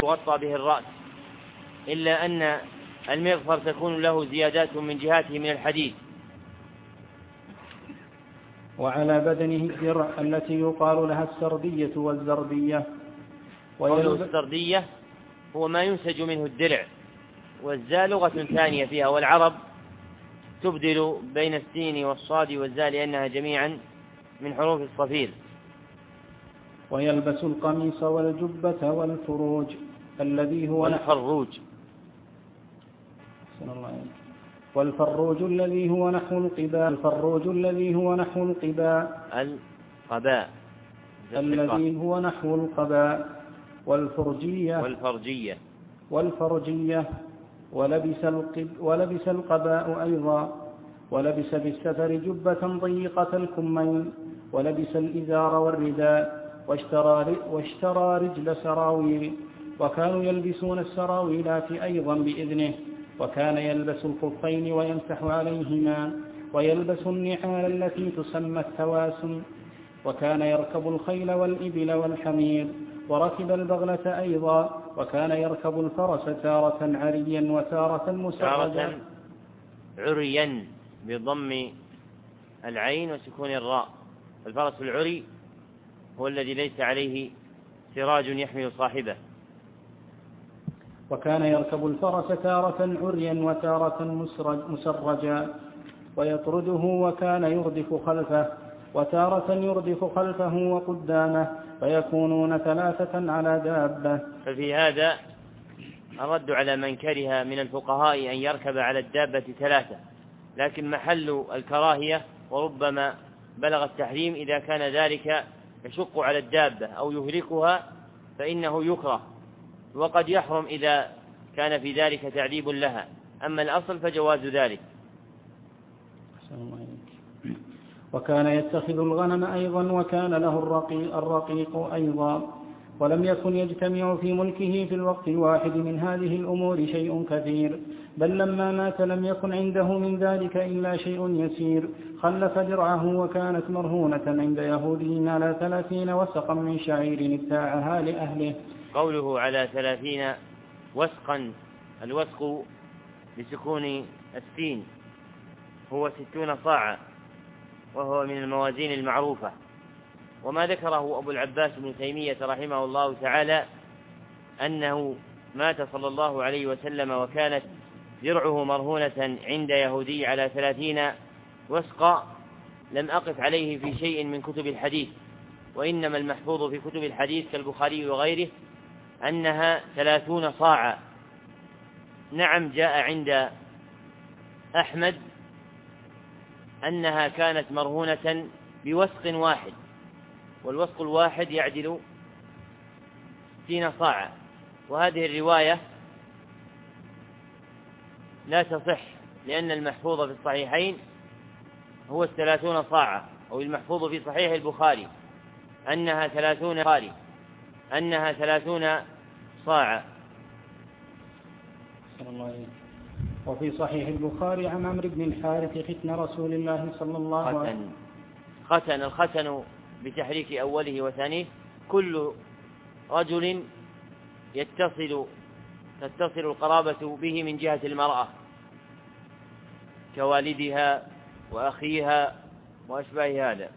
يغطى به الرأس، إلا أن المغفر تكون له زيادات من جهاته من الحديد. وعلى بدنه الدرع التي يقال لها السردية والزربية. السردية هو ما ينسج منه الدرع، والزاء لغة ثانية فيها، والعرب تبدل بين السين والصاد والزاء لأنها جميعا من حروف الصفير. ويلبس القميص والجبة والفروج الذي هو والفروج الذي هو نحو القباء. الفروج الذي هو نحو القباء. القباء الذي هو نحو القباء. والفرجية. ولبس القباء أيضا. ولبس بالسفر جبة ضيقة الكمين. ولبس الإزار والرداء. واشترى رجل سراويل. وكانوا يلبسون السراويلات أيضا بإذنه. وكان يلبس الخفين ويمسح عليهما. ويلبس النعال التي تسمى التواسن. وكان يركب الخيل والإبل والحمير. وركب البغلة أيضا. وكان يركب الفرس تارة عريا وتارة مسرجا. عريا بضم العين وسكون الراء. الفرس العري هو الذي ليس عليه سراج يحمل صاحبه. وكان يركب الفرس تارة عريا وتارة مسرجا ويطرده. وكان يردف خلفه وتارة يردف خلفه وقدامه، فيكونون 3 على دابة. ففي هذا الرد على من كره من الفقهاء أن يركب على الدابة 3، لكن محل الكراهية وربما بلغ التحريم إذا كان ذلك يشق على الدابة أو يهلكها فإنه يكره، وقد يحرم إذا كان في ذلك تعذيب لها، أما الأصل فجواز ذلك. وكان يتخذ الغنم أيضا. وكان له الرقيق أيضا. ولم يكن يجتمع في ملكه في الوقت الواحد من هذه الأمور شيء كثير، بل لما مات لم يكن عنده من ذلك إلا شيء يسير. خلف درعه وكانت مرهونة عند يهودي على 30 وسقا من شعير ابتاعها لأهله. قوله على 30 وسقا، الوسق بسكون السين هو 60 صاعا، وهو من الموازين المعروفة. وما ذكره أبو العباس بن تيمية رحمه الله تعالى أنه مات صلى الله عليه وسلم وكانت درعه مرهونة عند يهودي على 30 وسقا، لم أقف عليه في شيء من كتب الحديث، وإنما المحفوظ في كتب الحديث كالبخاري وغيره أنها 30 صاعا. نعم، جاء عند أحمد أنها كانت مرهونة بوسق واحد، والوسق الواحد يعدل 60 صاعا، وهذه الرواية لا تصح، لأن المحفوظ في الصحيحين هو 30 صاعا، أو المحفوظ في صحيح البخاري أنها 30 صاعا. وفي صحيح البخاري عن عمرو بن الحارث ختن رسول الله صلى الله عليه وسلم. الختن بتحريك أوله وثانيه كل رجل تتصل القرابة به من جهة المرأة كوالدها وأخيها وأشباه هذا.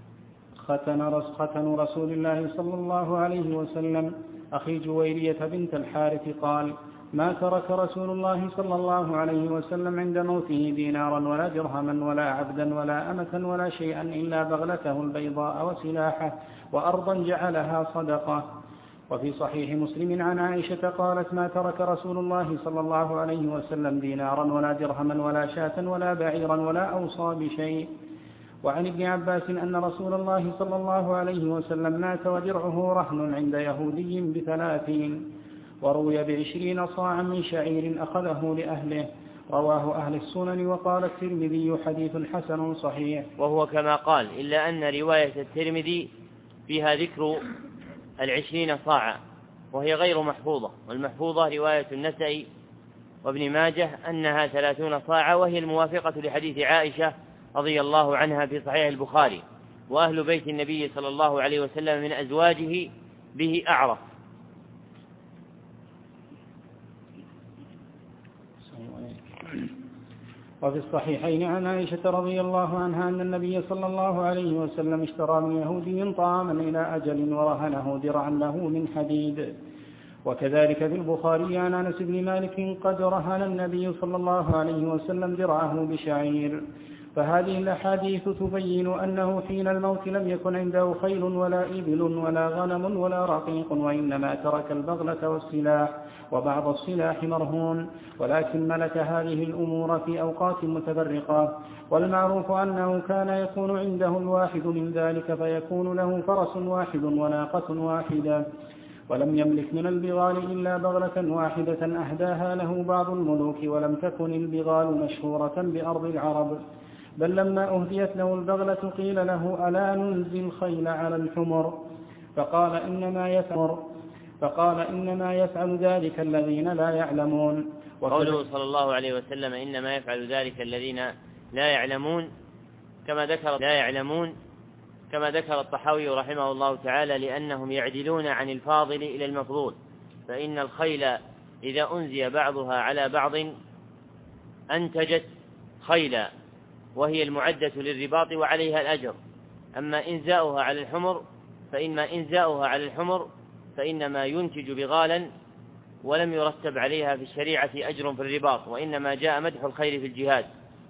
ختن رسول الله صلى الله عليه وسلم أخي جويرية بنت الحارث قال: ما ترك رسول الله صلى الله عليه وسلم عند موته دينارا ولا درهما ولا عبدا ولا أمة ولا شيئا إلا بغلته البيضاء وسلاحه وأرضا جعلها صدقة. وفي صحيح مسلم عن عائشة قالت: ما ترك رسول الله صلى الله عليه وسلم دينارا ولا درهما ولا شاة ولا بعيرا ولا أوصى بشيء. وعن ابن عباس أن رسول الله صلى الله عليه وسلم مات ودرعه رهن عند يهودي ب30، وروي ب20 صاعا من شعير أخذه لأهله. رواه أهل السنن. وقال الترمذي: حديث حسن صحيح. وهو كما قال، إلا أن رواية الترمذي فيها ذكر 20 صاعا وهي غير محفوظة، والمحفوظة رواية النسائي وابن ماجه أنها 30 صاعا، وهي الموافقة لحديث عائشة رضي الله عنها في صحيح البخاري: وأهل بيت النبي صلى الله عليه وسلم من أزواجه به أعرف. وفي الصحيحين عن عائشة رضي الله عنها أن النبي صلى الله عليه وسلم اشترى من يهودي طعاما إلى أجل ورهنه درعا له من حديد. وكذلك في البخاري عن أنس بن مالك قد رهن النبي صلى الله عليه وسلم درعه بشعير. فهذه الأحاديث تبين أنه حين الموت لم يكن عنده خيل ولا إبل ولا غنم ولا رقيق، وإنما ترك البغلة والسلاح وبعض السلاح مرهون، ولكن ملك هذه الأمور في أوقات متفرقة. والمعروف أنه كان يكون عنده الواحد من ذلك، فيكون له فرس واحد وناقة واحدة، ولم يملك من البغال إلا بغلة واحدة أهداها له بعض الملوك، ولم تكن البغال مشهورة بأرض العرب. بل لما أهديت له البغلة قيل له ألا ننزي الخيل على الحمر؟ فقال إنما يفعل ذلك الذين لا يعلمون. قوله صلى الله عليه وسلم إنما يفعل ذلك الذين لا يعلمون كما ذكر الطحاوي رحمه الله تعالى، لأنهم يعدلون عن الفاضل إلى المفضول، فإن الخيل إذا أنزي بعضها على بعض أنتجت خيلا وهي المعدة للرباط وعليها الأجر. أما إنزاؤها على الحمر فإنما ينتج بغالا ولم يرتب عليها في الشريعة أجر في الرباط، وإنما جاء مدح الخير في الجهاد.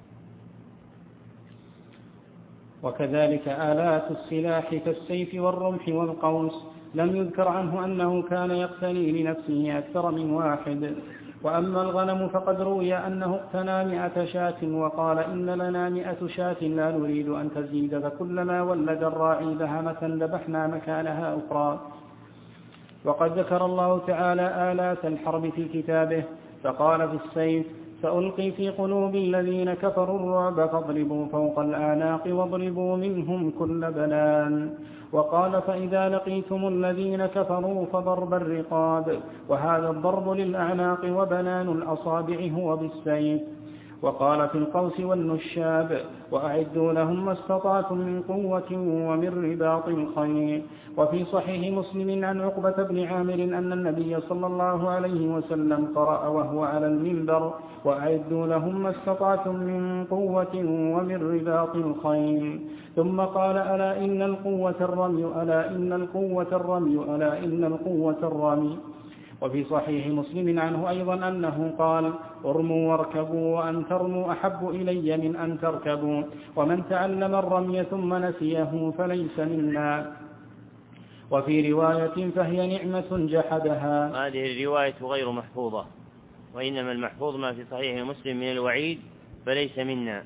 وكذلك آلات السلاح كالسيف والرمح والقوس لم يذكر عنه أنه كان يقتني لنفسه أكثر من واحد. وأما الغنم فقد روي أنه اقتنى 100 شاة، وقال إن لنا 100 شاة لا نريد أن تزيد، فكلما ولد الراعي بهمة ذبحنا مكانها أخرى. وقد ذكر الله تعالى آلات الحرب في كتابه، فقال في السيف سألقي في قلوب الذين كفروا الرعب فاضربوا فوق الأعناق واضربوا منهم كل بنان. وقال فإذا لقيتم الذين كفروا فضرب الرقاب، وهذا الضرب للأعناق، وبنان الأصابع هو بالسيف. وقال في القوس والنشاب وأعدوا لهم ما استطعتم من قوة ومن رباط الخيل. وفي صحيح مسلم عن عقبة بن عامر أن النبي صلى الله عليه وسلم قرأ وهو على المنبر وأعدوا لهم ما استطعتم من قوة ومن رباط الخيل، ثم قال ألا إن القوة الرمي، ألا إن القوة الرمي، ألا إن القوة الرمي. وفي صحيح مسلم عنه أيضا أنه قال ارموا واركبوا، وأن ترموا أحب إلي من أن تركبوا، ومن تعلم الرمي ثم نسيه فليس منا. وفي رواية فهي نعمة جحدها. هذه الرواية غير محفوظة، وإنما المحفوظ ما في صحيح مسلم من الوعيد فليس منا.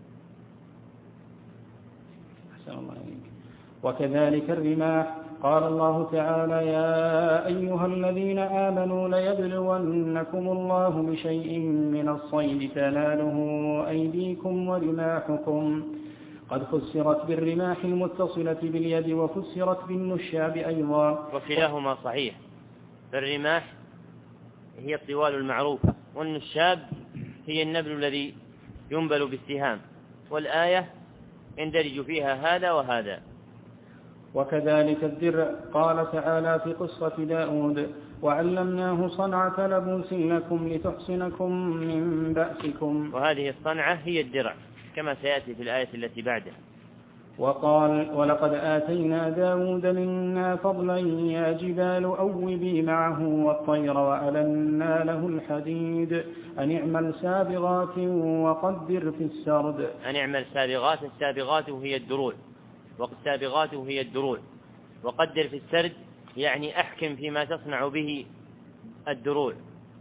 وكذلك الرماح، قال الله تعالى يا أيها الذين آمنوا ليبلونكم الله بشيء من الصيد تناله أيديكم ورماحكم. قد فسرت بالرماح المتصلة باليد وفسرت بالنشاب أيضا، وكلاهما صحيح. فالرماح هي الطوال المعروفة، والنشاب هي النبل الذي ينبل بالسهام، والآية يندرج فيها هذا وهذا. وكذلك الدرع، قال تعالى في قصة داود وعلمناه صنعة لبوس لكم لتحصنكم من بأسكم. وهذه الصنعة هي الدرع كما سيأتي في الآية التي بعدها. وقال ولقد آتينا داود منا فضلا يا جبال أوبي معه والطير وألنا له الحديد أن اعمل سابغات وقدر في السرد. أن اعمل سابغات، السابغات هي الدروع، والسابغات هي الدروع، وقدر في السرد يعني أحكم فيما تصنع به الدروع.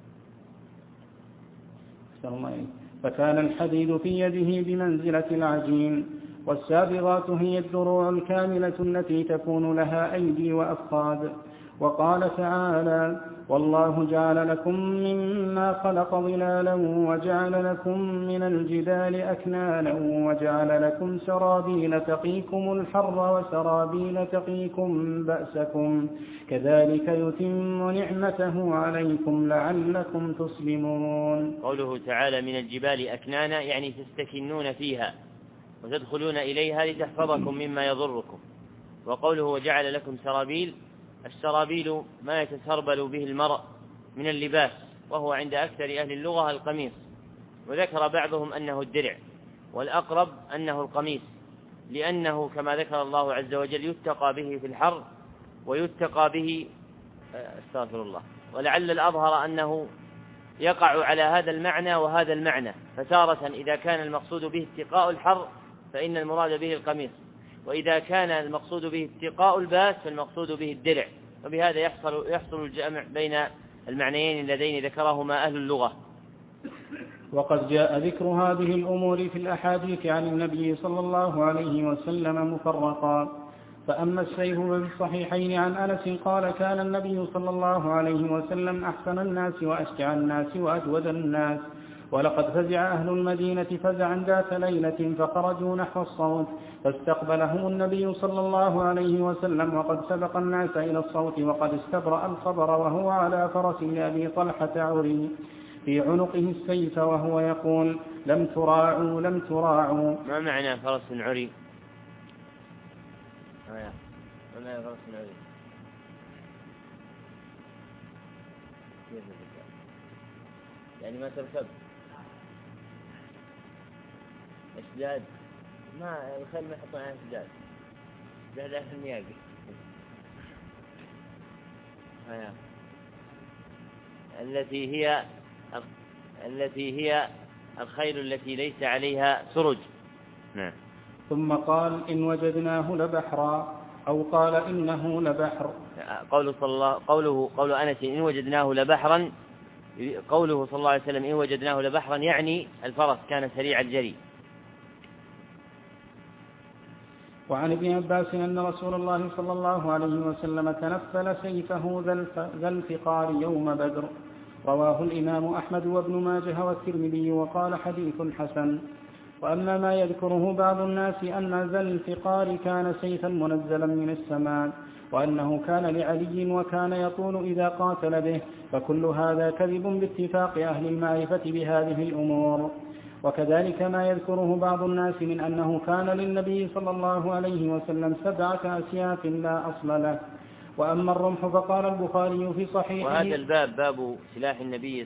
فكان الحديد في يده بمنزلة العجين، والسابغات هي الدروع الكاملة التي تكون لها أيدي وأفخاذ. وقال تعالى والله جعل لكم مما خلق ظلالا وجعل لكم من الجبال أكنانا وجعل لكم سرابيل تقيكم الحر وسرابيل تقيكم بأسكم كذلك يتم نعمته عليكم لعلكم تسلمون. قوله تعالى من الجبال أكنانا يعني تستكنون فيها وتدخلون إليها لتحفظكم مما يضركم. وقوله وجعل لكم سرابيل، السرابيل ما يتسربل به المرء من اللباس، وهو عند أكثر أهل اللغة القميص، وذكر بعضهم أنه الدرع، والأقرب أنه القميص، لأنه كما ذكر الله عز وجل يتقى به في الحر ويتقى به استغفر الله، ولعل الأظهر أنه يقع على هذا المعنى وهذا المعنى، فتارة إذا كان المقصود به اتقاء الحر فإن المراد به القميص، وإذا كان المقصود به اتقاء الباس فالمقصود به الدرع، وبهذا يحصل الجمع بين المعنيين اللذين ذكرهما أهل اللغة. وقد جاء ذكر هذه الأمور في الأحاديث عن النبي صلى الله عليه وسلم مفرقا. فأما السيف في الصحيحين عن أنس قال كان النبي صلى الله عليه وسلم أحسن الناس وأشجع الناس وأجود الناس، ولقد فزع أهل المدينة فزعا ذات ليلة فخرجوا نحو الصوت فاستقبلهم النبي صلى الله عليه وسلم وقد سبق الناس إلى الصوت وقد استبرأ الخبر وهو على فرس لأبي طلحة عري في عنقه السيف وهو يقول لم تراعوا لم تراعوا. ما معنى فرس عري؟ ما معنى فرس عري؟ يعني ما تركب اشداد، ما الخيل ما يحطون عليها اشداد، اشداد في المياقي. التي هي الخيل التي ليس عليها سرج. نعم. ثم قال إن وجدناه لبحرا، أو قال إنه لبحر. قول أنس إن وجدناه لبحرا، قوله صلى الله عليه وسلم إن وجدناه لبحرا يعني الفرس كان سريع الجري. وعن ابن عباس أن رسول الله صلى الله عليه وسلم تنفل سيفه ذا الفقار يوم بدر. رواه الإمام أحمد وابن ماجه والترمذي وقال حديث حسن. وأما ما يذكره بعض الناس أن ذا الفقار كان سيفا منزلا من السماء وأنه كان لعلي وكان يطول إذا قاتل به، فكل هذا كذب باتفاق أهل المعرفة بهذه الأمور. وكذلك ما يذكره بعض الناس من أنه كان للنبي صلى الله عليه وسلم 7 أسياف لا أصل له. وأما الرمح فقال البخاري في صحيحه. وهذا الباب باب سلاح النبي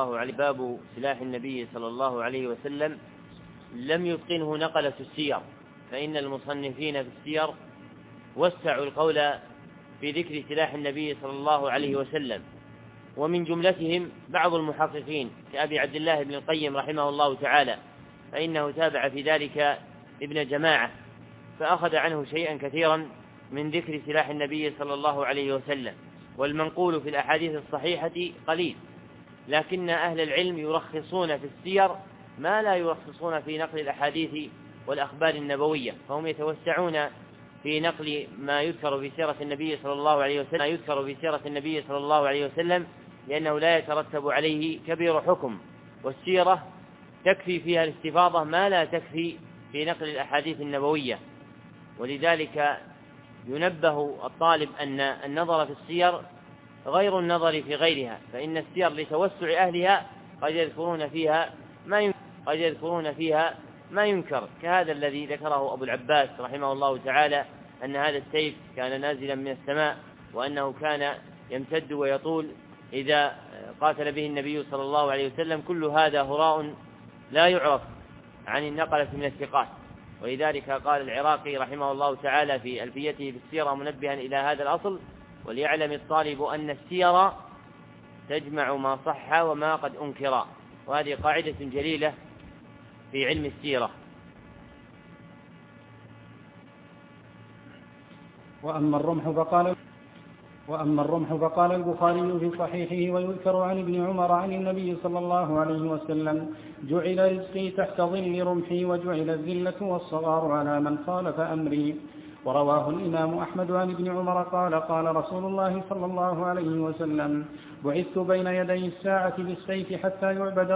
صلى الله عليه وسلم لم يتقنه نقلة السير، فإن المصنفين في السير وسعوا القول في ذكر سلاح النبي صلى الله عليه وسلم، ومن جملتهم بعض المحققين كأبي عبد الله بن القيم رحمه الله تعالى، فإنه تابع في ذلك ابن جماعة فأخذ عنه شيئا كثيرا من ذكر سلاح النبي صلى الله عليه وسلم. والمنقول في الأحاديث الصحيحة قليل، لكن أهل العلم يرخصون في السير ما لا يرخصون في نقل الأحاديث والأخبار النبوية، فهم يتوسعون في نقل ما يذكر في سيرة النبي صلى الله عليه وسلم لأنه لا يترتب عليه كبير حكم، والسيرة تكفي فيها الاستفاضة ما لا تكفي في نقل الأحاديث النبوية. ولذلك ينبه الطالب أن النظر في السير غير النظر في غيرها، فإن السير لتوسع أهلها قد يذكرون فيها ما ينكر، كهذا الذي ذكره أبو العباس رحمه الله تعالى أن هذا السيف كان نازلا من السماء، وأنه كان يمتد ويطول إذا قاتل به النبي صلى الله عليه وسلم. كل هذا هراء لا يعرف عن النقلة من الثقات. ولذلك قال العراقي رحمه الله تعالى في ألفيته في السيرة منبها إلى هذا الأصل: وليعلم الطالب أن السير تجمع ما صح وما قد أنكر. وهذه قاعدة جليلة في علم السيرة. وأما الرمح فقال البخاري في صحيحه ويذكر عن ابن عمر عن النبي صلى الله عليه وسلم: جعل رزقي تحت ظل رمحي وجعل الذلة والصغار على من خالف أمري. ورواه الإمام أحمد عن ابن عمر قال: قال رسول الله صلى الله عليه وسلم: بعثت بين يدي الساعة بالسيف حتى يعبد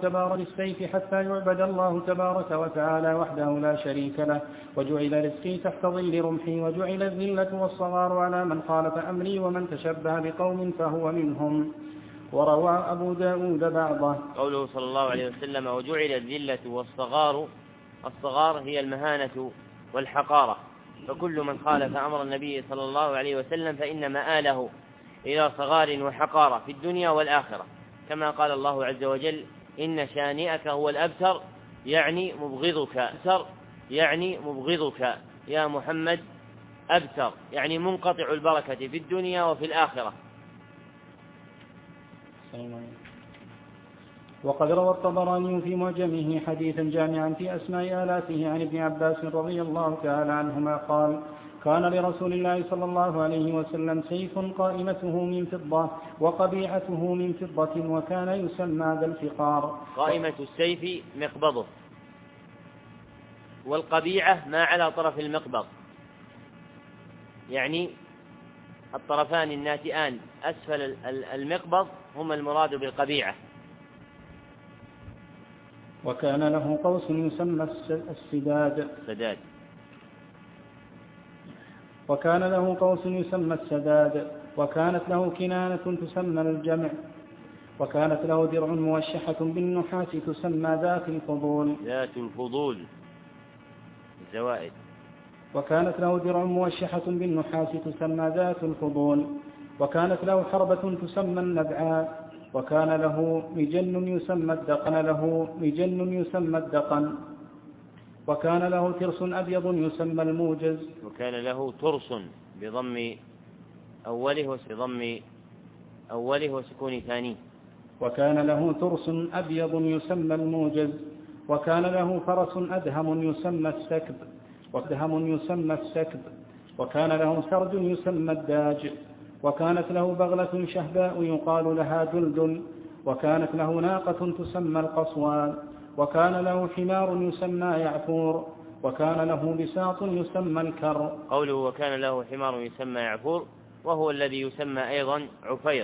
الله تبارك وتعالى وحده لا شريك له، وجعل رزقي تحت ظل رمحي وجعل الذلة والصغار على من خالف أمري ومن تشبه بقوم فهو منهم. وروى أبو داود بعضه. قوله صلى الله عليه وسلم: وجعل الذلة والصغار، الصغار هي المهانة والحقارة، فكل من خالف أمر النبي صلى الله عليه وسلم فإن مآله إلى صغار وحقارة في الدنيا والآخرة، كما قال الله عز وجل: إن شانئك هو الأبتر يعني مبغضك، أبتر يعني مبغضك يا محمد، أبتر يعني منقطع البركة في الدنيا وفي الآخرة. وقد روى الطبراني في معجمه حديثا جامعا في أسماء آلاته عن ابن عباس رضي الله تعالى عنهما قال: كان لرسول الله صلى الله عليه وسلم سيف قائمته من فضة وقبيعته من فضة وكان يسمى ذا الفقار. قائمة السيف مقبضه، والقبيعة ما على طرف المقبض، يعني الطرفان الناتئان أسفل المقبض هما المراد بالقبيعة. وكان له قوس يسمى السداد. وكان له قوس يسمى السداد، وكانت له كنانة تسمى الجمع، وكانت له درع موشحة بالنحاس تسمى ذات الفضول. الزوائد. وكانت له درع موشحة بالنحاس تسمى ذات الفضول، وكانت له حربة تسمى النبعاء، وكان له مجن يسمى الدقن، وكان له ترس أبيض يسمى الموجز. وكان له ترس بضم أوله وسكون ثانيه. وكان له ترس أبيض يسمى الموجز، وكان له فرس أدهم يسمى السكب، وكان له سرج يسمى الداج، وكانت له بغلة شهباء يقال لها دلدل، وكانت له ناقة تسمى القصوان، وكان له حمار يسمى يعفور، وكان له بساط يسمى الكر. قوله وكان له حمار يسمى يعفور وهو الذي يسمى أيضا عفير.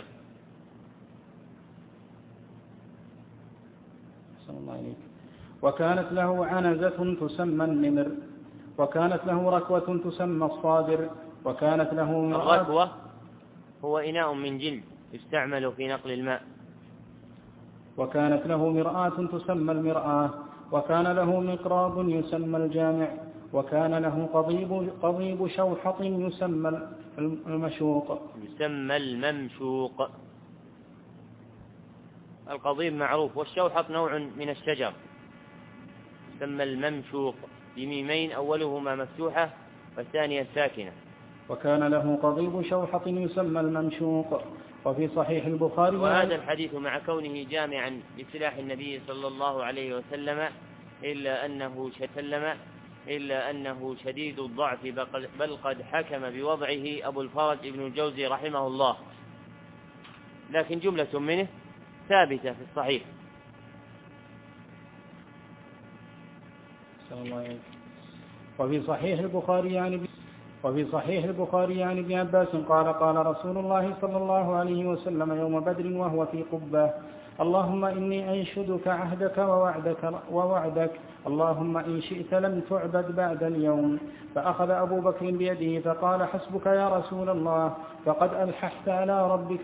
وكانت له عنزة تسمى النمر، وكانت له ركوة تسمى الصادر، وكانت له مرآة. الركوة هو إناء من جلد يستعمل في نقل الماء. وكانت له مرآة تسمى المرآة، وكان له مقراب يسمى الجامع، وكان له قضيب شوحط يسمى الممشوق. القضيب معروف، والشوحط نوع من الشجر يسمى الممشوق بميمين أولهما مفتوحة والثانية ساكنة. وكان له قضيب شوحط يسمى الممشوق. وفي صحيح البخاري. وهذا الحديث مع كونه جامعا لسلاح النبي صلى الله عليه وسلم إلا أنه شديد الضعف، بل قد حكم بوضعه أبو الفرج ابن الجوزي رحمه الله، لكن جملة منه ثابتة في الصحيح. وفي صحيح البخاري عن ابن عباس قال: قال رسول الله صلى الله عليه وسلم يوم بدر وهو في قبة: اللهم إني أنشدك عهدك ووعدك، اللهم إن شئت لم تعبد بعد اليوم. فأخذ أبو بكر بيده فقال: حسبك يا رسول الله، فقد ألححت على ربك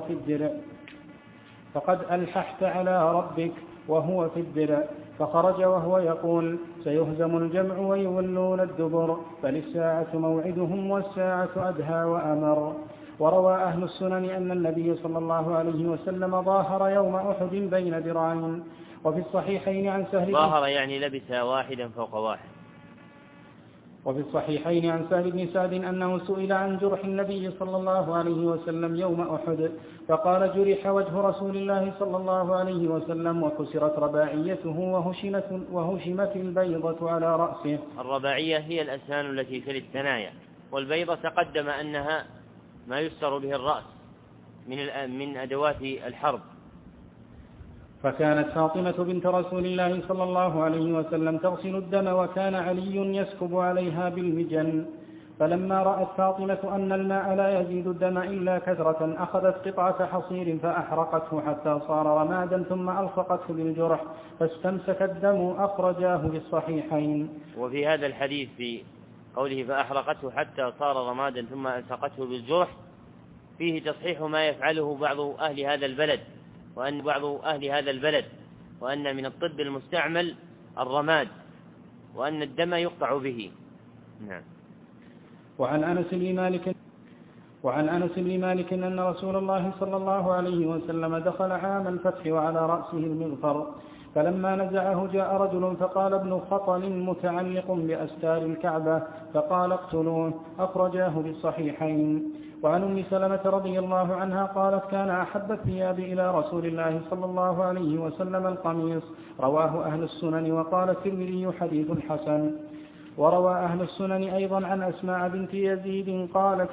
وهو في الدرع. فخرج وهو يقول: سيهزم الجمع ويولون الدبر، فللساعة موعدهم والساعة أدهى وأمر. وروى أهل السنن أن النبي صلى الله عليه وسلم ظاهر يوم أحد بين ذراعين. وفي الصحيحين عن سهل ظاهر يعني لبس واحدا فوق واحد. وفي الصحيحين عن سهل بن سعد أنه سئل عن جرح النبي صلى الله عليه وسلم يوم أحد، فقال: جرح وجه رسول الله صلى الله عليه وسلم وكسرت رباعيته وهشمت البيضة على رأسه. الرباعية هي الأسنان التي تلي الثنايا، والبيضة تقدم أنها ما يستر به الرأس من أدوات الحرب. فكانت فاطمة بنت رسول الله صلى الله عليه وسلم تغسل الدم، وكان علي يسكب عليها بالمجن. فلما رأت فاطمة أن الماء لا يزيد الدم إلا كثرة، أخذت قطعة حصير فأحرقته حتى صار رمادا، ثم ألصقته بالجرح فاستمسك الدم، أخرجاه في الصحيحين. وفي هذا الحديث في قوله فأحرقته حتى صار رمادا ثم ألصقته بالجرح فيه تصحيح ما يفعله بعض أهل هذا البلد، وأن من الطب المستعمل الرماد، وأن الدم يقطع به. نعم. وعن أنس بن مالك وعن أنس بن مالك أن رسول الله صلى الله عليه وسلم دخل عام الفتح وعلى رأسه المغفر، فلما نزعه جاء رجل فقال ابن خطل متعلق بأستار الكعبة فقال اقتلوه، أخرجاه بالصحيحين. وعن أم سلمة رضي الله عنها قالت كان أحب الثياب إلى رسول الله صلى الله عليه وسلم القميص، رواه أهل السنن. وقال الترمذي حديث حسن. وروى أهل السنن أيضا عن أسماء بنت يزيد قالت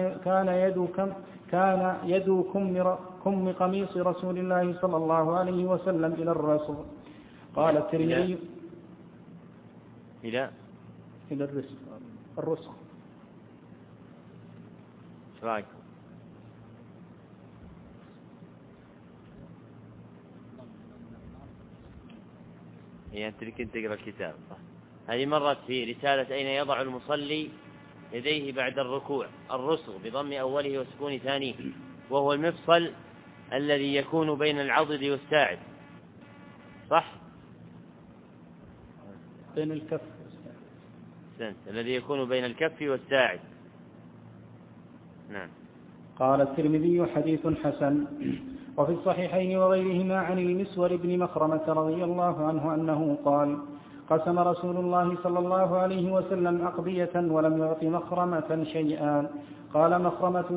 كان يد كم قميص رسول الله صلى الله عليه وسلم إلى الرسغ. قال الترمذي إلى الرسغ. رايك هي أنت لك تقرأ الكتاب صح؟ هذه مرت في رسالة أين يضع المصلي يديه بعد الركوع، الرسغ بضم أوله وسكون ثانيه، وهو المفصل الذي يكون بين العضد والساعد، صح؟ بين الكف الذي يكون بين الكف والساعد. نعم. قال الترمذي حديث حسن. وفي الصحيحين وغيرهما عن المسور بن مخرمة رضي الله عنه أنه قال قسم رسول الله صلى الله عليه وسلم أقضية ولم يعط مخرمة شيئا. قال مخرمة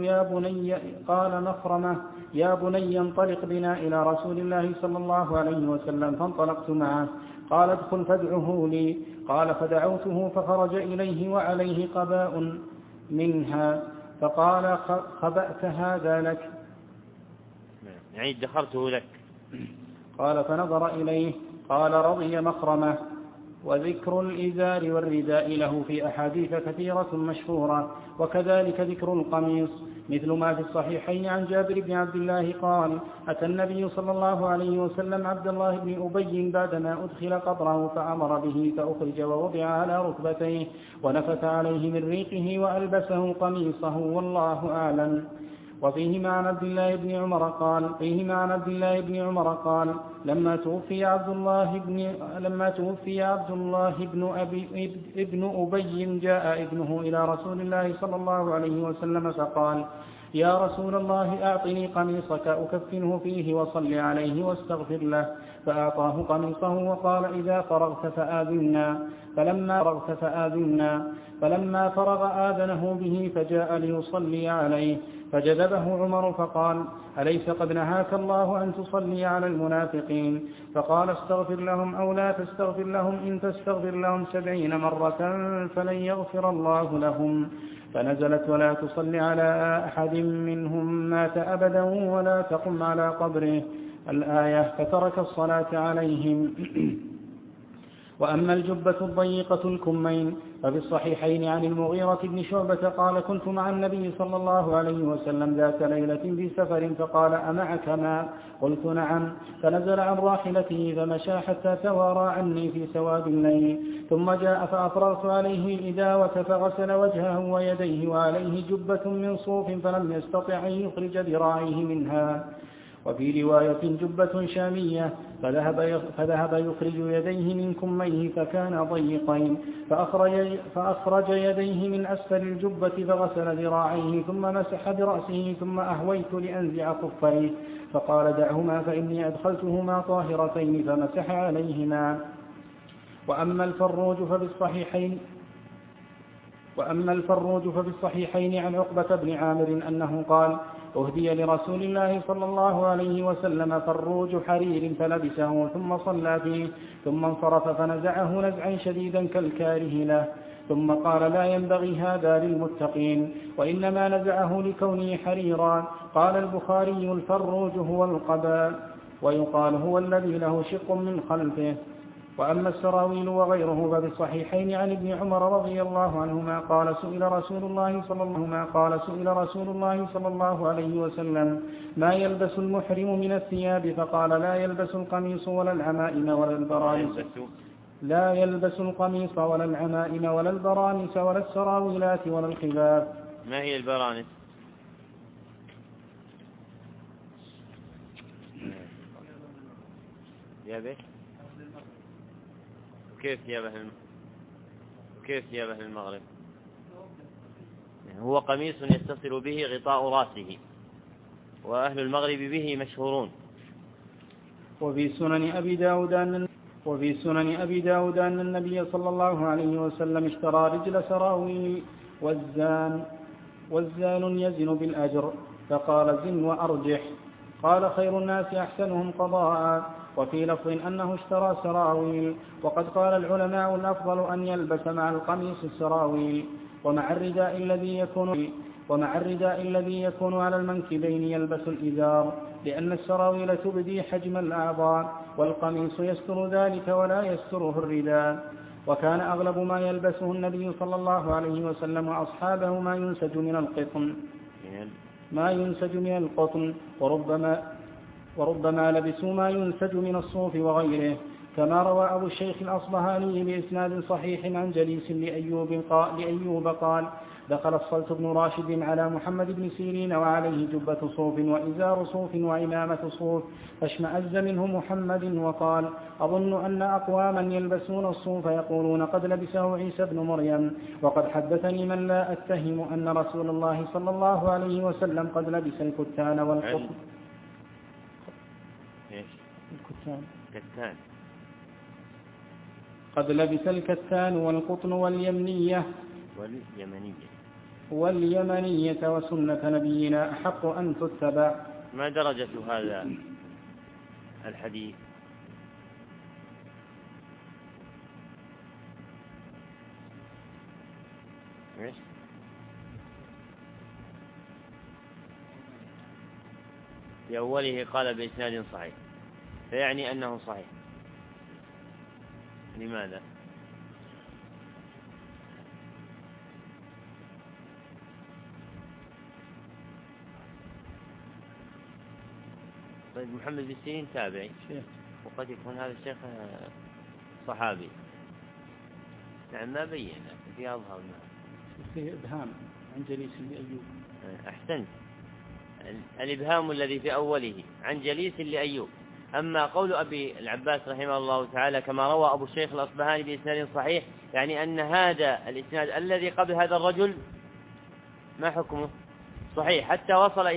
يا بني انطلق بنا إلى رسول الله صلى الله عليه وسلم، فانطلقت معه. قال ادخل فادعه لي. قال فدعوته فخرج إليه وعليه قباء منها، فقال خبأت هذا لك، يعني ادخرته لك. قال فنظر إليه قال رضي مخرمة. وذكر الإزار والرداء له في أحاديث كثيرة مشهورة، وكذلك ذكر القميص، مثل ما في الصحيحين عن جابر بن عبد الله قال أتى النبي صلى الله عليه وسلم عبد الله بن أبي بعدما أدخل قبره فأمر به فأخرج ووضع على ركبتيه ونفث عليه من ريقه وألبسه قميصه والله أعلم. وفيهما عن عبد الله بن عمر قال لما توفي عبد الله بن أبي جاء ابنه إلى رسول الله صلى الله عليه وسلم فقال يا رسول الله أعطني قميصك أكفنه فيه وصل عليه واستغفر له، فأعطاه قميصه وقال إذا فرغت فآذنا. فلما فرغ آذنه به فجاء ليصلي عليه، فجذبه عمر فقال أليس قد نهاك الله أن تصلي على المنافقين؟ فقال استغفر لهم أو لا تستغفر لهم، إن تستغفر لهم 70 مرة فلن يغفر الله لهم. فنزلت ولا تصل على أحد منهم مات أبدا ولا تقم على قبره الآية، فترك الصلاة عليهم. وأما الجبة الضيقة الكمين ففي الصحيحين عن المغيرة بن شعبة قال كنت مع النبي صلى الله عليه وسلم ذات ليلة في سفر فقال أمعك ماء؟ قلت نعم، فنزل عن راحلته فمشى حتى توارى عني في سواد الليل، ثم جاء فأفرغت عليه الإداوة فغسل وجهه ويديه وعليه جبة من صوف فلم يستطع أن يخرج ذراعيه منها. وفي رواية جبة شامية فذهب يخرج يديه من كميه فكان ضيقين، فأخرج يديه من أسفل الجبة فغسل ذراعيه ثم مسح برأسه، ثم أهويت لأنزع خفيه فقال دعهما فإني أدخلتهما طاهرتين فمسح عليهما. وأما الفروج ففي الصحيحين عن عقبة بن عامر أنه قال أهدي لرسول الله صلى الله عليه وسلم فروج حرير فلبسه ثم صلى فيه، ثم انصرف فنزعه نزعا شديدا كالكاره له، ثم قال لا ينبغي هذا للمتقين، وإنما نزعه لكونه حريرا. قال البخاري الفروج هو القباء، ويقال هو الذي له شق من خلفه. وأما السراويل وغيره ففي الصحيحين عن ابن عمر رضي الله عنهما قال سئل رسول الله صلى الله عليه وسلم ما يلبس المحرم من الثياب؟ فقال لا يلبس القميص ولا العمائم ولا البرانس ولا السراويلات ولا الخفاف. ما هي البرانس؟ يا بيه كيف ثيابه المغرب؟ هو قميص يتصل به غطاء رأسه، وأهل المغرب به مشهورون. وفي سنن أبي داود أن النبي صلى الله عليه وسلم اشترى رجل سراويل وزان يزن بالأجر، فقال زن وأرجح. قال خير الناس أحسنهم قضاء. وفي لفظ أنه اشترى سراويل. وقد قال العلماء الأفضل أن يلبس مع القميص السراويل، ومع الرداء الذي يكون على المنكبين يلبس الإزار، لأن السراويل تبدي حجم الأعضاء، والقميص يستر ذلك ولا يستره الرداء. وكان أغلب ما يلبسه النبي صلى الله عليه وسلم وأصحابه ما ينسج من القطن، وربما لبسوا ما ينسج من الصوف وغيره، كما روى أبو الشيخ الأصبهاني بإسناد صحيح عن جليس لأيوب قال: دخل الصلت بن راشد على محمد بن سيرين وعليه جبة صوف وإزار صوف وعمامة صوف، فاشمأز منه محمد وقال: أظن أن أقواما يلبسون الصوف يقولون قد لبسه عيسى بن مريم، وقد حدثني من لا أتهم أن رسول الله صلى الله عليه وسلم قد لبس الكتان والقطن. قد لبس الكتان والقطن واليمنية وسنة نبينا أحق أن تتبع. ما درجة هذا الحديث؟ في أوله قال بإسناد صحيح، فيعني أنه صحيح. لماذا؟ طيب محمد بن سيرين تابعي، وقد يكون هذا الشيخ صحابي. نعم، ما بين في أظهر فيه إبهام عن جليس لأيوب. أحسنت، الإبهام الذي في أوله عن جليس لأيوب. أما قول أبي العباس رحمه الله تعالى كما روى أبو الشيخ الأصبهاني بإسناد صحيح، يعني أن هذا الإسناد الذي قبل هذا الرجل ما حكمه؟ صحيح حتى وصل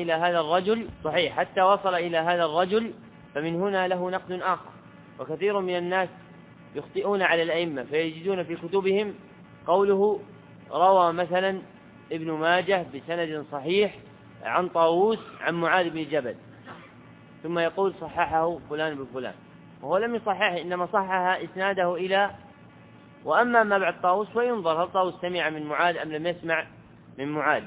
إلى هذا الرجل، فمن هنا له نقد آخر. وكثير من الناس يخطئون على الأئمة فيجدون في كتبهم قوله روى مثلا ابن ماجه بسند صحيح عن طاووس عن معاذ بن جبل، ثم يقول صححه فلان بفلان، وهو لم يصححه، إنما صحح إسناده إلى. وأما ما بعد طاووس فينظر هل طاووس سمع من معاذ أم لم يسمع من معاذ.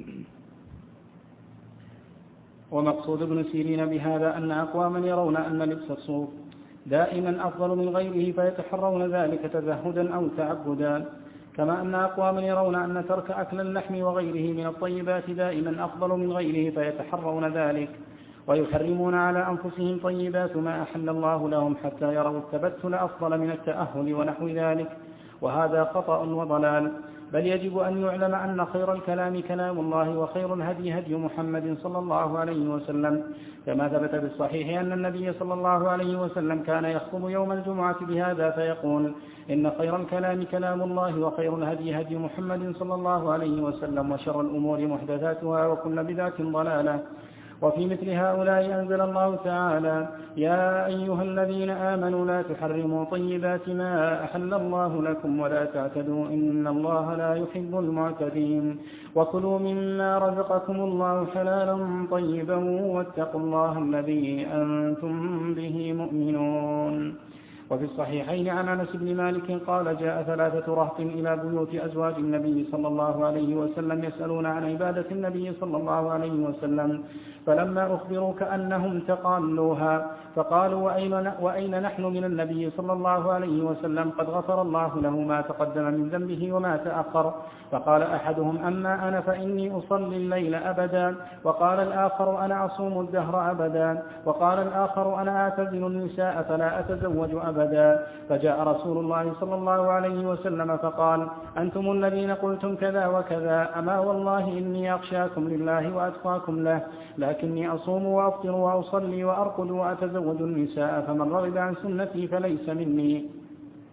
ومقصود ابن سيرين بهذا أن أقواما يرون أن لبس الصوف دائما أفضل من غيره فيتحرون ذلك تزهدا أو تعبدا، كما أن أقواما يرون أن ترك أكل اللحم وغيره من الطيبات دائما أفضل من غيره فيتحرون ذلك، ويحرمون على أنفسهم طيبات ما أحل الله لهم حتى يروا التبتل أفضل من التأهل ونحو ذلك، وهذا خطأ وضلال. بل يجب أن يعلم أن خير الكلام كلام الله، وخير الهدي هدي محمد صلى الله عليه وسلم، كما ثبت بالصحيح أن النبي صلى الله عليه وسلم كان يخطب يوم الجمعة بهذا فيقول: إن خير الكلام كلام الله، وخير الهدي هدي محمد صلى الله عليه وسلم، وشر الأمور محدثاتها، وكل بدعة ضلالة. وفي مثل هؤلاء أنزل الله تعالى: يا أيها الذين آمنوا لا تحرموا طيبات ما أحل الله لكم ولا تعتدوا إن الله لا يحب المعتدين، وكلوا مما رزقكم الله حلالا طيبا واتقوا الله الذي أنتم به مؤمنون. وفي الصحيحين عن أنس بن مالك قال: جاء 3 رهط إلى بيوت أزواج النبي صلى الله عليه وسلم يسألون عن عبادة النبي صلى الله عليه وسلم، فلما أخبروا كأنهم تقالوها، فقالوا: وأين نحن من النبي صلى الله عليه وسلم قد غفر الله له ما تقدم من ذنبه وما تأخر. فقال أحدهم: أما أنا فإني أصلي الليل أبدا، وقال الآخر: أنا أصوم الدهر أبدا، وقال الآخر: أنا أعتزل النساء فلا أتزوج أبدا. فجاء رسول الله صلى الله عليه وسلم فقال: أنتم الذين قلتم كذا وكذا، أما والله إني أخشاكم لله وأتقاكم له، لكني أصوم وأفطر وأصلي وأرقد وأتزوج النساء، فمن رغب عن سنتي فليس مني.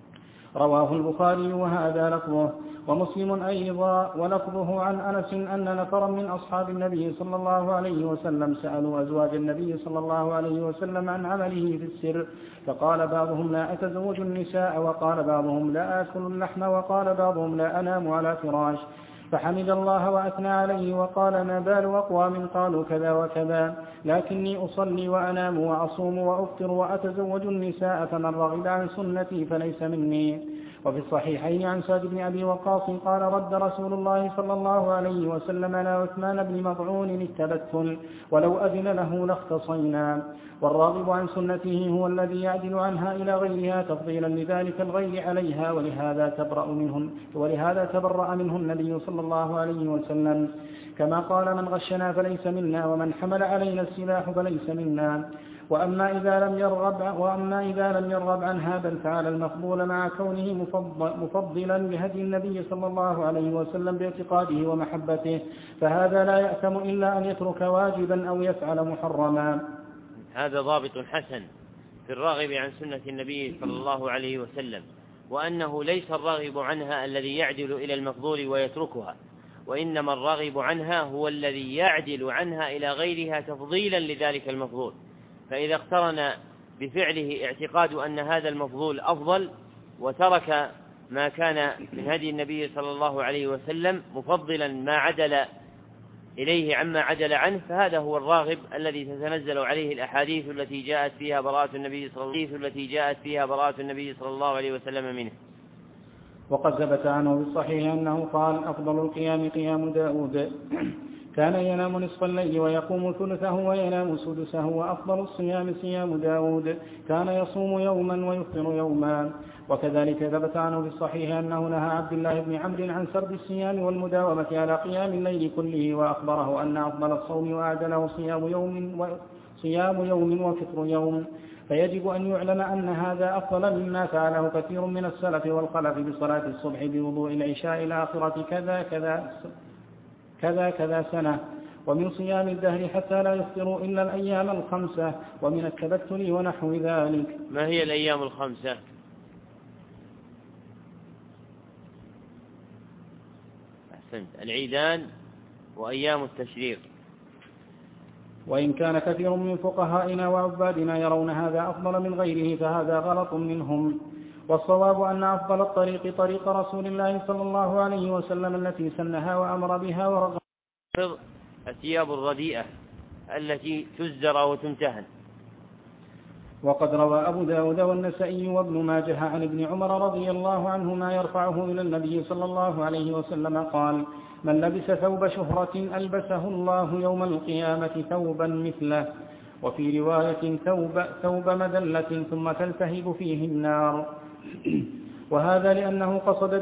رواه البخاري وهذا لفظه، ومسلم أيضا ولفظه عن أنس أن نفرا من أصحاب النبي صلى الله عليه وسلم سألوا أزواج النبي صلى الله عليه وسلم عن عمله في السر، فقال بعضهم لا أتزوج النساء، وقال بعضهم لا آكل اللحم، وقال بعضهم لا أنام على فراش، فحمد الله وأثنى عليه وقال ما بال أقوام قالوا كذا وكذا، لكني أصلي وأنام وأصوم وأفطر وأتزوج النساء، فمن رغب عن سنتي فليس مني. وفي الصحيحين عن سعد بن أبي وقاص قال رد رسول الله صلى الله عليه وسلم على عثمان بن مظعون التبتل، ولو أذن له لاختصينا. والراغب عن سنته هو الذي يعدل عنها إلى غيرها تفضيلا لذلك الغير عليها، ولهذا تبرأ منه النبي صلى الله عليه وسلم، كما قال من غشنا فليس منا، ومن حمل علينا السلاح فليس منا. وأما إذا لم يرغب عنها بل فعل المفضول مع كونه مفضلا لهدي النبي صلى الله عليه وسلم باعتقاده ومحبته، فهذا لا يأثم إلا أن يترك واجبا أو يفعل محرما. هذا ضابط حسن في الراغب عن سنة النبي صلى الله عليه وسلم، وأنه ليس الراغب عنها الذي يعدل إلى المفضول ويتركها، وإنما الراغب عنها هو الذي يعدل عنها إلى غيرها تفضيلا لذلك المفضول، فإذا اقترن بفعله اعتقاد أن هذا المفضول أفضل وترك ما كان من هدي النبي صلى الله عليه وسلم مفضلا ما عدل إليه عما عدل عنه، فهذا هو الراغب الذي تتنزل عليه الأحاديث التي جاءت فيها براءة النبي صلى الله عليه وسلم منه. وقد ثبت عنه بالصحيح أنه قال أفضل القيام قيام داود، كان ينام نصف الليل ويقوم ثلثه وينام سدسه، وأفضل الصيام صيام داود، كان يصوم يوما ويفطر يوما. وكذلك ثبت عنه بالصحيح أنه نهى عبد الله بن عمرو عن سرد الصيام والمداومة على قيام الليل كله، وأخبره أن أفضل الصوم وأعدله صيام يوم وفطر يوم، فيجب أن يعلم أن هذا أفضل مما فعله كثير من السلف والخلف بصلاة الصبح بوضوء العشاء الآخرة كذا سنة، ومن صيام الدهر حتى لا يفطروا إلا الأيام الخمسة، ومن التبتل ونحو ذلك. ما هي الأيام الخمسة؟ أحسنت، العيدان وأيام التشريق. وإن كان كثير من فقهائنا وعبادنا يرون هذا أفضل من غيره فهذا غلط منهم، والصواب أن أفضل الطريق طريق رسول الله صلى الله عليه وسلم التي سنها وأمر بها ورغب الثياب الرديئة التي تزدر وتمتهن. وقد روى أبو داود والنسائي وابن ماجه عن ابن عمر رضي الله عنهما يرفعه إلى النبي صلى الله عليه وسلم قال من لبس ثوب شهرة ألبسه الله يوم القيامة ثوبا مثله، وفي رواية ثوب مذلة ثم تلتهب فيه النار. وهذا لأنه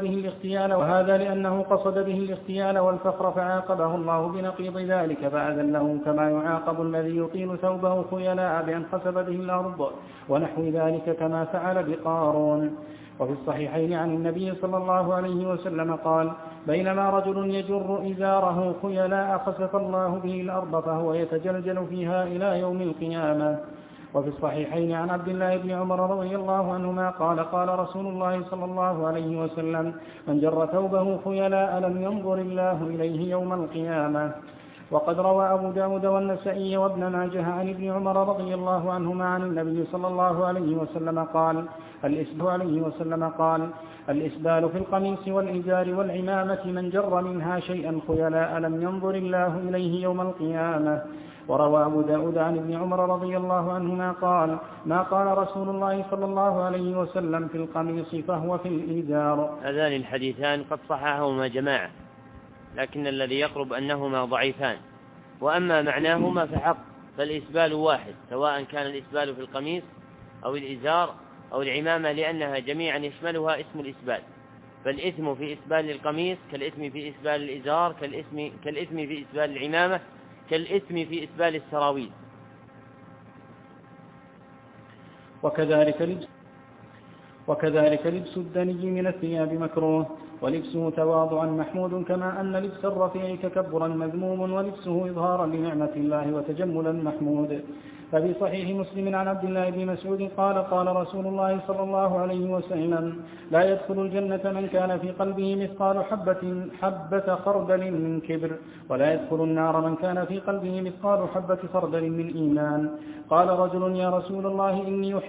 قصد به الاغتيال والفخر فعاقبه الله بنقيض ذلك فأذله، كما يعاقب الذي يطيل ثوبه خيلاء بأن خسف به الأرض ونحو ذلك كما فعل بقارون. وفي الصحيحين عن النبي صلى الله عليه وسلم قال بينما رجل يجر إزاره خيلاء خسف الله به الأرض فهو يتجلجل فيها إلى يوم القيامة. وفي الصحيحين عن عبد الله بن عمر رضي الله عنهما قال قال رسول الله صلى الله عليه وسلم من جر ثوبه خيلاء لم ينظر الله إليه يوم القيامة. وقد روى أبو داود والنسائي وابن ماجه عن ابن عمر رضي الله عنهما عن النبي صلى الله عليه وسلم قال الإسبال في القميص والإزار والعمامة من جر منها شيئا خيلاء لم ينظر الله إليه يوم القيامة. وروى أبو داود عن ابن عمر رضي الله عنهما قال ما قال رسول الله صلى الله عليه وسلم في القميص فهو في الإزار. هذان الحديثان قد صححهما جماعة، لكن الذي يقرب أنهما ضعيفان، وأما معناهما فحق، فالإسبال واحد سواء كان الإسبال في القميص أو الإزار أو العمامة، لأنها جميعا يشملها اسم الإسبال، فالإثم في إسبال القميص كالإثم في إسبال الإزار كالإثم في إسبال العمامة كالإثم في إسبال السراويل. وكذلك لبس الدني من الثياب مكروه، ولبسه تواضعا محمود، كما أن لبس الرفيع تكبرا مذموم، ولبسه إظهارا لنعمة الله وتجملا محمود. ففي صحيح مسلم عن عبد الله بن مسعود قال قال رسول الله صلى الله عليه وسلم: لا يدخل الجنة من كان في قلبه مثقال حبة خردل من كبر، ولا يدخل النار من كان في قلبه مثقال حبة خردل من إيمان. قال رجل: يا رسول الله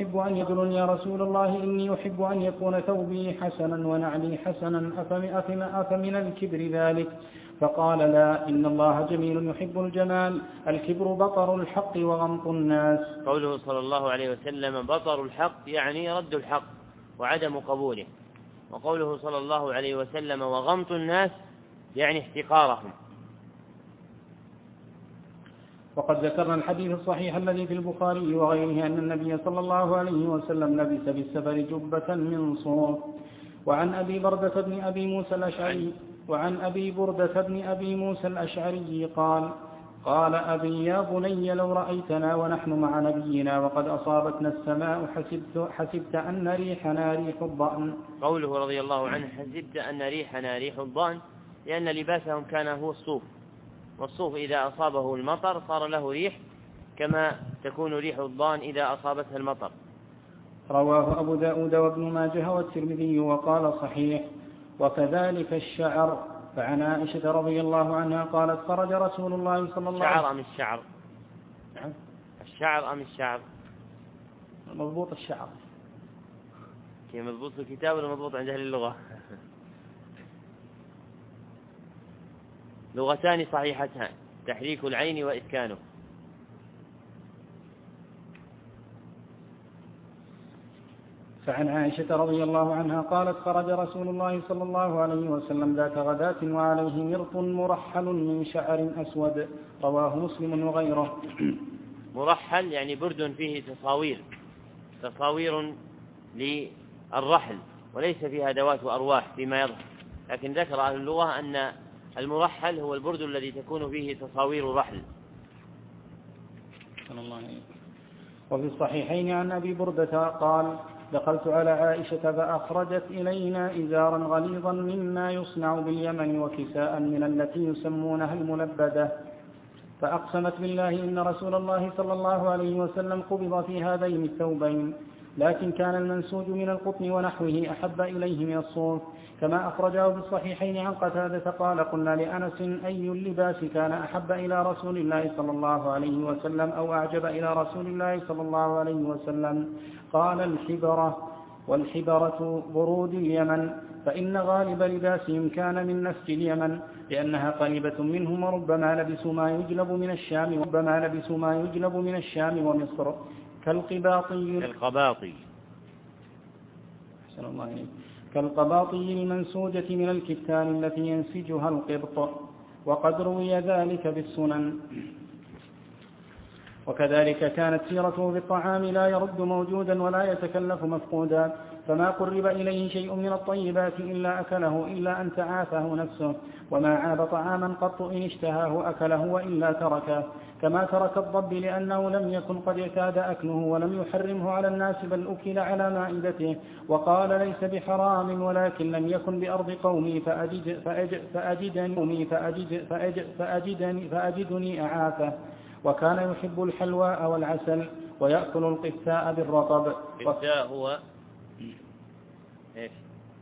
إني يحب أن يكون ثوبي حسنا ونعلي حسنا، أفمن الكبر ذلك؟ فقال: لا، إن الله جميل يحب الجمال، الكبر بطر الحق وغمط الناس. قوله صلى الله عليه وسلم بطر الحق يعني رد الحق وعدم قبوله، وقوله صلى الله عليه وسلم وغمط الناس يعني احتقارهم. وقد ذكرنا الحديث الصحيح الذي في البخاري وغيره أن النبي صلى الله عليه وسلم لبس في السفر جبة من صوف. وعن أبي بردة بن أبي موسى الأشعري قال أبي: يا بني لو رأيتنا ونحن مع نبينا وقد أصابتنا السماء حسبت أن ريحنا ريح الضأن. قوله رضي الله عنه حسبت أن ريحنا ريح الضأن لأن لباسهم كان هو الصوف، والصوف إذا أصابه المطر صار له ريح كما تكون ريح الضأن إذا أصابتها المطر. رواه أبو داود وابن ماجه والترمذي وقال صحيح. وكذلك الشعر. فعن عائشة رضي الله عنها قالت: خرج رسول الله صلى الله عليه وسلم. الشعر الشعر أم الشعر؟ مضبوط الشعر. كيف مضبوط في الكتاب ولا مضبوط عند أهل اللغة؟ لغتان صحيحتان: تحريك العين وإسكانه. فعن عائشة رضي الله عنها قالت: خرج رسول الله صلى الله عليه وسلم ذات غداة وعليه مرط مرحل من شعر أسود. رواه مسلم وغيره. مرحل يعني برد فيه تصاوير للرحل، وليس فيها ذوات وأرواح فيما يظهر، لكن ذكر أهل اللغة أن المرحل هو البرد الذي تكون فيه تصاوير رحل. وفي الصحيحين عن أبي بردة قال: دخلت على عائشة فأخرجت إلينا إزارا غليظا مما يصنع باليمن وكساء من التي يسمونها الملبدة، فأقسمت بالله إن رسول الله صلى الله عليه وسلم قبض في هذين الثوبين، لكن كان المنسوج من القطن ونحوه أحب إليه من الصوف. كما أخرجه في الصحيحين عن قتادة قال: قلنا لأنس: أي اللباس كان أحب إلى رسول الله صلى الله عليه وسلم أو أعجب إلى رسول الله صلى الله عليه وسلم؟ قال: الحبرة، والحبرة برود اليمن، فإن غالب لباسهم كان من نسج اليمن، لأنها قريبة منهم، وربما لبسوا ما يجلب من الشام ومصر كالقباطي المنسوجة من الكتان التي ينسجها القبط، وقد روي ذلك بالسنن. وكذلك كانت سيرته بالطعام لا يرد موجودا ولا يتكلف مفقودا، فما قرب إليه شيء من الطيبات إلا أكله إلا أن تعافه نفسه، وما عاب طعاما قط إن اشتهاه أكله وإلا تركه، كما ترك الضب لأنه لم يكن قد اعتاد أكله ولم يحرمه على الناس بل أكل على مائدته، وقال: ليس بحرام ولكن لم يكن بأرض قومي فأجدني أعافه. وكان يحب الحلواء والعسل ويأكل القثاء بالرطب. القثاء هو إيش؟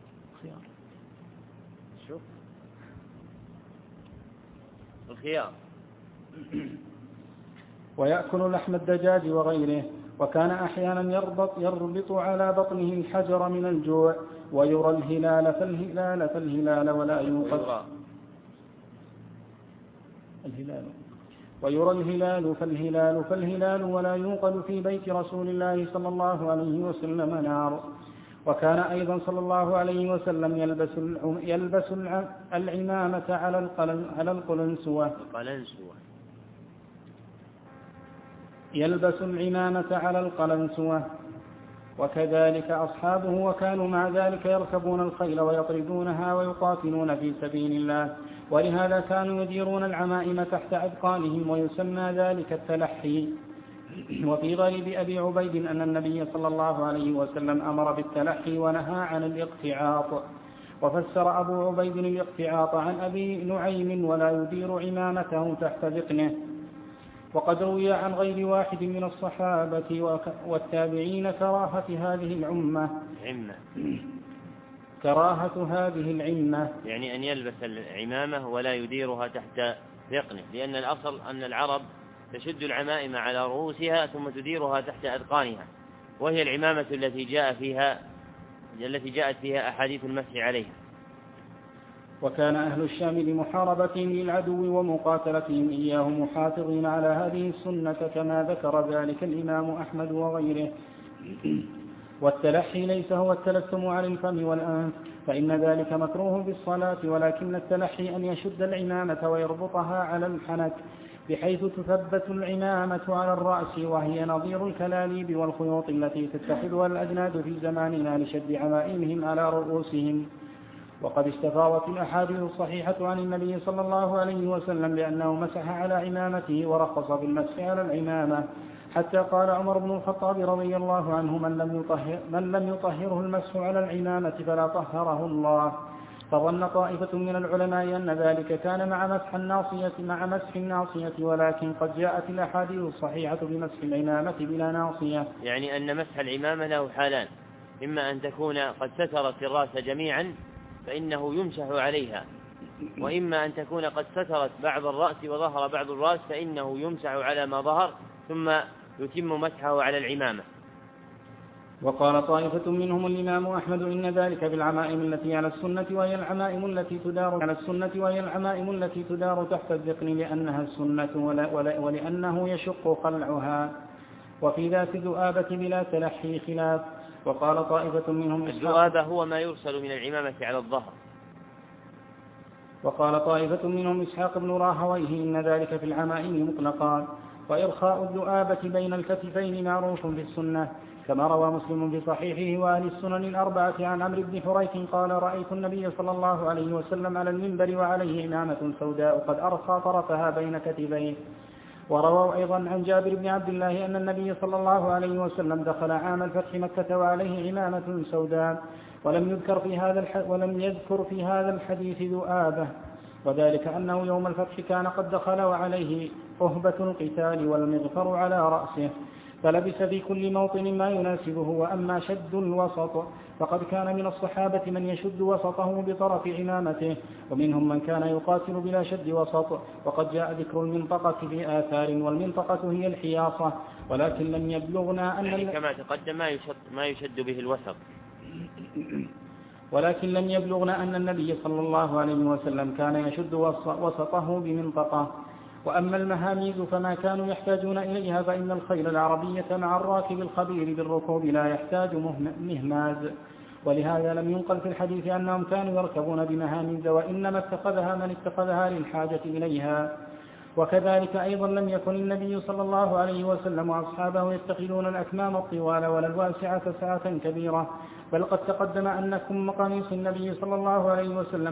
شوف الخيار. ويأكل لحم الدجاج وغيره. وكان أحيانا يربط على بطنه الحجر من الجوع. ويرى الهلال فالهلال ولا يوقد فالهلال ولا يوقد في بيت رسول الله صلى الله عليه وسلم نار. وكان أيضا صلى الله عليه وسلم يلبس العمامة على القلنسوة، وكذلك أصحابه، وكانوا مع ذلك يركبون الخيل ويطردونها ويقاتلون في سبيل الله، ولهذا كانوا يديرون العمائم تحت أذقانهم ويسمى ذلك التلحي. وفي غريب أبي عبيد أن النبي صلى الله عليه وسلم أمر بالتلحي ونهى عن الاقتعاط. وفسر أبو عبيد الاقتعاط عن أبي نعيم ولا يدير عمامته تحت ذقنه. وقد روي عن غير واحد من الصحابة والتابعين كراهة هذه العمة، يعني أن يلبس العمامة ولا يديرها تحت ذقنه، لأن الأصل أن العرب تشد العمائم على رؤوسها ثم تديرها تحت أذقانها، وهي العمامة التي جاءت فيها أحاديث المسح عليها. وكان أهل الشام لمحاربتهم للعدو ومقاتلتهم إياه محافظين على هذه السنة كما ذكر ذلك الإمام أحمد وغيره. والتلحي ليس هو التلثم على الفم والأنف، فإن ذلك مكروه بالصلاة، ولكن التلحي أن يشد العمامة ويربطها على الحنك بحيث تثبت العمامة على الرأس، وهي نظير الكلاليب والخيوط التي تتخذها الأجناد في زماننا لشد عمائمهم على رؤوسهم. وقد استفاضت الأحاديث الصحيحة عن النبي صلى الله عليه وسلم بأنه مسح على عمامته ورخص بالمسح على العمامة، حتى قال عمر بن الخطاب رضي الله عنه: من لم يطهره المسح على العمامة فلا طهره الله. فظن طائفة من العلماء أن ذلك كان مع مسح الناصية، ولكن قد جاءت الأحاديث الصحيحة بمسح العمامة بلا ناصية. يعني أن مسح العمامة له حالان: إما أن تكون قد سترت الرأس جميعا فإنه يمسح عليها، وإما أن تكون قد سترت بعض الرأس وظهر بعض الرأس فإنه يمسح على ما ظهر ثم يتم مسحه على العمامة. وقال طائفة منهم الإمام أحمد: إن ذلك بالعمائم التي على السنة وهي العمائم التي تدار تحت الذقن لأنها السنة ولأنه يشق خلعها، وفي ذات الذؤابة بلا تلحي خلاف. وقال طائفة منهم الذؤابة هو ما يرسل من العمامة على الظهر. وقال طائفة منهم إسحاق بن راهويه: إن ذلك في العمائم مطلقا، وإرخاء الذؤابة بين الكتفين معروف في السنة، كما روى مسلم في صحيحه وأهل السنن الأربعة عن عمرو بن حريث قال: رأيت النبي صلى الله عليه وسلم على المنبر وعليه عمامة سوداء قد أرخى طرفها بين كتفيه. ورووا أيضا عن جابر بن عبد الله أن النبي صلى الله عليه وسلم دخل عام الفتح مكة وعليه عمامة سوداء، ولم يذكر في هذا الحديث ذؤابة، وذلك أنه يوم الفتح كان قد دخل وعليه أهبة القتال والمغفر على رأسه، فلبس في كل موطن ما يناسبه. وأما شد الوسط فقد كان من الصحابة من يشد وسطه بطرف عمامته، ومنهم من كان يقاتل بلا شد وسط. وقد جاء ذكر المنطقة في آثار، والمنطقة هي الحياصة، ولكن لم يبلغنا يعني كما تقدم ما يشد به الوسط. ولكن لم يبلغنا أن النبي صلى الله عليه وسلم كان يشد وسطه بمنطقة. وأما المهاميز فما كانوا يحتاجون إليها، فإن الخيل العربية مع الراكب الخبير بالركوب لا يحتاج مهماز، ولهذا لم ينقل في الحديث أنهم كانوا يركبون بمهاميز، وإنما اتخذها من اتخذها للحاجة إليها. وكذلك أيضا لم يكن النبي صلى الله عليه وسلم وأصحابه يتخذون الأكمام الطوال ولا الواسعة سعة كبيرة، بل قد تقدم أنكم قميص النبي صلى الله عليه وسلم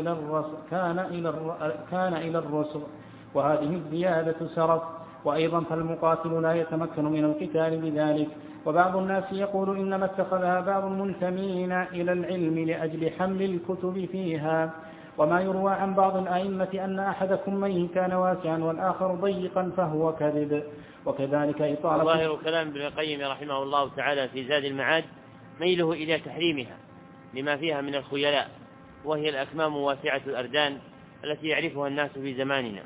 كان إلى الرسغ، وهذه الزيادة سرت. وأيضا فالمقاتل لا يتمكن من القتال بذلك. وبعض الناس يقول إنما اتخذها بعض المنتمين إلى العلم لأجل حمل الكتب فيها. وما يروى عن بعض الأئمة أن أحدكم من كان واسعا والآخر ضيقا فهو كذب. وكذلك إطالة ظاهر كلام ابن القيم رحمه الله تعالى في زاد المعاد ميله إلى تحريمها لما فيها من الخيلاء، وهي الأكمام واسعة الأردان التي يعرفها الناس في زماننا.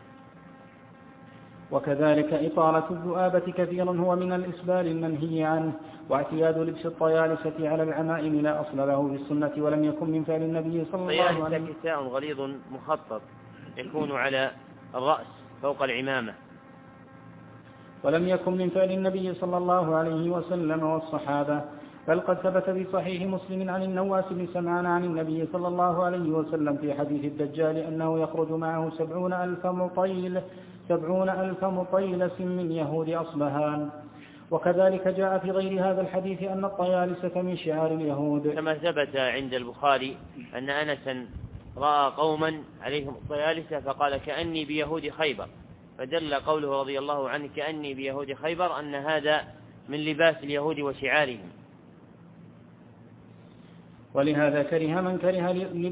وكذلك إطالة الذؤابة كثيرا هو من الإسبال المنهي عنه. واعتياد لبس الطيالسة على العمائم لا أصل له في السنة، ولم يكن من فعل النبي صلى الله عليه وسلم. كساء غليظ مخطط يكون على الرأس فوق العمامة، ولم يكن من فعل النبي صلى الله عليه وسلم والصحابة، بل قد ثبت في صحيح مسلم عن النواس بن سمعان عن النبي صلى الله عليه وسلم في حديث الدجال أنه يخرج معه 70,000 مطيلس من يهود أصبهان. وكذلك جاء في غير هذا الحديث أن الطيالسة من شعار اليهود، كما ثبت عند البخاري أن أنسا رأى قوما عليهم الطيالسة فقال: كأني بيهود خيبر، فدل قوله رضي الله عنه كأني بيهود خيبر أن هذا من لباس اليهود وشعارهم. ولهذا كره من كره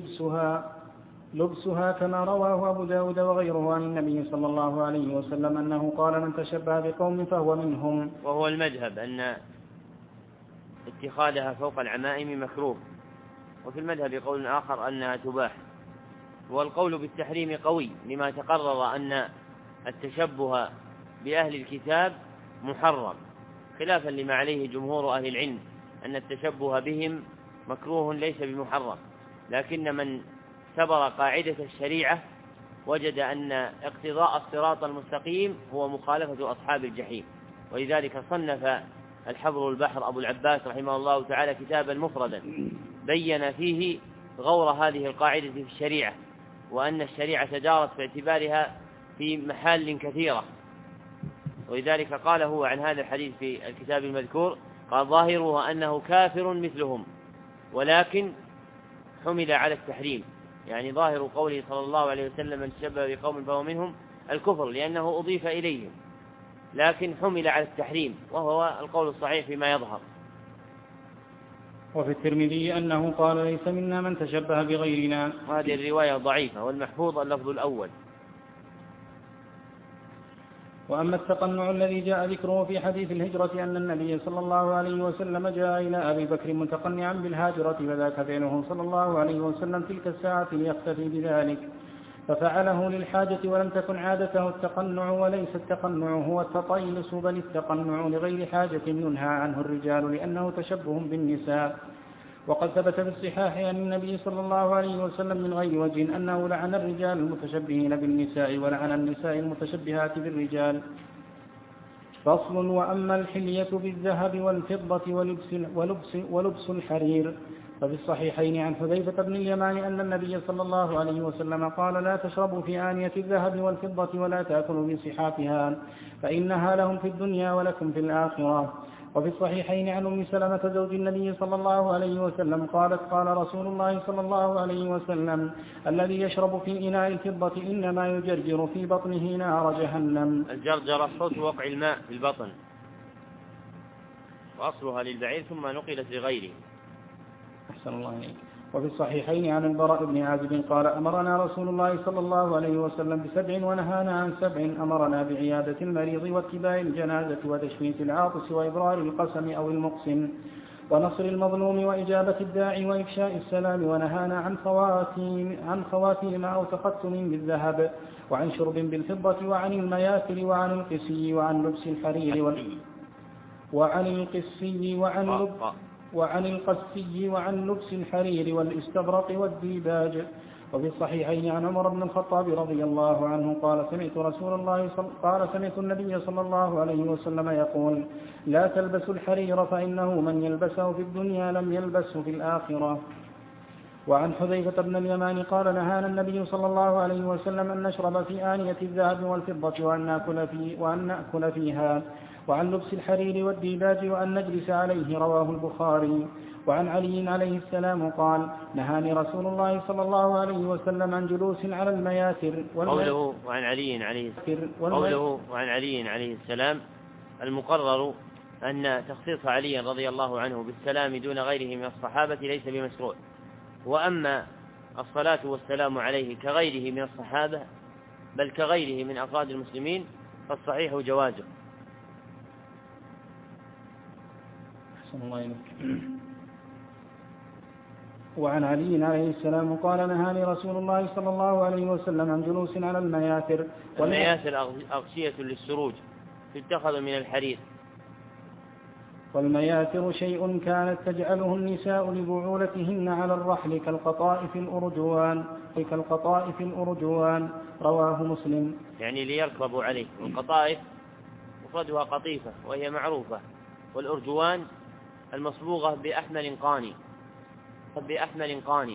لبسها كما رواه أبو داود وغيره عن النبي صلى الله عليه وسلم أنه قال من تشبه بقوم فهو منهم. وهو المذهب أن اتخاذها فوق العمائم مكروه، وفي المذهب قول آخر أنها تباح، والقول بالتحريم قوي لما تقرر أن التشبه بأهل الكتاب محرم، خلافا لما عليه جمهور أهل العلم أن التشبه بهم مكروه ليس بمحرم. لكن من سبر قاعدة الشريعة وجد أن اقتضاء الصراط المستقيم هو مخالفة أصحاب الجحيم، ولذلك صنف الحبر البحر أبو العباس رحمه الله تعالى كتابا مفردا بين فيه غور هذه القاعدة في الشريعة، وأن الشريعة دارت في اعتبارها في محال كثيرة. ولذلك قال هو عن هذا الحديث في الكتاب المذكور، قال ظاهره أنه كافر مثلهم، ولكن حمل على التحريم، يعني ظاهر قوله صلى الله عليه وسلم من تشبه بقوم فهو منهم الكفر، لأنه أضيف إليهم، لكن حمل على التحريم، وهو القول الصحيح فيما يظهر. وفي الترمذي أنه قال ليس منا من تشبه بغيرنا. هذه الرواية ضعيفة، والمحفوظ اللفظ الأول. وأما التقنع الذي جاء ذكره في حديث الهجرة أن النبي صلى الله عليه وسلم جاء إلى أبي بكر متقنعا بالهاجرة، فذاك فعله صلى الله عليه وسلم تلك الساعة ليقتدي بذلك، ففعله للحاجة ولم تكن عادته التقنع، وليس التقنع هو التطيلس، بل التقنع لغير حاجة ينهى عنه الرجال لأنه تشبه بالنساء. وقد ثبت في الصحاح عن النبي صلى الله عليه وسلم من غير وجه أنه لعن الرجال المتشبهين بالنساء ولعن النساء المتشبهات بالرجال. فصل. وأما الحلية بالذهب والفضة ولبس الحرير، ففي الصحيحين عن حذيفة بن اليمان أن النبي صلى الله عليه وسلم قال لا تشربوا في آنية الذهب والفضة ولا تأكلوا من صحافها فإنها لهم في الدنيا ولكم في الآخرة. وفي الصحيحين عن أم سلمة زوج النبي صلى الله عليه وسلم قالت قال رسول الله صلى الله عليه وسلم الذي يشرب في إناء الفضة إنما يجرجر في بطنه نار جهنم. الجرجر صوت وقع الماء في البطن، وأصلها للبعير ثم نقلت لغيره. أحسن الله عليك. وفي الصحيحين عن البراء بن عازب قال أمرنا رسول الله صلى الله عليه وسلم ب7 ونهانا عن 7. أمرنا بعيادة المريض واتباع الجنازة وتشميت العاطس وإبرار القسم أو المقسم ونصر المظلوم وإجابة الداعي وإفشاء السلام، ونهانا عن خواتيم أو تختم بالذهب وعن شرب بالفضة وعن المياثر وعن القسي وعن لبس الحرير وعن القسي وعن لبس الحرير والاستبرق والديباج. وفي الصحيحين عن عمر بن الخطاب رضي الله عنه قال سمعت النبي صلى الله عليه وسلم يقول لا تلبسوا الحرير فإنه من يلبسه في الدنيا لم يلبسه في الآخرة. وعن حذيفة بن اليمان قال نهانا النبي صلى الله عليه وسلم أن نشرب في آنية الذهب والفضة وأن نأكل فيها، وعن لبس الحرير والديباج وأن نجلس عليه، رواه البخاري. وعن علي عليه السلام قال نهاني رسول الله صلى الله عليه وسلم عن جلوس على المياثر. قوله وعن علي عليه السلام المقرر أن تخصيص علي رضي الله عنه بالسلام دون غيره من الصحابة ليس بمشروع، وأما الصلاة والسلام عليه كغيره من الصحابة بل كغيره من أفراد المسلمين فالصحيح جوازه. وعن علي عليه السلام قال نهاني رسول الله صلى الله عليه وسلم عن جلوس على المياثر. المياثر أغشية للسروج تتخذ من الحرير. والمياثر شيء كانت تجعله النساء لبعولتهن على الرحل كالقطائف الأرجوان، رواه مسلم. يعني ليركبوا عليه. والقطائف مفردها قطيفة وهي معروفة، والأرجوان المصبوغة بأحمل قاني.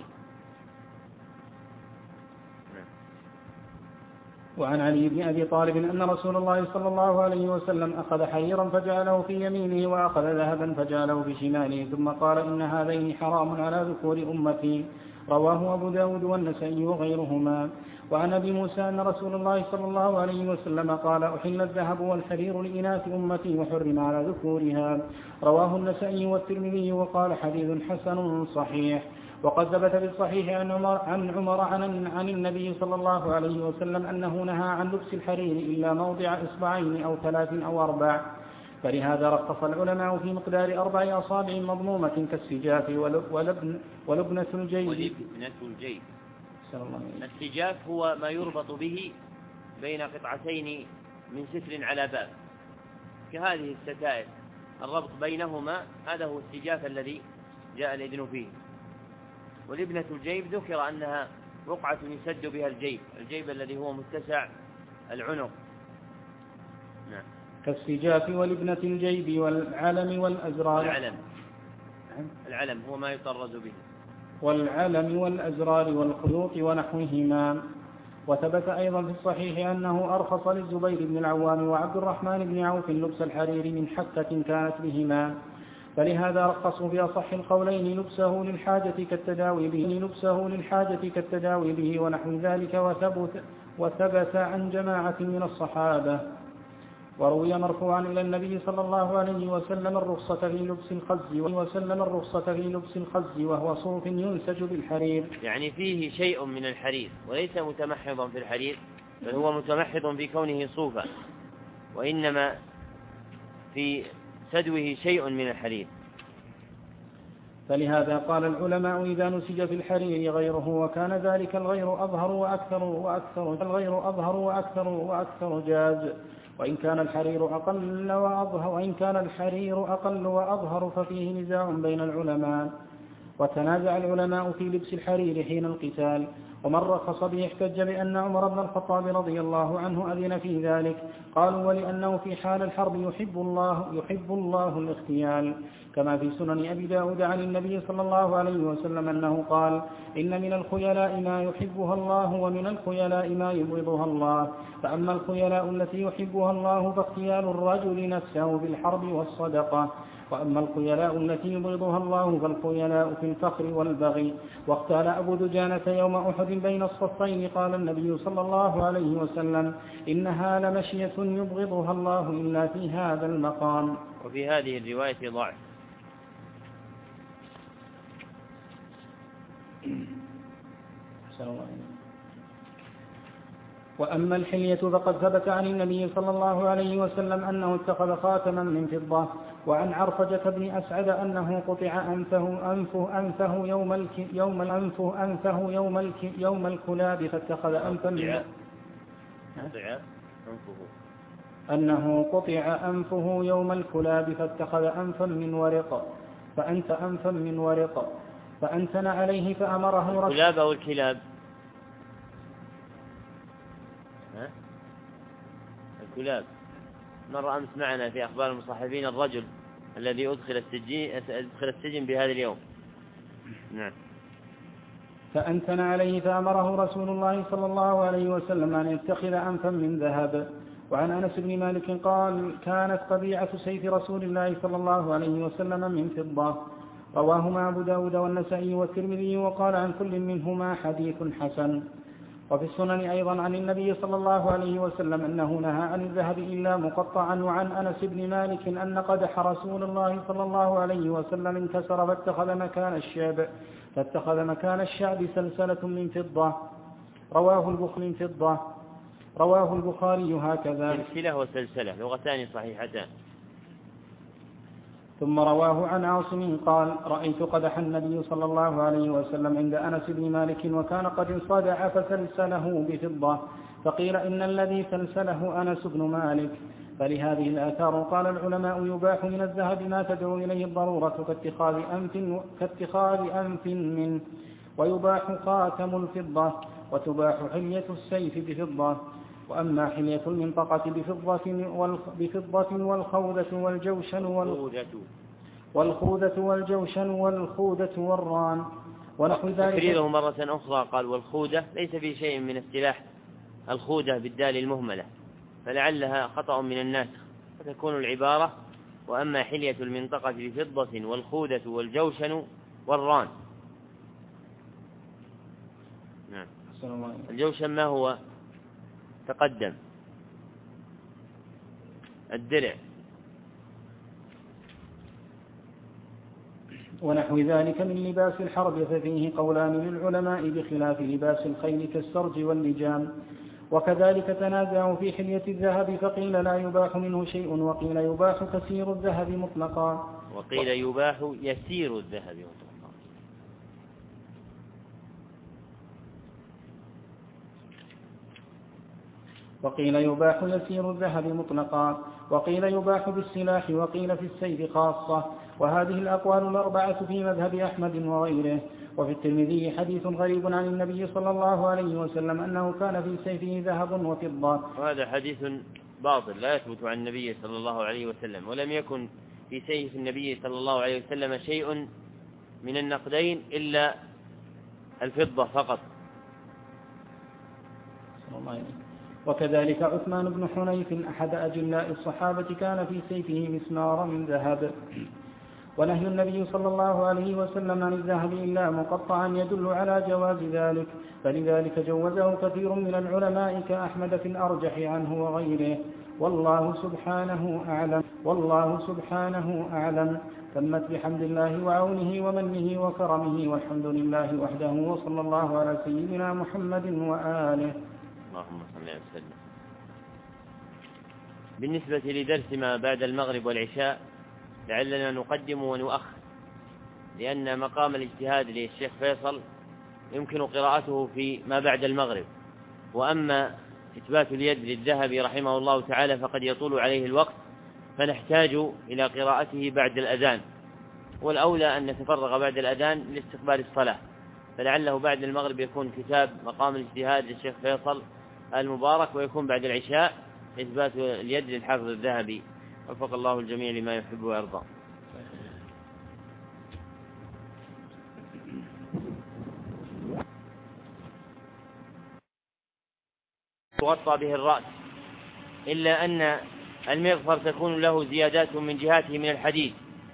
وعن علي بن أبي طالب أن رسول الله صلى الله عليه وسلم أخذ حريرا فجعله في يمينه وأخذ ذهبا فجعله في شماله، ثم قال إن هذين حرام على ذكور أمتي، رواه أبو داود والنسائي وغيرهما. وعن أبي موسى أن رسول الله صلى الله عليه وسلم قال: أحل الذهب والحرير لإناث أمتي وحرم على ذكورها. رواه النسائي والترمذي وقال: حديث حسن صحيح. وقد ثبت في الصحيح عن عمر عن النبي صلى الله عليه وسلم أنه نهى عن لبس الحرير إلا موضع إصبعين أو 3 أو 4. فلهذا رخص العلماء في مقدار 4 أصابع مضمومة كالسجاف ولبنة الجيب. السجاف هو ما يربط به بين قطعتين من ستر على باب، كهذه الستائر، الربط بينهما هذا هو السجاف الذي جاء الإذن فيه. ولبنة الجيب ذكر أنها رقعة يسد بها الجيب الذي هو متسع العنق. نعم. كالسجاف ولبنة الجيب والعلم والأزرار. العلم هو ما يطرز به. والعلم والأزرار والخيوط ونحوهما. وثبت أيضا في الصحيح أنه أرخص للزبير بن العوام وعبد الرحمن بن عوف لبس الحرير من حكة كانت بهما، فلهذا رخصوا في أصح القولين لبسه للحاجة كالتداوي به ونحو ذلك. وثبت عن جماعة من الصحابة. وروي مرفوعا إلى النبي صلى الله عليه وسلم الرخصة في لبس الخز وهو صوف ينسج بالحرير، يعني فيه شيء من الحرير وليس متمحضا في الحرير، بل هو متمحض في كونه صوفا، وإنما في سدوه شيء من الحرير. فلهذا قال العلماء: إذا نسج في الحرير غيره وكان ذلك الغير أظهر وأكثر جاز، وإن كان الحرير أقل وأظهر ففيه نزاع بين العلماء. وتنازع العلماء في لبس الحرير حين القتال، ومن رخص به احتج بأن عمر بن الخطاب رضي الله عنه أذن في ذلك. قالوا: ولأنه في حال الحرب يحب الله الاغتيال، كما في سنن أبي داود عن النبي صلى الله عليه وسلم أنه قال: إن من الخيلاء ما يحبها الله ومن الخيلاء ما يبغضها الله، فأما الخيلاء التي يحبها الله فاغتيال الرجل نفسه بالحرب والصدقة، وأما الخيلاء التي يبغضها الله فالخيلاء في الفخر والبغي. واختال أبو دجانة يوم أحد بين الصفين، قال النبي صلى الله عليه وسلم: إنها لمشية يبغضها الله إلا في هذا المقام. وفي هذه الرواية ضعف. وأما الحلية فقد ثبت عن النبي صلى الله عليه وسلم أنه اتخذ خاتما من فضة. وعن عرفجة بن أسعد أنه قطع أنفه يوم الكلاب فاتخذ أنفا من أنه قطع أنفه يوم الكلاب فاتخذ أنفا من ورق فأنتن عليه فأمره الكلاب أو الكلاب؟ الكلاب. مر أمس معنا في أخبار المصحفين الرجل الذي أدخل السجن بهذا اليوم. نعم. فأنتن عليه فأمره رسول الله صلى الله عليه وسلم أن يتخذ أنفا من ذهب. وعن أنس بن مالك قال: كانت قبيعة سيف رسول الله صلى الله عليه وسلم من فضة. رواهما أبو داود والنسائي والترمذي وقال عن كل منهما حديث حسن. وفي السنن أيضا عن النبي صلى الله عليه وسلم أنه نهى عن الذهب إلا مقطعا. وعن أنس بن مالك أن قدح رسول الله صلى الله عليه وسلم انكسر فاتخذ مكان الشعب سلسلة من فضة. رواه البخاري هكذا. سلسلة وسلسلة لغتان صحيحتان. ثم رواه عن عاصم قال: رأيت قدح النبي صلى الله عليه وسلم عند أنس بن مالك وكان قد انصدع فسلسله بفضة، فقيل إن الذي سلسله أنس بن مالك. فلهذه الآثار قال العلماء: يباح من الذهب ما تدعو إليه الضرورة كاتخاذ أنف منه، ويباح خاتم الفضة، وتباح حلية السيف بفضة. وأما حلية المنطقة بفضة والخودة والران ونحو ذلك. تكريره مرة أخرى قال: والخودة، ليس في شيء من اصطلاح الخودة بالدال المهملة، فلعلها خطأ من الناسخ، فتكون العبارة: وأما حلية المنطقة بفضة والخودة والجوشن والران. نعم. الجوشن ما هو؟ تقدم. الدرع. ونحو ذلك من لباس الحرب ففيه قولان للعلماء بخلاف لباس الخيل كالسرج واللجام. وكذلك تنازعوا في حلية الذهب فقيل لا يباح منه شيء وقيل يباح كثير الذهب مطلقا وقيل يباح يسير الذهب مطلقا. وقيل يباح يسير الذهب مطلقا وقيل يباح بالسلاح وقيل في السيف خاصة. وهذه الأقوال الأربعة في مذهب أحمد وغيره. وفي الترمذي حديث غريب عن النبي صلى الله عليه وسلم أنه كان في سيفه ذهب وفضة. وهذا حديث باطل لا يثبت عن النبي صلى الله عليه وسلم، ولم يكن في سيف النبي صلى الله عليه وسلم شيء من النقدين إلا الفضة فقط. وكذلك عثمان بن حنيف أحد أجلاء الصحابة كان في سيفه مسمار من ذهب. ونهي النبي صلى الله عليه وسلم عن الذهب إلا مقطعا يدل على جواز ذلك، فلذلك جوزه كثير من العلماء كأحمد في الأرجح عنه وغيره. والله سبحانه أعلم. تمت بحمد الله وعونه ومنه وكرمه، والحمد لله وحده، وصلى الله على سيدنا محمد وآله. اللهم صل وسلم. بالنسبة لدرس ما بعد المغرب والعشاء لعلنا نقدم ونؤخر، لأن مقام الاجتهاد للشيخ فيصل يمكن قراءته في ما بعد المغرب، وأما إثبات اليد للذهبي رحمه الله تعالى فقد يطول عليه الوقت، فنحتاج إلى قراءته بعد الأذان، والأولى أن نتفرغ بعد الأذان لاستقبال الصلاة، فلعله بعد المغرب يكون كتاب مقام الاجتهاد للشيخ فيصل المبارك، ويكون بعد العشاء إثبات اليد للحافظ الذهبي. وفق الله الجميع لما يحب ويرضى. تغطى به الرأس، إلا أن المغفر تكون له زيادات من جهاته من الحديد.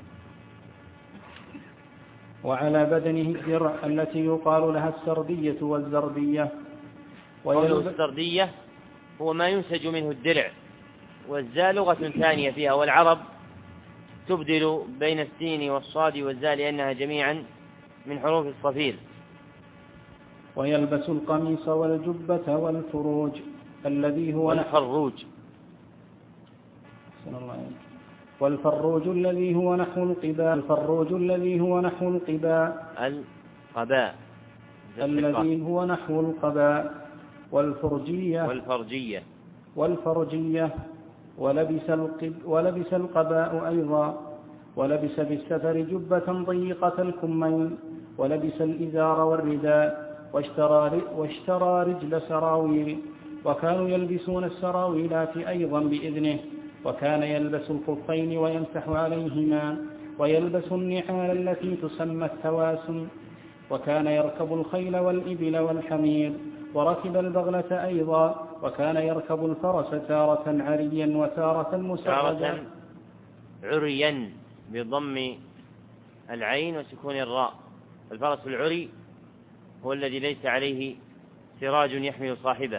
وعلى بدنه الدرع التي يقال لها السردية والزردية. قوله السردية هو ما ينسج منه الدرع، والزاء لغة ثانية فيها، والعرب تبدل بين السين والصاد والزاء لأنها جميعا من حروف الصفير. ويلبس القميص والجبة والفروج الذي هو والفروج الذي هو نحو القباء. الفروج الذي هو نحو القباء. القباء الذي هو نحو القباء. والفرجية ولبس القباء أيضا. ولبس بالسفر جبة ضيقة الكمين، ولبس الإزار والرداء، واشترى رجل سراويل. وكانوا يلبسون السراويلات أيضا بإذنه. وكان يلبس الخفين ويمسح عليهما، ويلبس النعال التي تسمى التواسم. وكان يركب الخيل والإبل والحمير، وركب البغلة أيضا. وكان يركب الفرس تارة عريا وتارة مسرجا. عريا بضم العين وسكون الراء. الفرس العري هو الذي ليس عليه سراج يحمل صاحبه.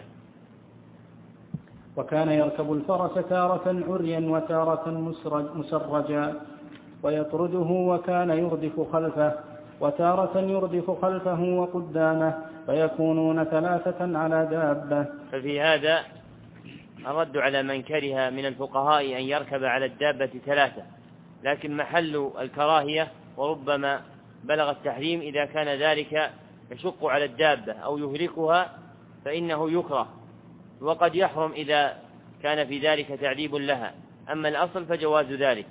وكان يركب الفرس تارة عريا وتارة مسرجا ويطرده، وكان يردف خلفه، وتارة يردف خلفه وقدامه، فيكونون ثلاثة على دابة. ففي هذا الرد على من كره من الفقهاء أن يركب على الدابة ثلاثة، لكن محل الكراهية وربما بلغ التحريم إذا كان ذلك يشق على الدابة أو يهلكها فإنه يكره، وقد يحرم إذا كان في ذلك تعذيب لها. أما الأصل فجواز ذلك.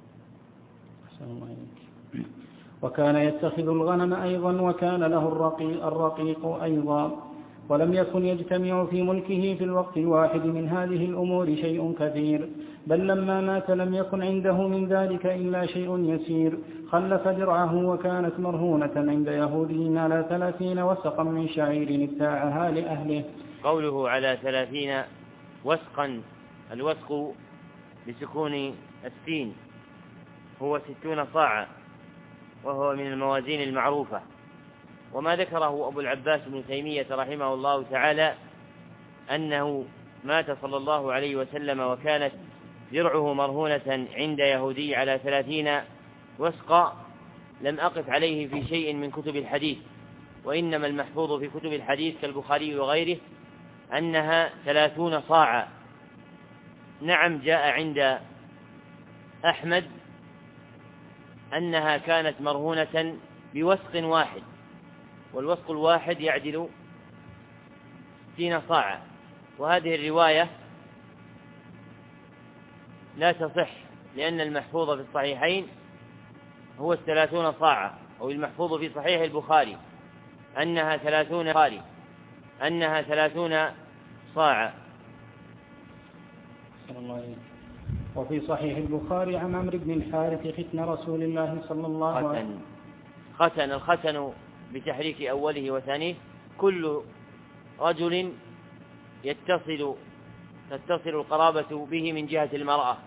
وكان يتخذ الغنم أيضا، وكان له الرقيق أيضا. ولم يكن يجتمع في ملكه في الوقت الواحد من هذه الأمور شيء كثير، بل لما مات لم يكن عنده من ذلك إلا شيء يسير. خلف درعه وكانت مرهونة عند يهودي على 30 وسقا من شعير ابتاعها لأهله. قوله على 30 وسقا، الوسق بسكون السين هو 60 صاعا، وهو من الموازين المعروفة، وما ذكره أبو العباس بن تيمية رحمه الله تعالى أنه مات صلى الله عليه وسلم وكانت درعه مرهونة عند يهودي على 30 وسقا، لم أقف عليه في شيء من كتب الحديث، وإنما المحفوظ في كتب الحديث كالبخاري وغيره أنها 30 صاعا. نعم، جاء عند أحمد أنها كانت مرهونة بوسق واحد، والوسق الواحد يعدل 60 صاعا، وهذه الرواية لا تصح، لأن المحفوظ في الصحيحين هو 30 صاعا، أو المحفوظ في صحيح البخاري أنها 30 صاعا. وفي صحيح البخاري عن عمرو بن الحارث ختن رسول الله صلى الله عليه وسلم. الختن بتحريك أوله وثانيه كل رجل تتصل القرابة به من جهة المرأة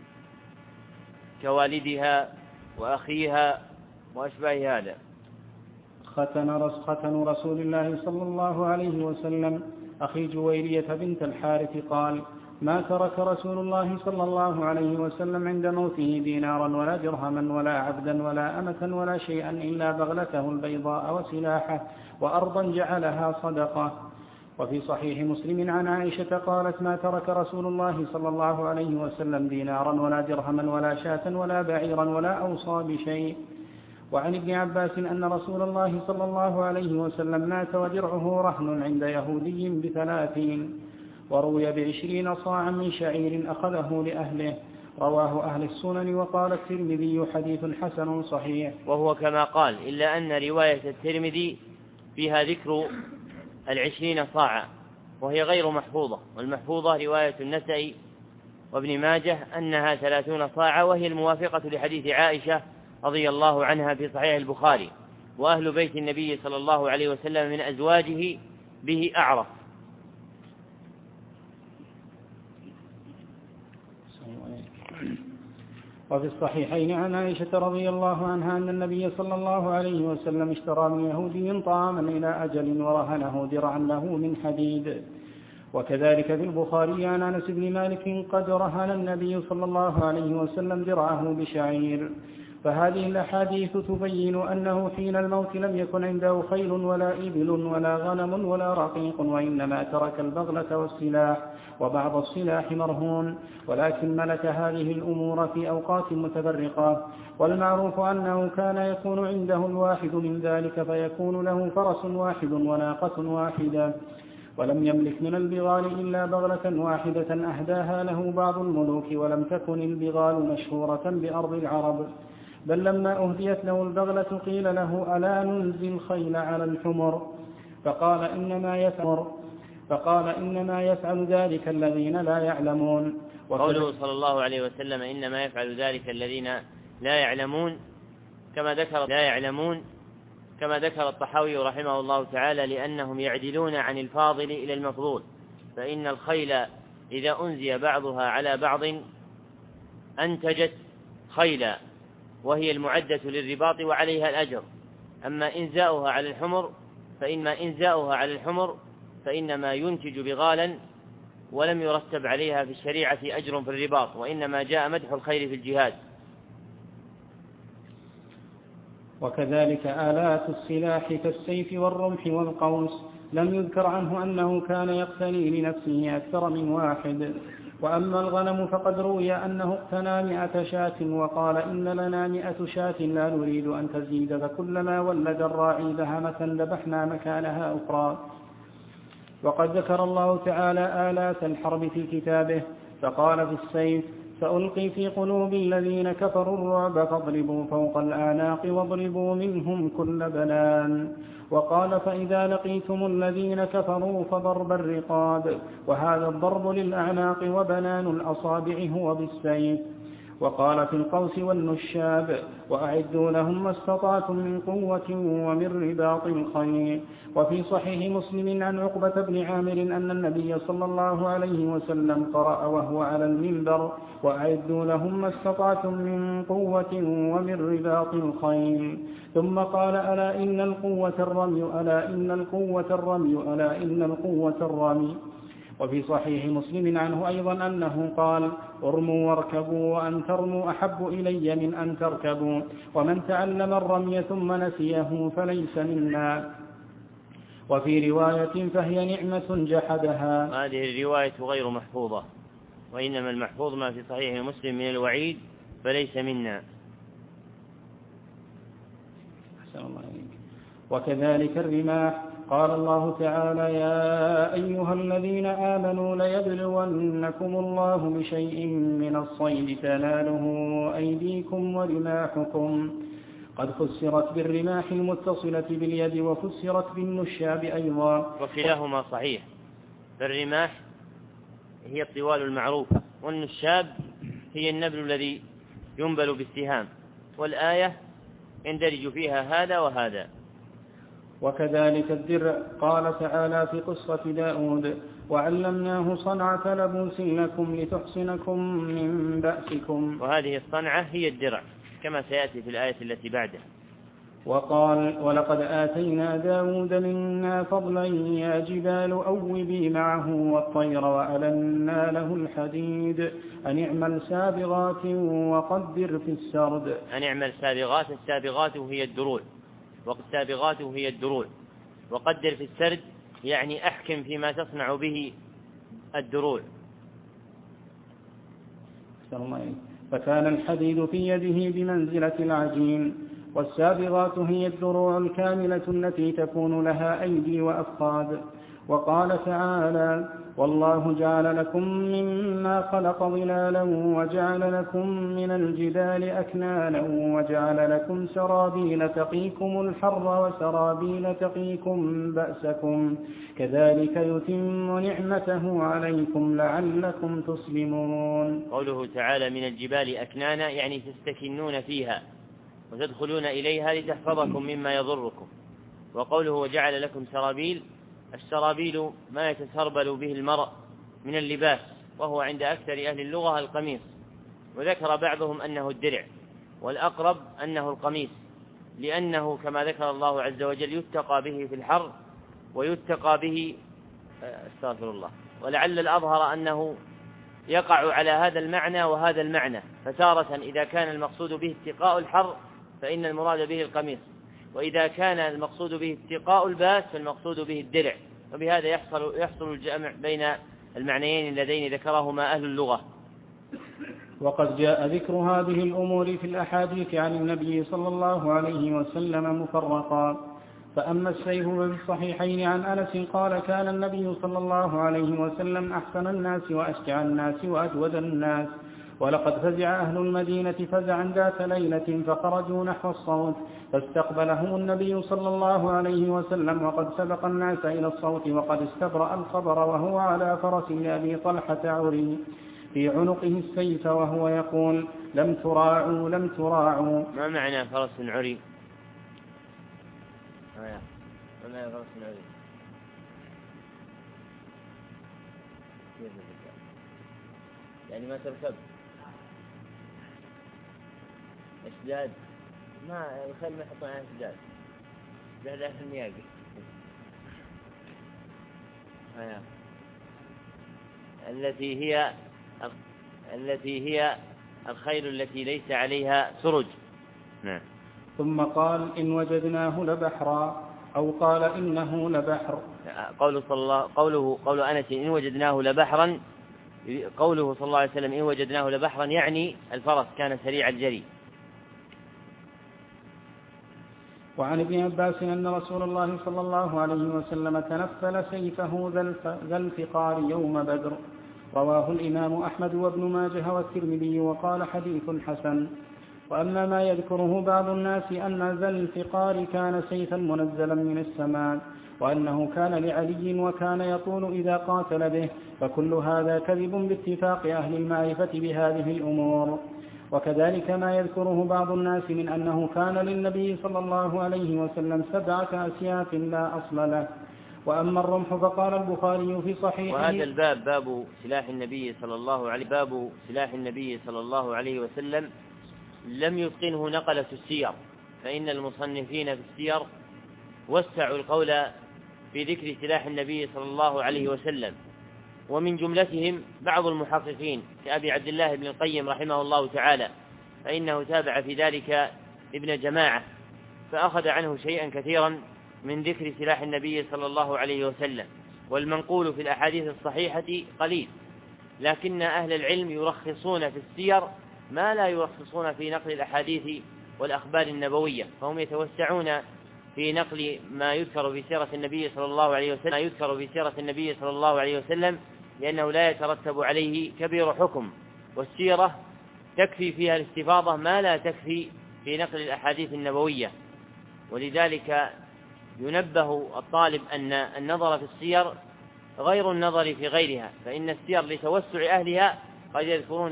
كوالدها وأخيها وأشباه هذا. ختن رسول الله صلى الله عليه وسلم أخي جويرية بنت الحارث قال: ما ترك رسول الله صلى الله عليه وسلم عند موته دينارا ولا درهما ولا عبدا ولا أمة ولا شيئا إلا بغلته البيضاء وسلاحه وأرضا جعلها صدقة. وفي صحيح مسلم عن عائشة قالت: ما ترك رسول الله صلى الله عليه وسلم دينارا ولا درهما ولا شاة ولا بعيرا ولا أوصى بشيء. وعن ابن عباس أن رسول الله صلى الله عليه وسلم مات ودرعه رهن عند يهودي ب30، وروي ب20 صاعا من شعير أخذه لأهله. رواه أهل السنن. وقال الترمذي: حديث حسن صحيح. وهو كما قال، إلا أن رواية الترمذي فيها ذكر 20 صاعا وهي غير محفوظة، والمحفوظة رواية النسائي وابن ماجه أنها 30 صاعا، وهي الموافقة لحديث عائشة رضي الله عنها في صحيح البخاري: وأهل بيت النبي صلى الله عليه وسلم من أزواجه به أعرف. وفي الصحيحين عن عائشة رضي الله عنها أن النبي صلى الله عليه وسلم اشترى من يهودي طعاما إلى أجل ورهنه درعا له من حديد. وكذلك في البخاري عن أنس بن مالك قد رهن النبي صلى الله عليه وسلم درعه بشعير. فهذه الأحاديث تبين أنه حين الموت لم يكن عنده خيل ولا إبل ولا غنم ولا رقيق، وإنما ترك البغلة والسلاح، وبعض السلاح مرهون، ولكن ملك هذه الأمور في أوقات متفرقة. والمعروف أنه كان يكون عنده الواحد من ذلك، فيكون له فرس واحد وناقة واحدة، ولم يملك من البغال إلا بغلة واحدة أهداها له بعض الملوك، ولم تكن البغال مشهورة بأرض العرب. بل لما أهديت له البغلة قيل له: ألا ننزي الخيل على الحمر؟ فقال: إنما يفعل ذلك الذين لا يعلمون. قوله صلى الله عليه وسلم: إنما يفعل ذلك الذين لا يعلمون، كما ذكر الطحاوي رحمه الله تعالى، لأنهم يعدلون عن الفاضل إلى المفضول، فإن الخيل إذا أنزي بعضها على بعض أنتجت خيلا، وهي المعدة للرباط وعليها الأجر. أما إنزاؤها على الحمر فإنما ينتج بغالا، ولم يرتب عليها في الشريعة أجر في الرباط، وإنما جاء مدح الخير في الجهاد. وكذلك آلات السلاح كالسيف والرمح والقوس لم يذكر عنه أنه كان يقتني لنفسه أكثر من واحد. وأما الغنم فقد روي أنه اقتنى 100 شاة، وقال: إن لنا 100 شاة لا نريد أن تزيد، فكلما ولد الراعي بهمة ذبحنا مكانها أخرى. وقد ذكر الله تعالى آلات الحرب في كتابه، فقال في السيف: سألقي في قلوب الذين كفروا الرعب فاضربوا فوق الأعناق واضربوا منهم كل بنان. وقال: فإذا لقيتم الذين كفروا فضرب الرقاب، وهذا الضرب للأعناق، وبنان الأصابع هو بالسيف. وقال في القوس والنشاب وأعدوا لهم ما استطعتم من قوة ومن رباط الخيل. وفي صحيح مسلم عن عقبة بن عامر أن النبي صلى الله عليه وسلم قرأ وهو على المنبر وأعدوا لهم ما استطعتم من قوة ومن رباط الخيل، ثم قال ألا إن القوة الرمي، ألا إن القوة الرمي، ألا إن القوة الرمي. وفي صحيح مسلم عنه أيضا أنه قال ارموا واركبوا وأن ترموا أحب إلي من أن تركبوا، ومن تعلم الرمي ثم نسيه فليس منا. وفي رواية فهي نعمة جحدها. هذه الرواية غير محفوظة، وإنما المحفوظ ما في صحيح مسلم من الوعيد فليس منا. وكذلك الرماح قال الله تعالى يا أيها الذين آمنوا ليبلونكم الله بشيء من الصيد تناله أيديكم ورماحكم. قد فسرت بالرماح المتصلة باليد وفسرت بالنشاب أيضا، وكلاهما صحيح. فالرماح هي الطوال المعروفة، والنشاب هي النبل الذي ينبل بالسهام، والآية يندرج فيها هذا وهذا. وكذلك الدرع قال تعالى في قصة داود وعلمناه صنعة لبوس لكم لتحصنكم من بأسكم، وهذه الصنعة هي الدرع كما سيأتي في الآية التي بعدها. وقال ولقد آتينا داود منا فضلا يا جبال أوبي معه والطير وألنا له الحديد أن اعمل سابغات وقدر في السرد. أن اعمل سابغات، السابغات هي الدروع، والسابغات هي الدروع، وقدر في السرد يعني أحكم فيما تصنع به الدروع. فكان الحديد في يده بمنزلة العجين، والسابغات هي الدروع الكاملة التي تكون لها أيدي وأفخاذ. وقال تعالى والله جعل لكم مما خلق ظلالا وجعل لكم من الجبال أكنانا وجعل لكم سرابيل تقيكم الحر وسرابيل تقيكم بأسكم كذلك يتم نعمته عليكم لعلكم تسلمون. قوله تعالى من الجبال أكنانا يعني تستكنون فيها وتدخلون إليها لتحفظكم مما يضركم. وقوله وجعل لكم سرابيل، السرابيل ما يتسربل به المرء من اللباس، وهو عند أكثر أهل اللغة القميص، وذكر بعضهم أنه الدرع، والأقرب أنه القميص، لأنه كما ذكر الله عز وجل يتقى به في الحر ويتقى به استغفر الله، ولعل الأظهر أنه يقع على هذا المعنى وهذا المعنى، فتارة إذا كان المقصود به اتقاء الحر فإن المراد به القميص، وإذا كان المقصود به اتقاء الباس فالمقصود به الدرع، وبهذا يحصل الجمع بين المعنيين اللذين ذكرهما أهل اللغة. وقد جاء ذكر هذه الأمور في الأحاديث عن النبي صلى الله عليه وسلم مفرقا. فأما السيف في الصحيحين عن أنس قال كان النبي صلى الله عليه وسلم أحسن الناس وأشجع الناس وأجود الناس، ولقد فزع أهل المدينة فزعا ذات ليلة فخرجوا نحو الصوت فاستقبلهم النبي صلى الله عليه وسلم وقد سبق الناس إلى الصوت وقد استبرأ الخبر وهو على فرس أبي طلحة عري في عنقه السيف وهو يقول لم تراعوا لم تراعوا. ما معنى فرس عري؟ ما معنى فرس عري؟ يعني ما تركب اشداد، ما الخيل ما يحطون عليها اشداد، اشداد على النياقة. التي هي الخيل التي ليس عليها سرج. نعم. ثم قال إن وجدناه لبحرا، أو قال إنه لبحر. قول أنس إن وجدناه لبحرا، قوله صلى الله عليه وسلم إن وجدناه لبحرا يعني الفرس كان سريع الجري. وعن ابن عباس أن رسول الله صلى الله عليه وسلم تنفل سيفه ذا الفقار يوم بدر. رواه الإمام أحمد وابن ماجه والترمذي وقال حديث حسن. وأما ما يذكره بعض الناس أن ذا الفقار كان سيفا منزلا من السماء وأنه كان لعلي وكان يطول إذا قاتل به، فكل هذا كذب باتفاق أهل المعرفة بهذه الأمور. وكذلك ما يذكره بعض الناس من أنه كان للنبي صلى الله عليه وسلم 7 أسياف لا أصل له. وأما الرمح فقال البخاري في صحيحه. وهذا الباب باب سلاح النبي صلى الله عليه وسلم لم يتقنه نقلة السير، فإن المصنفين في السير وسعوا القول في ذكر سلاح النبي صلى الله عليه وسلم، ومن جملتهم بعض المحققين كأبي عبد الله بن القيم رحمه الله تعالى، فإنه تابع في ذلك ابن جماعة فأخذ عنه شيئا كثيرا من ذكر سلاح النبي صلى الله عليه وسلم. والمنقول في الأحاديث الصحيحة قليل، لكن أهل العلم يرخصون في السير ما لا يرخصون في نقل الأحاديث والأخبار النبوية، فهم يتوسعون في نقل ما يذكر في سيرة النبي صلى الله عليه وسلم لأنه لا يترتب عليه كبير حكم، والسيرة تكفي فيها الاستفاضة ما لا تكفي في نقل الأحاديث النبوية. ولذلك ينبه الطالب أن النظر في السير غير النظر في غيرها، فإن السير لتوسع أهلها قد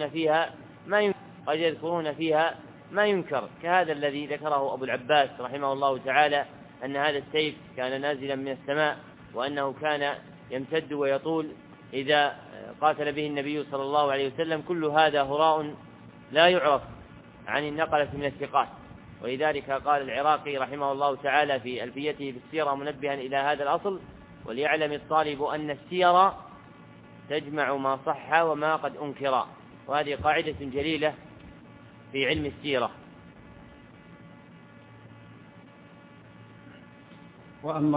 يذكرون فيها ما ينكر، كهذا الذي ذكره أبو العباس رحمه الله تعالى أن هذا السيف كان نازلا من السماء، وأنه كان يمتد ويطول إذا قاتل به النبي صلى الله عليه وسلم. كل هذا هراء لا يعرف عن النقلة من الثقات. ولذلك قال العراقي رحمه الله تعالى في ألفيته في السيرة منبها إلى هذا الأصل: وليعلم الطالب أن السير تجمع ما صح وما قد أنكر. وهذه قاعدة جليلة في علم السيرة. وأما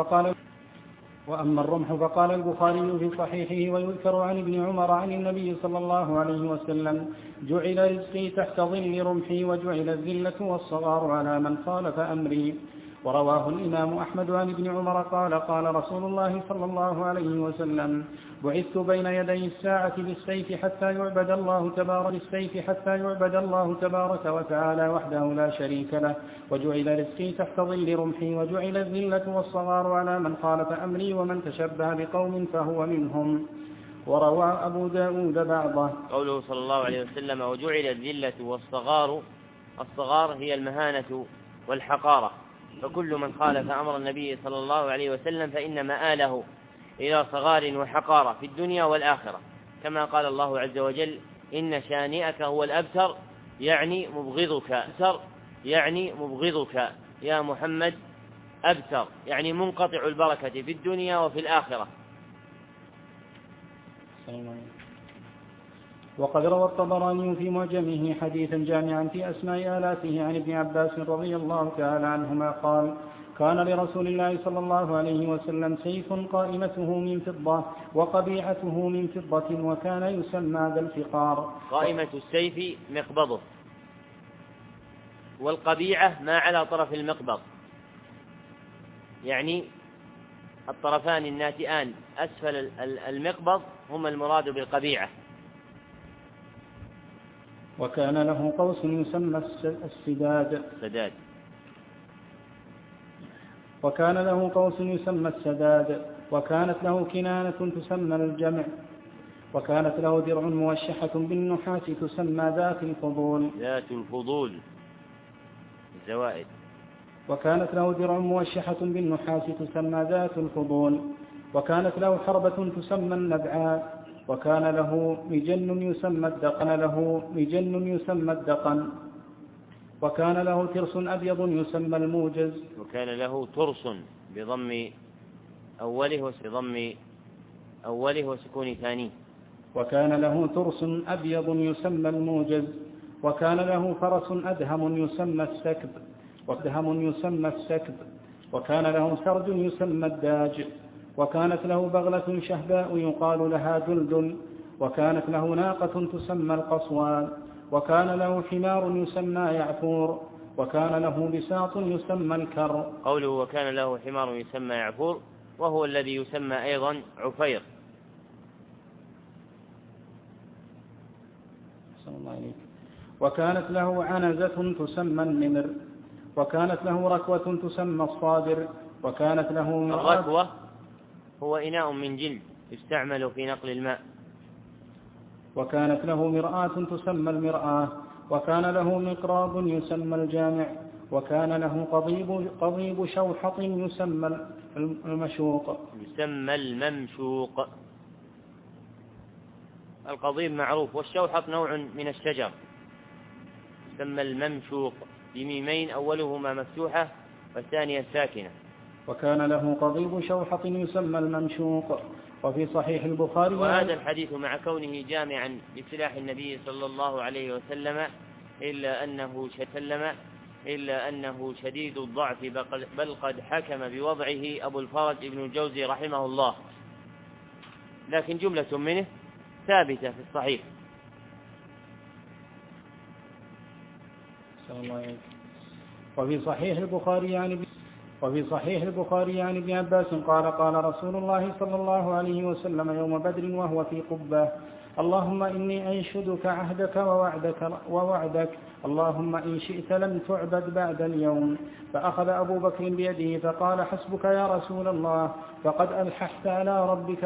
الرمح فقال البخاري في صحيحه: ويذكر عن ابن عمر عن النبي صلى الله عليه وسلم: جعل رزقي تحت ظل رمحي وجعل الذلة والصغار على من خالف أمري. ورواه الإمام أحمد عن ابن عمر قال: قال رسول الله صلى الله عليه وسلم: بعثت بين يدي الساعة بالسيف حتى يعبد الله تبارك وتعالى وحده لا شريك له، وجعل رزقي تحت ظل رمحي وجعل الذلة والصغار على من خالف أمري ومن تشبه بقوم فهو منهم. وروى أبو داود بعضه. قوله صلى الله عليه وسلم: وجعل الذلة والصغار، الصغار هي المهانة والحقارة، فكل من خالف أمر النبي صلى الله عليه وسلم فإن مآله إلى صغار وحقارة في الدنيا والآخرة، كما قال الله عز وجل: إن شانئك هو الأبتر، يعني مبغضك يا محمد، أبتر يعني منقطع البركة في الدنيا وفي الآخرة. وقد روى الطبراني في معجمه حديثا جامعا في أسماء آلاته عن ابن عباس رضي الله تعالى عنهما قال: كان لرسول الله صلى الله عليه وسلم سيف قائمته من فضة وقبيعته من فضة وكان يسمى ذا الفقار. قائمة السيف مقبضه، والقبيعة ما على طرف المقبض، يعني الطرفان الناتئان أسفل المقبض هما المراد بالقبيعة. وكان له قوس يسمى السداد. وكان له قوس يسمى السداد، وكانت له كنانة تسمى الجمع، وكانت له درع موشحة بالنحاس تسمى ذات الفضول الزوائد. وكانت له درع موشحة بالنحاس تسمى ذات الفضول، وكانت له حربة تسمى النبعاء، وكان له مجن يسمى الدقن، وكان له ترس أبيض يسمى الموجز. وكان له ترس بضم أوله وسكون ثانيه. وكان له ترس أبيض يسمى الموجز، وكان له فرس أدهم يسمى السكب، وكان له سرج يسمى الداج، وكانت له بغلة شهباء يقال لها دلدل، وكانت له ناقة تسمى القصوان، وكان له حمار يسمى يعفور، وكان له بساط يسمى الكر. قوله وكان له حمار يسمى يعفور وهو الذي يسمى أيضا عفير. وكانت له عنزة تسمى النمر، وكانت له ركوة تسمى الصادر، وكانت له مرآة. الركوة هو إناء من جلد يستعمل في نقل الماء. وكانت له مرآة تسمى المرآة، وكان له مقراض يسمى الجامع، وكان له قضيب شوحط يسمى المشوق. يسمى الممشوق. القضيب معروف، والشوحط نوع من الشجر يسمى الممشوق بميمين أولهما مفتوحة والثانية ساكنة. وكان له قضيب شوحط يسمى الممشوق. وفي صحيح البخاري. وهذا الحديث مع كونه جامعا لسلاح النبي صلى الله عليه وسلم إلا أنه شديد الضعف، بل قد حكم بوضعه أبو الفرج ابن الجوزي رحمه الله، لكن جملة منه ثابتة في الصحيح. وفي صحيح البخاري عن ابن عباس قال رسول الله صلى الله عليه وسلم يوم بدر وهو في قبة: اللهم إني أنشدك عهدك ووعدك، اللهم إن شئت لم تعبد بعد اليوم. فأخذ أبو بكر بيده فقال: حسبك يا رسول الله، فقد ألححت على ربك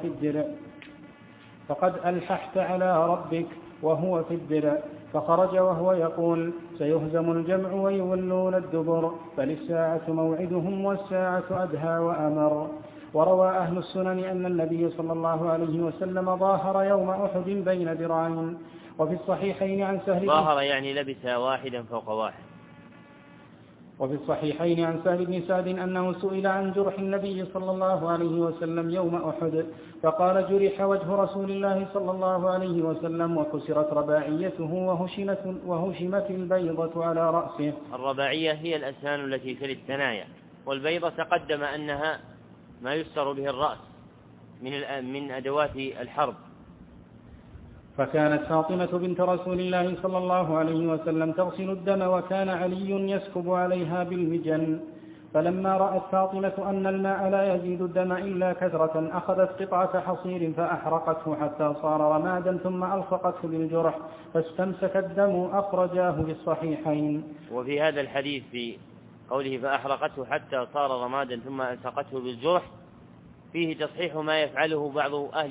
وهو في الدرع. فخرج وهو يقول: سيهزم الجمع ويولون الدبر، بل الساعة موعدهم والساعة أدهى وأمر. وروى أهل السنن أن النبي صلى الله عليه وسلم ظاهر يوم أحد بين ذراعين. وفي الصحيحين عن سهل ظاهر يعني لبس واحدا فوق واحد. وفي الصحيحين عن سهل بن سعد أنه سئل عن جرح النبي صلى الله عليه وسلم يوم أحد، فقال: جرح وجه رسول الله صلى الله عليه وسلم وكسرت رباعيته وهشمت البيضة على رأسه. الرباعية هي الأسنان التي تلي الثنايا، والبيضة تقدم أنها ما يستر به الرأس من أدوات الحرب. فكانت فاطمة بنت رسول الله صلى الله عليه وسلم تغسل الدم، وكان علي يسكب عليها بالمجن. فلما رأت فاطمة أن الماء لا يزيد الدم إلا كثرة، أخذت قطعة حصير فأحرقته حتى صار رمادا، ثم ألصقته بالجرح فاستمسك الدم، أخرجاه في الصحيحين. وفي هذا الحديث في قوله فأحرقته حتى صار رمادا ثم ألصقته بالجرح فيه تصحيح ما يفعله بعض أهل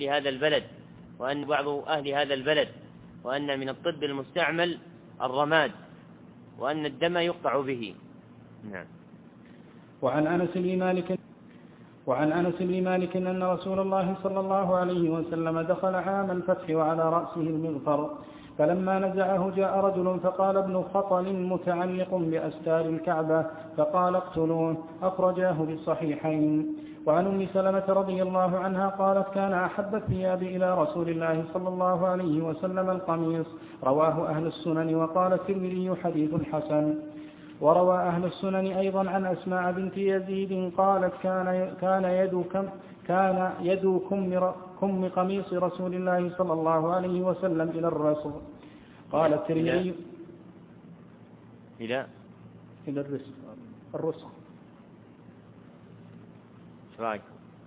هذا البلد وأن من الطب المستعمل الرماد، وأن الدم يقطع به. نعم. وعن أنس بن مالك أن رسول الله صلى الله عليه وسلم دخل عام الفتح وعلى رأسه المغفر، فلما نزعه جاء رجل فقال: ابن خطل متعلق بأستار الكعبة، فقال: اقتلوه، أخرجاه بالصحيحين. وعن أم سلمة رضي الله عنها قالت: كان أحب الثياب إلى رسول الله صلى الله عليه وسلم القميص. رواه أهل السنن. وقال الترمذي: حديث حسن. وروى أهل السنن أيضا عن أسماء بنت يزيد قالت: كان يد كم قميص رسول الله صلى الله عليه وسلم إلى الرسل. قال الترمذي: إلى الرسل. رايك؟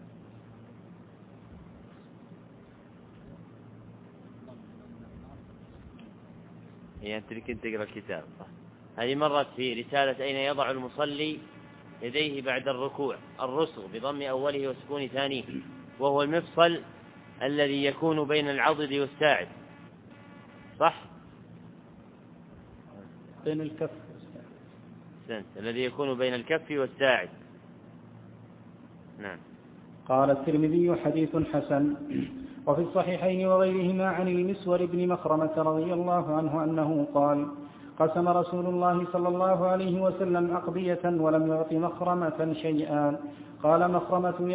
يعني تريد تقرأ الكتاب. هذه مرت في رسالة أين يضع المصلي يديه بعد الركوع. الرسغ بضم أوله وسكون ثانيه، وهو المفصل الذي يكون بين العضد والساعد. صح؟ بين الكف الذي يكون بين الكف والساعد. نعم. قال الترمذي: حديث حسن. وفي الصحيحين وغيرهما عن المسور بن مخرمة رضي الله عنه أنه قال: قسم رسول الله صلى الله عليه وسلم أقضية ولم يعط مخرمة شيئا. قال مخرمة: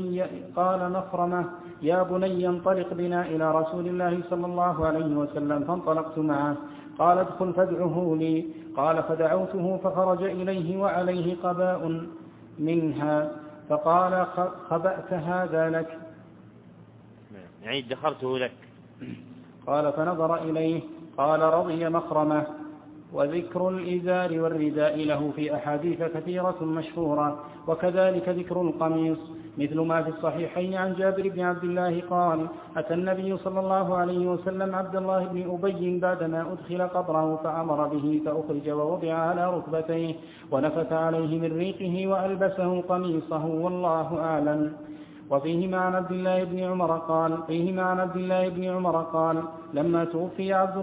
يا بني انطلق بنا إلى رسول الله صلى الله عليه وسلم، فانطلقت معه. قال: ادخل فادعه لي. قال: فدعوته فخرج إليه وعليه قباء منها، فقال: خبأت هذا لك، يعني ادخرته لك. قال: فنظر إليه. قال: رضي مخرمة. وذكر الإزار والرداء له في أحاديث كثيرة مشهورة، وكذلك ذكر القميص، مثل ما في الصحيحين عن جابر بن عبد الله قال: أتى النبي صلى الله عليه وسلم عبد الله بن أبي بعدما أدخل قبره، فأمر به فأخرج ووضع على ركبتيه ونفث عليه من ريقه وألبسه قميصه، والله أعلم. وفيه عن عبد الله بن عمر قال لما توفي عبد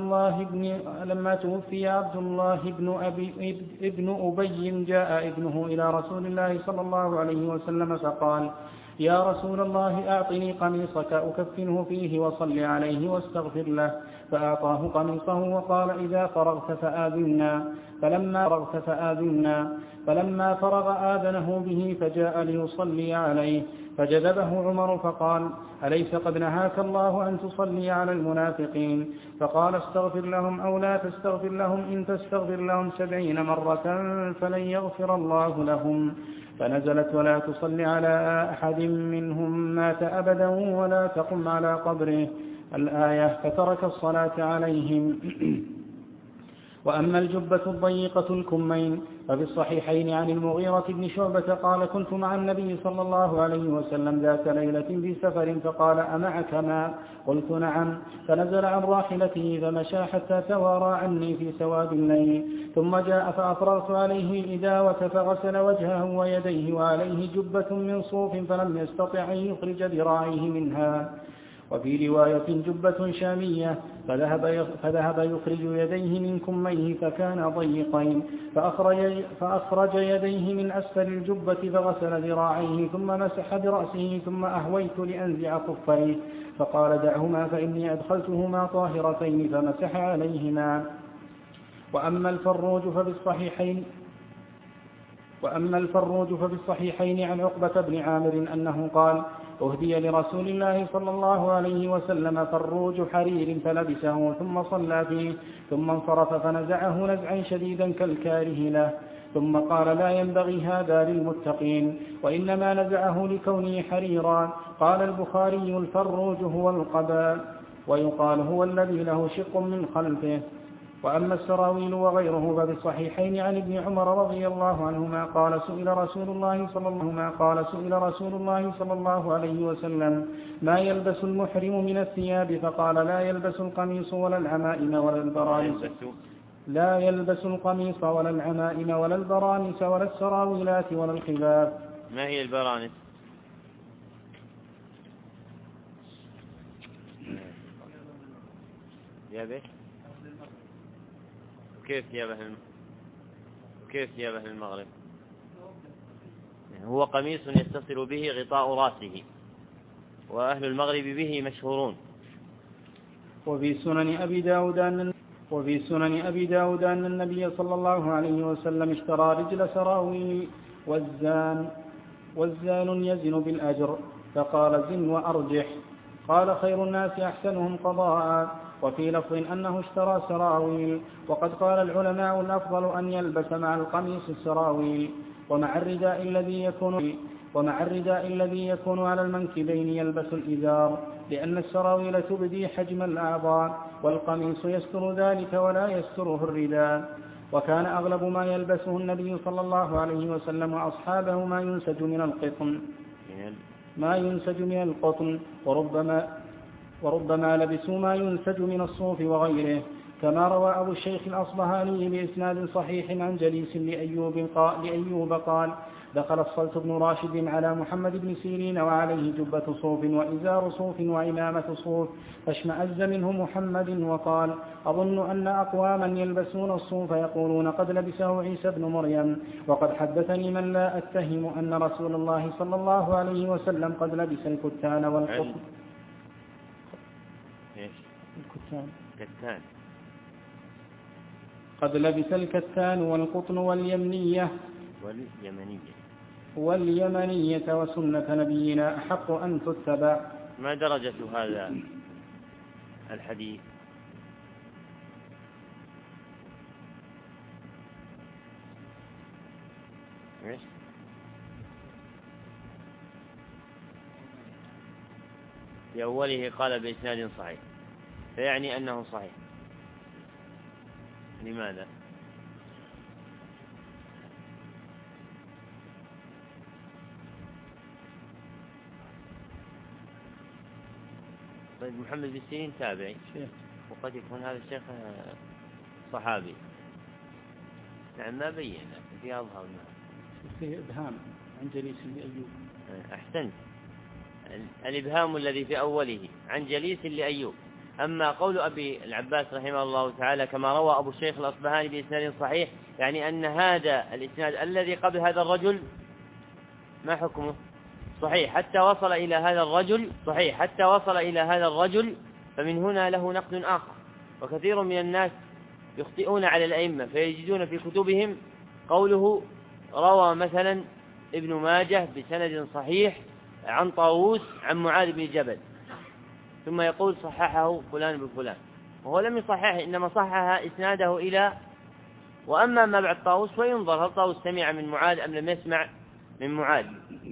الله بن أبي جاء ابنه إلى رسول الله صلى الله عليه وسلم فقال يا رسول الله أعطني قميصك أكفنه فيه وصل عليه واستغفر له. فأعطاه قميصه وقال إذا فرغت فآذنا. فلما فرغ آذنه به فجاء ليصلي عليه فجذبه عمر فقال أليس قد نهاك الله أن تصلي على المنافقين؟ فقال استغفر لهم أو لا تستغفر لهم إن تستغفر لهم 70 مرة فلن يغفر الله لهم. فنزلت ولا تصل على أحد منهم مات أبدا ولا تقم على قبره الآية فترك الصلاة عليهم. وأما الجبة الضيقة الكمين ففي الصحيحين عن المغيرة بن شعبة قال كنت مع النبي صلى الله عليه وسلم ذات ليلة في سفر فقال أمعك ماء؟ قلت نعم. فنزل عن راحلته فمشى حتى توارى عني في سواد الليل ثم جاء فأفرغت عليه الإداوة فغسل وجهه ويديه وعليه جبة من صوف فلم يستطع أن يخرج ذراعيه منها. وفي رواية جبة شامية فذهب يخرج يديه من كميه فكان ضيقين فأخرج يديه من أسفل الجبة فغسل ذراعيه ثم مسح برأسه ثم أهويت لأنزع خفيه فقال دعهما فإني أدخلتهما طاهرتين فمسح عليهما. وأما الفروج ففي الصحيحين عن عقبة بن عامر أنه قال أهدي لرسول الله صلى الله عليه وسلم فروج حرير فلبسه ثم صلى فيه ثم انصرف فنزعه نزعا شديدا كالكاره له ثم قال لا ينبغي هذا للمتقين وإنما نزعه لكونه حريرا. قال البخاري الفروج هو القباء ويقال هو الذي له شق من خلفه. وأما السراويل وغيره ففي الصحيحين عن ابن عمر رضي الله عنهما قال سئل رسول الله صلى الله عليه وسلم ما يلبس المحرم من الثياب؟ فقال لا يلبس القميص ولا العمائم ولا البرانس ولا السراويلات ولا الخفاف. ما هي البرانس؟ ثيابه كيف ثيابه المغرب؟ هو قميص يتصل به غطاء رأسه وأهل المغرب به مشهورون. وفي سنن أبي داود أن النبي صلى الله عليه وسلم اشترى رجل سراويل والزان يزن بالأجر فقال زن وأرجح. قال خير الناس أحسنهم قضاء. وفي لفظ أنه اشترى سراويل. وقد قال العلماء الأفضل أن يلبس مع القميص السراويل ومع الرداء الذي يكون على المنكبين يلبس الإزار لأن السراويل تبدي حجم الأعضاء والقميص يستر ذلك ولا يستره الرداء. وكان أغلب ما يلبسه النبي صلى الله عليه وسلم وأصحابه ما ينسج من القطن وربما لبسوا ما ينسج من الصوف وغيره كما روى أبو الشيخ الأصبهاني بإسناد صحيح عن جليس لأيوب قال دخل الصلت بن راشد على محمد بن سيرين وعليه جبة صوف وإزار صوف وعمامة صوف فاشمأز منه محمد وقال أظن أن أقواما يلبسون الصوف يقولون قد لبسه عيسى بن مريم وقد حدثني من لا أتهم أن رسول الله صلى الله عليه وسلم قد لبس الكتان والقطن قد لبس الكتان والقطن واليمنية وسنة نبينا أحق أن تتبع. ما درجة هذا الحديث؟ في أوله قال بإسناد صحيح فيعني أنه صحيح. لماذا؟ طيب محمد بن سيرين تابعي وقد يكون هذا الشيخ صحابي. نعم ما بين في أظهر فيه إبهام عن جليس لأيوب. أحسنت الإبهام الذي في أوله عن جليس لأيوب. أما قول أبي العباس رحمه الله تعالى كما روى أبو الشيخ الأصبهاني بإسناد صحيح، يعني أن هذا الإسناد الذي قبل هذا الرجل ما حكمه؟ صحيح حتى وصل إلى هذا الرجل، فمن هنا له نقد آخر. وكثير من الناس يخطئون على الأئمة فيجدون في كتبهم قوله روى مثلا ابن ماجه بسند صحيح عن طاووس عن معاذ بن جبل، ثم يقول صححه فلان بفلان، وهو لم يصححه، إنما صحح إسناده إلى. وأما ما بعد طاووس فينظر هل طاووس سمع من معاذ أم لم يسمع من معاذ.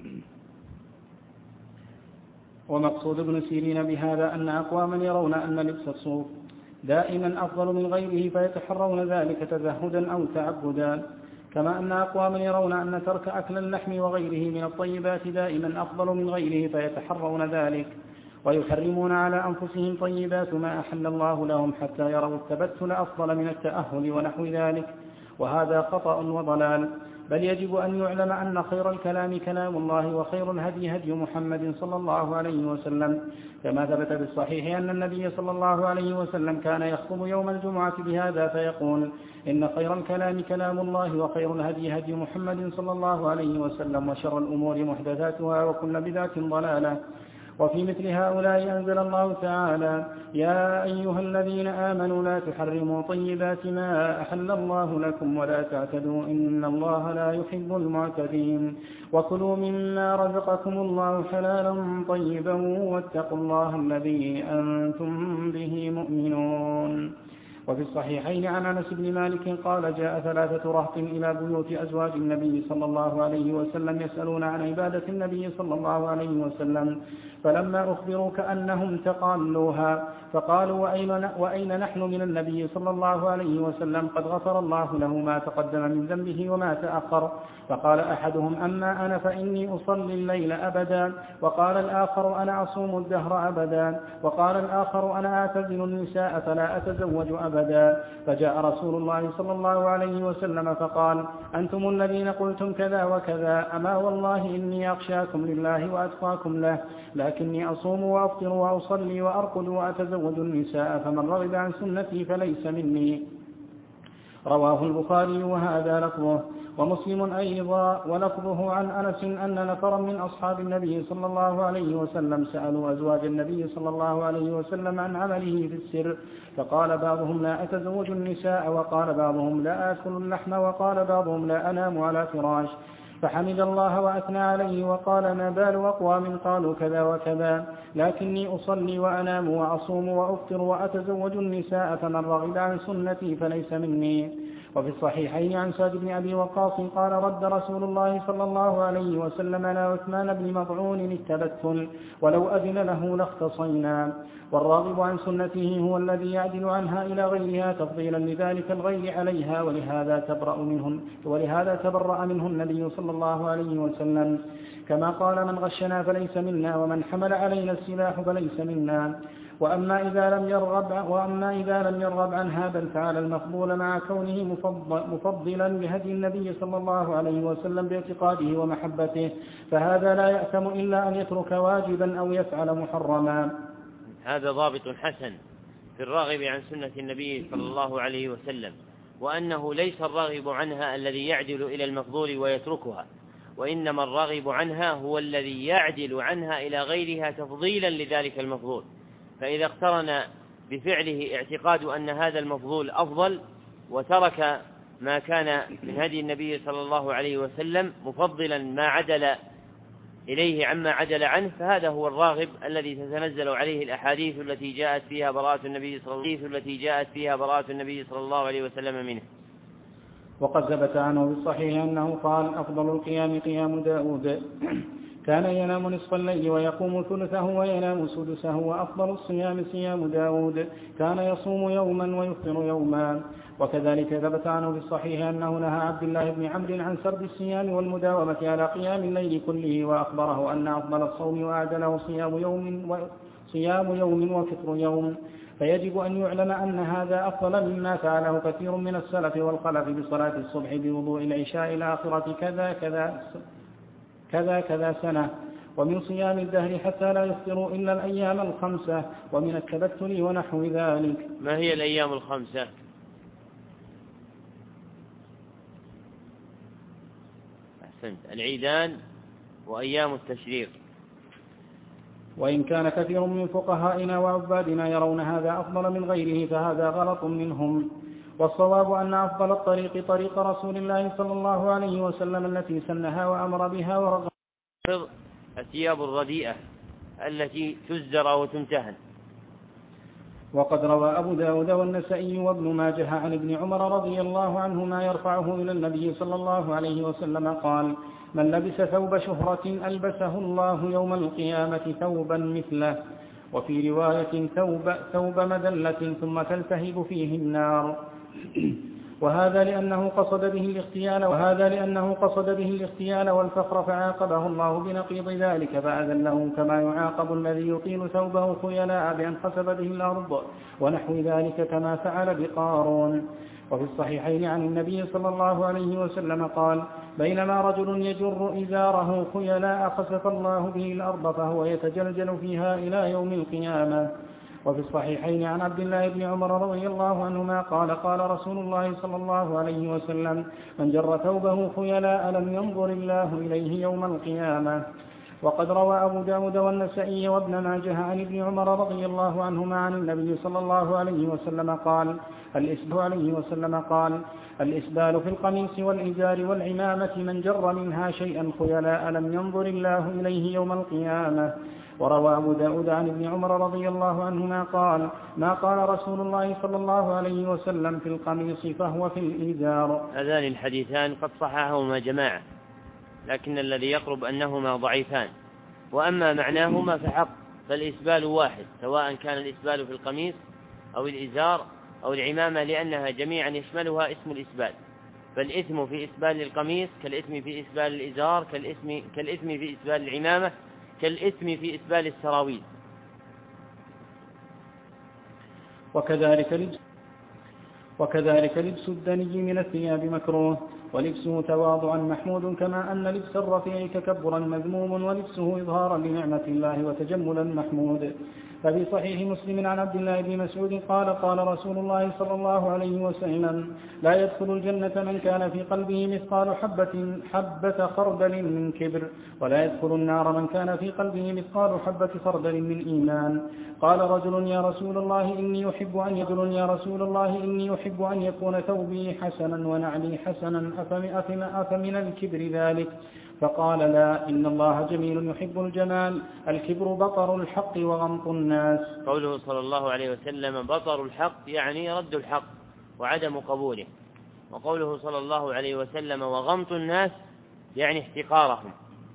ومقصود ابن سيرين بهذا أن أقواما يرون أن لبس الصوف دائما أفضل من غيره فيتحرون ذلك تزهدا أو تعبدا، كما أن أقواما يرون أن ترك أكل اللحم وغيره من الطيبات دائما أفضل من غيره فيتحرون ذلك، ويحرمون على أنفسهم طيبات ما أحل الله لهم حتى يروا التبتل أفضل من التأهل ونحو ذلك، وهذا خطأ وضلال. بل يجب أن يعلم أن خير الكلام كلام الله، وخير الهدي هدي محمد صلى الله عليه وسلم، كما ثبت بالصحيح أن النبي صلى الله عليه وسلم كان يخطب يوم الجمعة بهذا فيقول: إن خير الكلام كلام الله، وخير الهدي هدي محمد صلى الله عليه وسلم، وشر الأمور محدثاتها، وكل بدعة ضلالة. وفي مثل هؤلاء أنزل الله تعالى: يا أيها الذين آمنوا لا تحرموا طيبات ما أحل الله لكم ولا تعتدوا إن الله لا يحب المعتدين، وكلوا مما رزقكم الله حلالا طيبا واتقوا الله الذي أنتم به مؤمنون. وفي الصحيحين عن أنس بن مالك قال: جاء 3 رهط إلى بيوت أزواج النبي صلى الله عليه وسلم يسألون عن عبادة النبي صلى الله عليه وسلم، فلما أخبروا كأنهم تقالوها فقالوا: وأين نحن من النبي صلى الله عليه وسلم؟ قد غفر الله له ما تقدم من ذنبه وما تأخر. فقال أحدهم: أما أنا فإني أصلي الليل أبدا، وقال الآخر: أنا أصوم الدهر أبدا، وقال الآخر: أنا أعتزل النساء فلا أتزوج أبدا. فجاء رسول الله صلى الله عليه وسلم فقال: أنتم الذين قلتم كذا وكذا، أما والله إني أخشاكم لله وأتقاكم له، لكني أصوم وأفطر وأصلي وأرقد وأتزوج النساء، فمن رغب عن سنتي فليس مني. رواه البخاري وهذا لفظه، ومسلم أيضا ولفظه عن أنس أن نفرا من أصحاب النبي صلى الله عليه وسلم سألوا أزواج النبي صلى الله عليه وسلم عن عمله في السر، فقال بعضهم: لا أتزوج النساء، وقال بعضهم: لا آكل اللحم، وقال بعضهم: لا أنام على فراش. فحمد الله وأثنى عليه وقال: ما بال أقوام قالوا كذا وكذا، لكني أصلي وأنام وأصوم وأفطر وأتزوج النساء، فمن رغب عن سنتي فليس مني. وفي الصحيحين عن سعد بن أبي وقاص قال: رد رسول الله صلى الله عليه وسلم على عثمان بن مطعون التبتل، ولو أذن له لاختصينا. والراغب عن سنته هو الذي يعدل عنها إلى غيرها تفضيلا لذلك الغير عليها، ولهذا تبرأ منه النبي صلى الله عليه وسلم، كما قال: من غشنا فليس منا، ومن حمل علينا السلاح فليس منا. وأما إذا لم يرغب عنها بل فعل المفضول مع كونه مفضلا لهدي النبي صلى الله عليه وسلم باعتقاده ومحبته، فهذا لا يأثم إلا أن يترك واجبا أو يفعل محرما. هذا ضابط حسن في الراغب عن سنة النبي صلى الله عليه وسلم، وأنه ليس الراغب عنها الذي يعدل إلى المفضول ويتركها، وإنما الراغب عنها هو الذي يعدل عنها إلى غيرها تفضيلا لذلك المفضول. فإذا اقترن بفعله اعتقاد أن هذا المفضول أفضل، وترك ما كان من هدي النبي صلى الله عليه وسلم مفضلا ما عدل إليه عما عدل عنه، فهذا هو الراغب الذي تتنزل عليه الأحاديث التي جاءت فيها براءة النبي صلى الله عليه وسلم منه. وقد ثبت عنه بالصحيح أنه قال: أفضل القيام قيام داود، كان ينام نصف الليل ويقوم ثلثه وينام سدسه، وأفضل الصيام صيام داود، كان يصوم يوما ويفطر يوما. وكذلك ثبت عنه بالصحيح أنه نهى عبد الله بن عمرو عن سرد الصيام والمداومة على قيام الليل كله، وأخبره أن أفضل الصوم وأعدله صيام يوم وفطر يوم. فيجب أن يعلم أن هذا أفضل مما فعله كثير من السلف والخلف بصلاة الصبح بوضوء العشاء الآخرة كذا سنة، ومن صيام الدهر حتى لا يفطروا إلا الأيام الخمسة، ومن التبتل ونحو ذلك. ما هي الأيام الخمسة؟ أحسنت، العيدان وأيام التشريق. وإن كان كثير من فقهائنا وعبادنا يرون هذا أفضل من غيره فهذا غلط منهم، والصواب أن أفضل الطريق طريق رسول الله صلى الله عليه وسلم التي سنها وأمر بها ورغب الثياب الرديئة التي تزدر وتمتهن. وقد روى أبو داود والنسائي وابن ماجه عن ابن عمر رضي الله عنهما يرفعه إلى النبي صلى الله عليه وسلم قال: من لبس ثوب شهرة ألبسه الله يوم القيامة ثوبا مثله، وفي رواية ثوب مدلة ثم تلتهب فيه النار. وهذا لأنه قصد به الاغتيال والفخر فعاقبه الله بنقيض ذلك فأذله، كما يعاقب الذي يطيل ثوبه خيلاء بأن خسف به الأرض ونحو ذلك كما فعل بقارون. وفي الصحيحين عن النبي صلى الله عليه وسلم قال: بينما رجل يجر إزاره خيلاء خسف الله به الأرض فهو يتجلجل فيها إلى يوم القيامة. وفي الصحيحين عن عبد الله بن عمر رضي الله عنهما قال: قال رسول الله صلى الله عليه وسلم: من جر ثوبه خيلاء لم ينظر الله إليه يوم القيامة. وقد روى أبو داود والنسائي وابن ماجه عن ابن عمر رضي الله عنهما عن النبي صلى الله عليه وسلم قال: الإسبال في القميص والإزار والعمامة من جر منها شيئا خيلاء لم ينظر الله إليه يوم القيامة. وروى أبو داود عن ابن عمر رضي الله عنهما قال: ما قال رسول الله صلى الله عليه وسلم في القميص فهو في الإزار. هذان الحديثان قد صححهما جماعة، لكن الذي يقرب أنهما ضعيفان، وأما معناهما فحق، فالإسبال واحد سواء كان الإسبال في القميص أو الإزار أو العمامة، لأنها جميعا يشملها اسم الإسبال، فالإثم في إسبال القميص كالإثم في إسبال الإزار كالإثم في إسبال العمامة كالإثم في إسبال السراويل. وكذلك لبس الدني من الثياب مكروه، ولبسه تواضعا محمود، كما أن لبس الرفيع تكبرا مذموم، ولبسه إظهارا لنعمة الله وتجملا محمود. ففي صحيح مسلم عن عبد الله بن مسعود قال: قال رسول الله صلى الله عليه وسلم: لا يدخل الجنة من كان في قلبه مثقال حبة خردل من كبر، ولا يدخل النار من كان في قلبه مثقال حبة خردل من إيمان. قال رجل: يا رسول الله إني أحب أن يكون ثوبي حسنا ونعلي حسنا، أفمن الكبر ذلك؟ فقال: لا، إن الله جميل يحب الجمال، الكبر بطر الحق وغمط الناس. قوله صلى الله عليه وسلم بطر الحق يعني رد الحق وعدم قبوله، وقوله صلى الله عليه وسلم وغمط الناس يعني احتقارهم.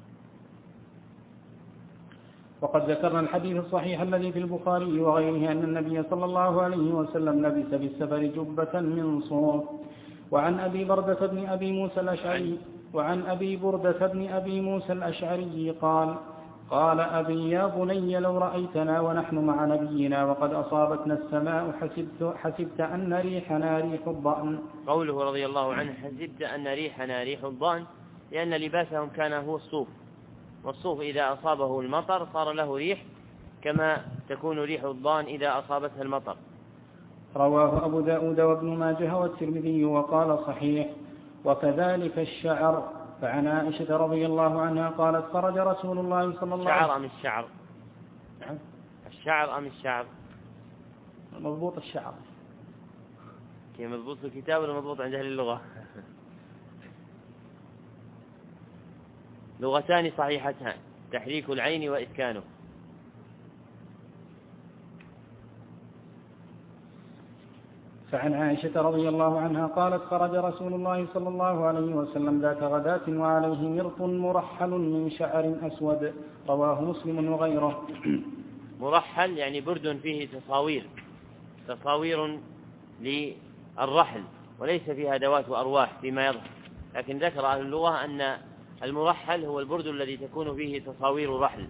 وقد ذكرنا الحديث الصحيح الذي في البخاري وغيره أن النبي صلى الله عليه وسلم لبس في السفر جبة من صوف. وعن أبي بردة بن أبي موسى الأشعري قال أبي: يا بني لو رأيتنا ونحن مع نبينا وقد أصابتنا السماء حسبت أن ريحنا ريح الضأن. قوله رضي الله عنه حسبت أن ريحنا ريح الضأن، لأن لباسهم كان هو الصوف، والصوف إذا أصابه المطر صار له ريح كما تكون ريح الضأن إذا أصابتها المطر. رواه أبو داود وابن ماجه والترمذي وقال صحيح. وكذلك الشعر، فعن عائشة رضي الله عنها قالت: خرج رسول الله صلى الله عليه وسلم. الشعر الشعر أم الشعر؟ مضبوط الشعر. كيف مضبوط في الكتاب ولا مضبوط عند أهل اللغة؟ لغتان صحيحتان: تحريك العين وإسكانه. فعن عائشة رضي الله عنها قالت: خرج رسول الله صلى الله عليه وسلم ذات غداة وعليه مرط مرحل من شعر أسود. رواه مسلم وغيره. مرحل يعني برد فيه تصاوير للرحل، وليس فيها أدوات وأرواح فيما يظهر، لكن ذكر أهل اللغة أن المرحل هو البرد الذي تكون فيه تصاوير رحل.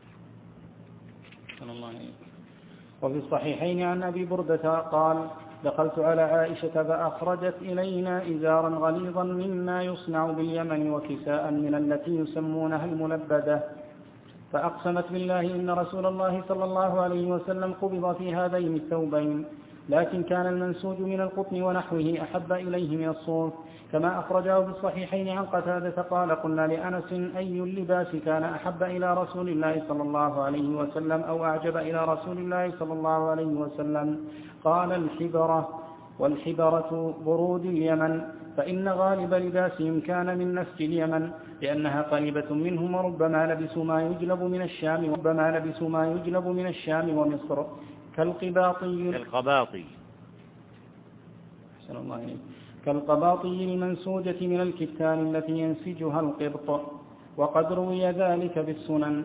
وفي الصحيحين عن أبي بردة قال: دخلت على عائشة فأخرجت إلينا إزارا غليظا مما يصنع باليمن وكساء من التي يسمونها الملبدة. فأقسمت بالله إن رسول الله صلى الله عليه وسلم قبض في هذين الثوبين، لكن كان المنسوج من القطن ونحوه أحب إليه من الصوف، كما أخرجه في الصحيحين عن قتادة قال قلنا لأنس أي اللباس كان أحب إلى رسول الله صلى الله عليه وسلم أو أعجب إلى رسول الله صلى الله عليه وسلم؟ قال الحبرة، والحبرة برود اليمن، فإن غالب لباسهم كان من نسج اليمن لأنها قريبة منهم، وربما لبسوا ما يجلب من الشام ومصر كالقباطي المنسوجة من الكتان التي ينسجها القبط، وقد روي ذلك بالسنن.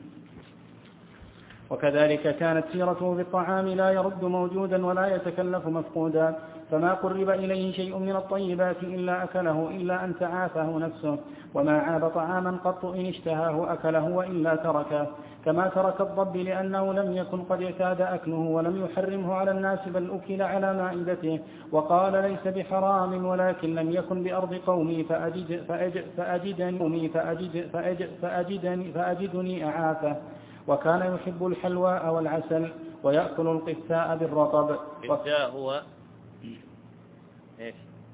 وكذلك كانت سيرته بالطعام لا يرد موجودا ولا يتكلف مفقودا، فما قرب إليه شيء من الطيبات إلا أكله إلا أن تعافه نفسه، وما عاب طعاما قط إن اشتهاه أكله وإلا تركه، كما ترك الضب لأنه لم يكن قد اعتاد أكله ولم يحرمه على الناس بل أكل على مائدته، وقال ليس بحرام ولكن لم يكن بأرض قومي فأجدني أعافه. وكان يحب الحلواء والعسل ويأكل القثاء بالرطب. القثاء هو إيش؟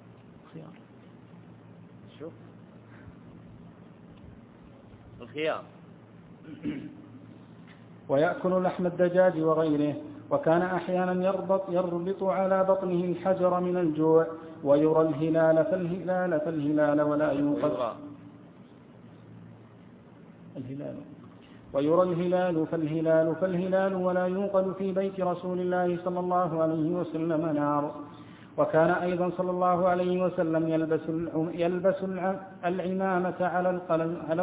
شوف الخيار. ويأكل لحم الدجاج وغيره. وكان أحيانا يربط على بطنه الحجر من الجوع، ويرى الهلال فالهلال ولا يوقد فالهلال ولا يوقد في بيت رسول الله صلى الله عليه وسلم نار. وكان أيضا صلى الله عليه وسلم يلبس العمامة على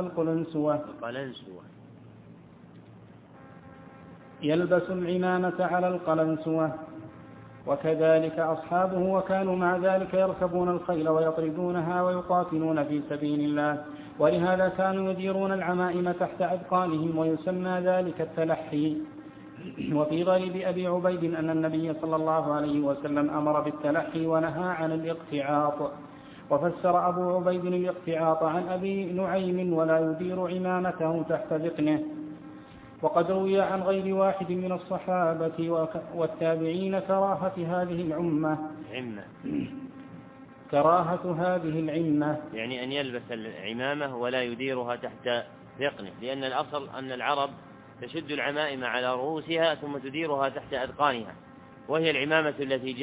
القلنسوة، وكذلك أصحابه، وكانوا مع ذلك يركبون الخيل ويطردونها ويقاتلون في سبيل الله، ولهذا كانوا يديرون العمائم تحت أذقانهم ويسمى ذلك التلحي. وفي غريب أبي عبيد أن النبي صلى الله عليه وسلم أمر بالتلحي ونهى عن الاقتعاط. وفسر أبو عبيد الاقتعاط عن أبي نعيم ولا يدير عمامته تحت ذقنه. وقد روي عن غير واحد من الصحابة والتابعين كراهة هذه العمة، يعني أن يلبس العمامة ولا يديرها تحت ذقنه، لأن الأصل أن العرب تشد العمائم على رؤوسها ثم تديرها تحت أذقانها، وهي العمامة التي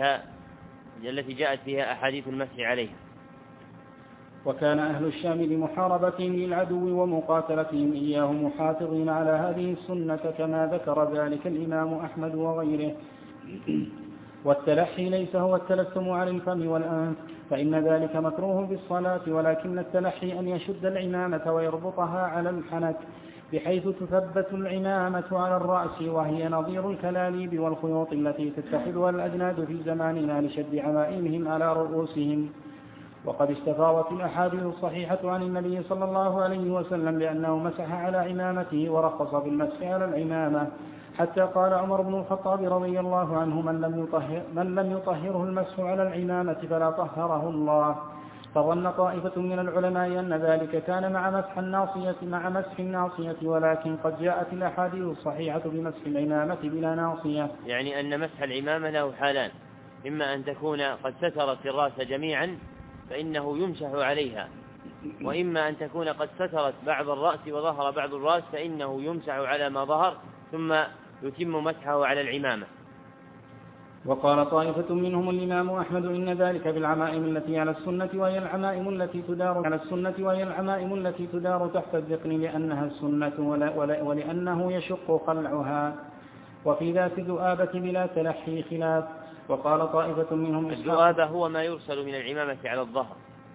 جاءت فيها أحاديث المسح عليها. وكان أهل الشام لمحاربتهم للعدو ومقاتلتهم إياه محافظين على هذه السنة كما ذكر ذلك الإمام أحمد وغيره. والتلحي ليس هو التلثم على الفم والأنف، فإن ذلك مكروه بالصلاة، ولكن التلحي أن يشد العمامة ويربطها على الحنك بحيث تثبت العمامة على الرأس، وهي نظير الكلاليب والخيوط التي تتخذها الأجناد في زماننا لشد عمائمهم على رؤوسهم. وقد استفاضت الأحاديث الصحيحة عن النبي صلى الله عليه وسلم بأنه مسح على عمامته ورخص بالمسح على العمامة، حتى قال عمر بن الخطاب رضي الله عنه من لم يطهره المسح على العمامة فلا طهره الله. فظن طائفة من العلماء أن ذلك كان مع مسح الناصية، ولكن قد جاءت الأحاديث الصحيحة بمسح العمامة بلا ناصية. يعني أن مسح العمامة له حالان: إما أن تكون قد سترت الرأس جميعا فإنه يمسح عليها، وإما أن تكون قد سترت بعض الرأس وظهر بعض الرأس فإنه يمسح على ما ظهر ثم يتم مسحه على العمامة. وقال طائفة منهم الإمام أحمد إن ذلك بالعمائم التي على السنة وهي العمائم التي تدار تحت الذقن لأنها السنة ولأنه يشق خلعها، وفي ذات الذؤابة بلا تلحي خلاف. وقال طائفة منهم الذؤابة هو ما يرسل من العمامة على الظهر.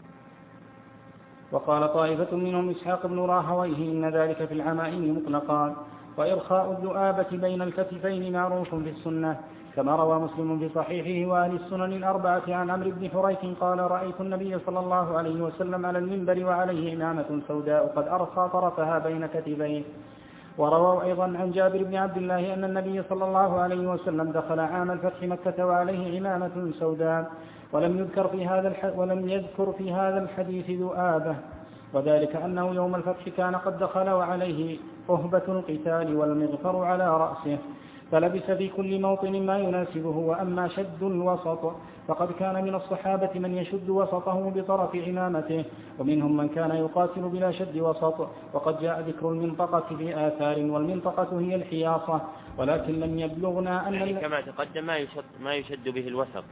وقال طائفة منهم إسحاق بن راهويه إن ذلك في العمائم مطلقا. وإرخاء الذؤابة بين الكتفين معروف في السنة، كما روى مسلم في صحيحه وأهل السنن الأربعة عن عمرو بن حريث قال رأيت النبي صلى الله عليه وسلم على المنبر وعليه عمامة سوداء قد أرخى طرفها بين كتفيه. ورووا أيضا عن جابر بن عبد الله أن النبي صلى الله عليه وسلم دخل عام الفتح مكة وعليه عمامة سوداء، ولم يذكر في هذا الحديث ذؤابة. وذلك أنه يوم الفتح كان قد دخل وعليه أهبة القتال والمغفر على رأسه، فلبس في كل موطن ما يناسبه. وأما شد الوسط فقد كان من الصحابة من يشد وسطه بطرف عمامته، ومنهم من كان يقاتل بلا شد وسط. وقد جاء ذكر المنطقة في آثار، والمنطقة هي الحياصة، ولكن لم يبلغنا أن يعني كما تقدم ما يشد به الوسط.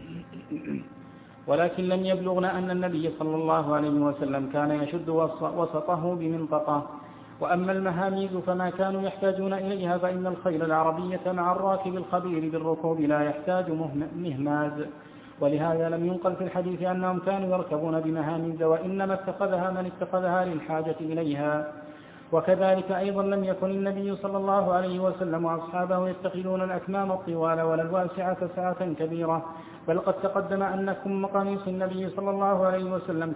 ولكن لم يبلغنا أن النبي صلى الله عليه وسلم كان يشد وسطه بمنطقة. وأما المهاميز فما كانوا يحتاجون إليها، فإن الخيل العربية مع الراكب الخبير بالركوب لا يحتاج مهماز، ولهذا لم ينقل في الحديث أنهم كانوا يركبون بمهاميز، وإنما اتخذها من اتخذها للحاجة إليها. وكذلك أيضا لم يكن النبي صلى الله عليه وسلم وأصحابه يتخذون الأكمام الطوال ولا الواسعة سعة كبيرة، بل قد تقدم أنكم قميص النبي صلى الله عليه وسلم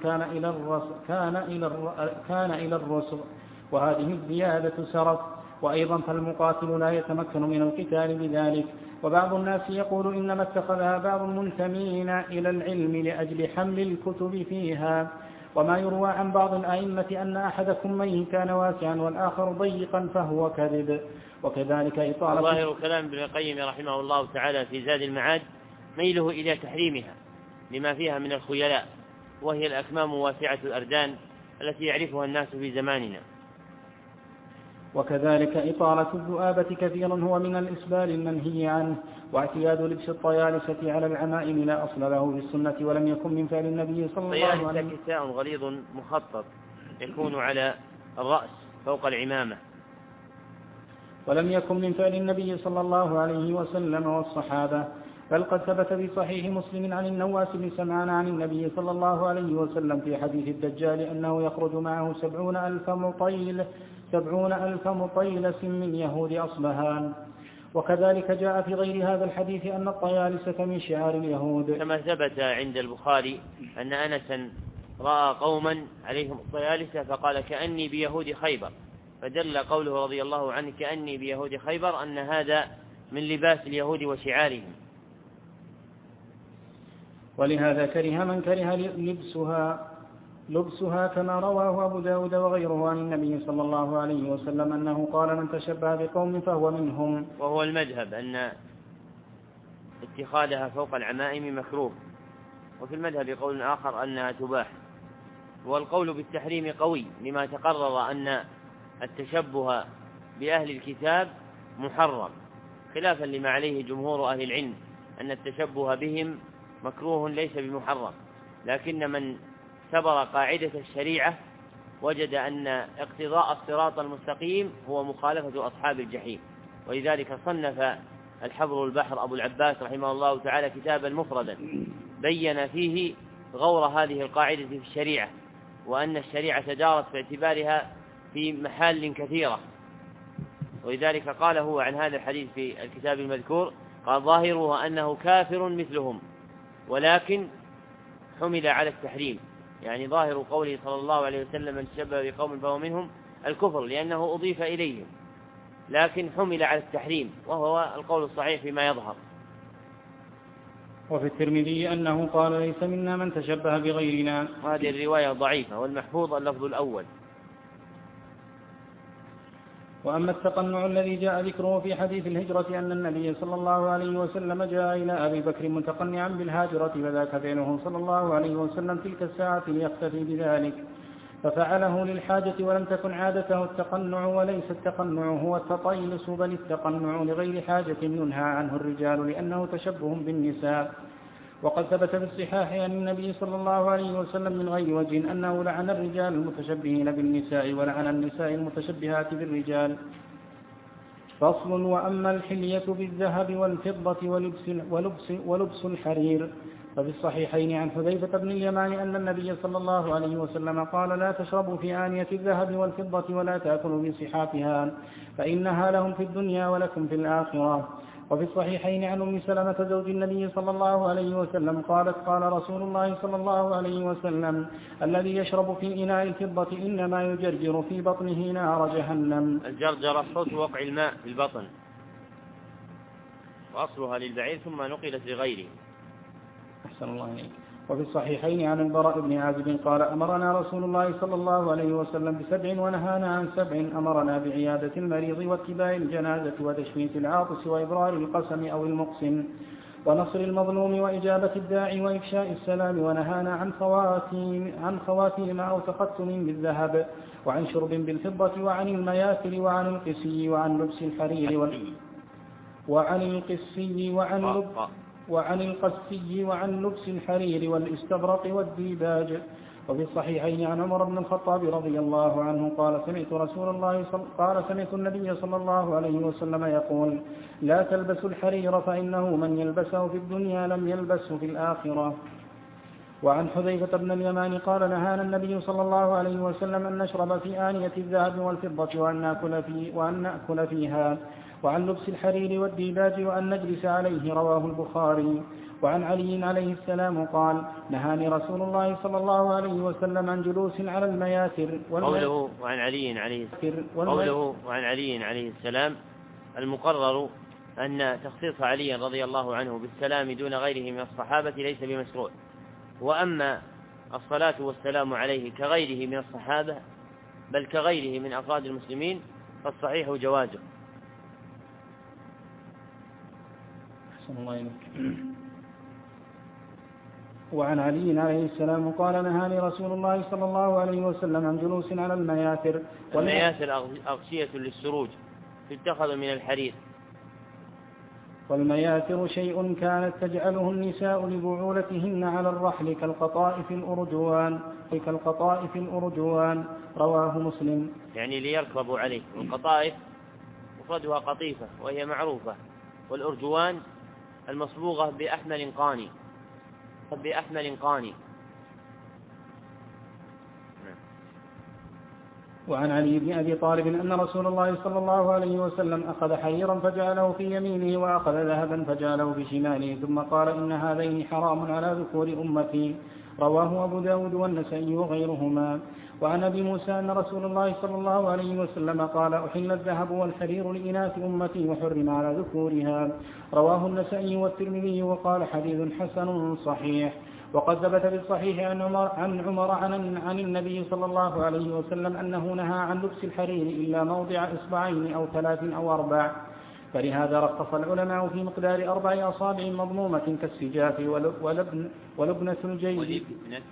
كان إلى الرسغ، وهذه الزيادة سرت. وأيضا فالمقاتل لا يتمكن من القتال بذلك. وبعض الناس يقول إنما اتخذها بعض المنتمين إلى العلم لأجل حمل الكتب فيها. وما يروى عن بعض الأئمة أن أحدكم من كان واسعا والآخر ضيقا فهو كذب. وكذلك إطالة ظاهر كلام ابن القيم رحمه الله تعالى في زاد المعاد ميله إلى تحريمها لما فيها من الخيلاء، وهي الأكمام واسعة الأردان التي يعرفها الناس في زماننا. وكذلك إطالة الذؤابة كثيرا هو من الإسبال المنهي عنه. واعتياد لبس الطيالسة على العمائم لا أصل له في السنة، ولم يكن من فعل النبي صلى الله عليه وسلم. الطيالسة كساء غليظ مخطط يكون على الرأس فوق العمامة، ولم يكن من فعل النبي صلى الله عليه وسلم والصحابة. بل قد ثبت في صحيح مسلم عن النواس بن سمعان عن النبي صلى الله عليه وسلم في حديث الدجال أنه يخرج معه 70,000 مطيلس من يهود أصبهان. وكذلك جاء في غير هذا الحديث أن الطيالسة من شعار اليهود، كما ثبت عند البخاري أن أنسا رأى قوما عليهم الطيالسة فقال كأني بيهود خيبر، فدل قوله رضي الله عنه كأني بيهود خيبر أن هذا من لباس اليهود وشعارهم. ولهذا كره من كره لبسها كما رواه أبو داود وغيره عن النبي صلى الله عليه وسلم أنه قال من تشبه بقوم فهو منهم. وهو المذهب أن اتخاذها فوق العمائم مكروه، وفي المذهب قول آخر أنها تباح. والقول بالتحريم قوي لما تقرر أن التشبه بأهل الكتاب محرم، خلافا لما عليه جمهور أهل العلم أن التشبه بهم مكروه ليس بمحرم. لكن من سبر قاعدة الشريعة وجد أن اقتضاء الصراط المستقيم هو مخالفة أصحاب الجحيم، ولذلك صنف الحبر البحر أبو العباس رحمه الله تعالى كتابا مفردا بين فيه غور هذه القاعدة في الشريعة، وأن الشريعة دارت في اعتبارها في محال كثيرة. ولذلك قال هو عن هذا الحديث في الكتاب المذكور قال ظاهره أنه كافر مثلهم، ولكن حمل على التحريم، يعني ظاهر قوله صلى الله عليه وسلم من تشبه بقوم فهو منهم الكفر لأنه أضيف إليهم، لكن حمل على التحريم، وهو القول الصحيح فيما يظهر. وفي الترمذي أنه قال ليس منا من تشبه بغيرنا، وهذه الرواية ضعيفة، والمحفوظ اللفظ الأول. وأما التقنع الذي جاء ذكره في حديث الهجرة أن النبي صلى الله عليه وسلم جاء إلى أبي بكر متقنعا بالهاجرة، فذاك فعله صلى الله عليه وسلم تلك الساعة ليختفي بذلك، ففعله للحاجة ولم تكن عادته التقنع، وليس التقنع هو التطيلس، بل التقنع لغير حاجة ينهى عنه الرجال لأنه تشبه بالنساء. وقد ثبت في الصحاح عن النبي صلى الله عليه وسلم من غير وجه أنه لعن الرجال المتشبهين بالنساء ولعن النساء المتشبهات بالرجال. فصل. وأما الحلية بالذهب والفضة ولبس الحرير ففي الصحيحين عن حذيفة بن اليمان أن النبي صلى الله عليه وسلم قال لا تشربوا في آنية الذهب والفضة ولا تأكلوا من صحافها فإنها لهم في الدنيا ولكم في الآخرة. وفي الصحيحين عن أم سلمة زوج النبي صلى الله عليه وسلم قالت قال رسول الله صلى الله عليه وسلم الذي يشرب في إناء الفضة إنما يجرجر في بطنه نار جهنم. الجرجر صوت وقع الماء في البطن، وأصلها للبعير ثم نقلت لغيره. أحسن الله إليك. وفي الصحيحين عن البراء بن عازب قال أمرنا رسول الله صلى الله عليه وسلم ب7 ونهانا عن 7. أمرنا بعيادة المريض واتباع الجنازة وتشميت العاطس وإبرار القسم أو المقسم ونصر المظلوم وإجابة الداعي وإفشاء السلام، ونهانا عن خواتيم أو تختم بالذهب وعن شرب بالفضة وعن المياثر وعن القسي وعن لبس الحرير وعن لبس الحرير والاستبرق والديباج. وفي الصحيحين عن عمر بن الخطاب رضي الله عنه قال سمعت النبي صلى الله عليه وسلم يقول لا تلبسوا الحرير فإنه من يلبسه في الدنيا لم يلبسه في الآخرة. وعن حذيفة بن اليمان قال نهانا النبي صلى الله عليه وسلم أن نشرب في آنية الذهب والفضة وأن نأكل فيها، وعن لبس الحرير والديباج وأن نجلس عليه، رواه البخاري. وعن علي عليه السلام قال نهاني رسول الله صلى الله عليه وسلم عن جلوس على المياثر. قوله وعن علي عليه السلام المقرر أن تخصيص علي رضي الله عنه بالسلام دون غيره من الصحابة ليس بمشروع، وأما الصلاة والسلام عليه كغيره من الصحابة بل كغيره من أفراد المسلمين فالصحيح جوازه. وعن علي عليه السلام قال نهاني رسول الله صلى الله عليه وسلم عن جلوس على المياثر. والمياثر أغشية للسروج تتخذ من الحرير. والمياثر شيء كانت تجعله النساء لبعولتهن على الرحل كالقطائف الأرجوان، رواه مسلم. يعني ليركبوا عليه. والقطائف مفردها قطيفة وهي معروفة، والأرجوان المصبوغة بأحمل قاني. وعن علي بن أبي طالب أن رسول الله صلى الله عليه وسلم أخذ حريرا فجعله في يمينه وأخذ ذهبا فجعله في شماله ثم قال إن هذين حرام على ذكور أمتي، رواه أبو داود والنسائي وغيرهما. وعن أبي موسى أن رسول الله صلى الله عليه وسلم قال أحل الذهب والحرير لإناث أمتي وحرم على ذكورها، رواه النسائي والترمذي وقال حديث حسن صحيح. وقد ثبت في الصحيح عن عمر عن النبي صلى الله عليه وسلم أنه نهى عن لبس الحرير إلا موضع إصبعين أو 3 أو 4، فلهذا رخص العلماء في مقدار 4 أصابع مضمومة كالسجاف ولبنة الجيب.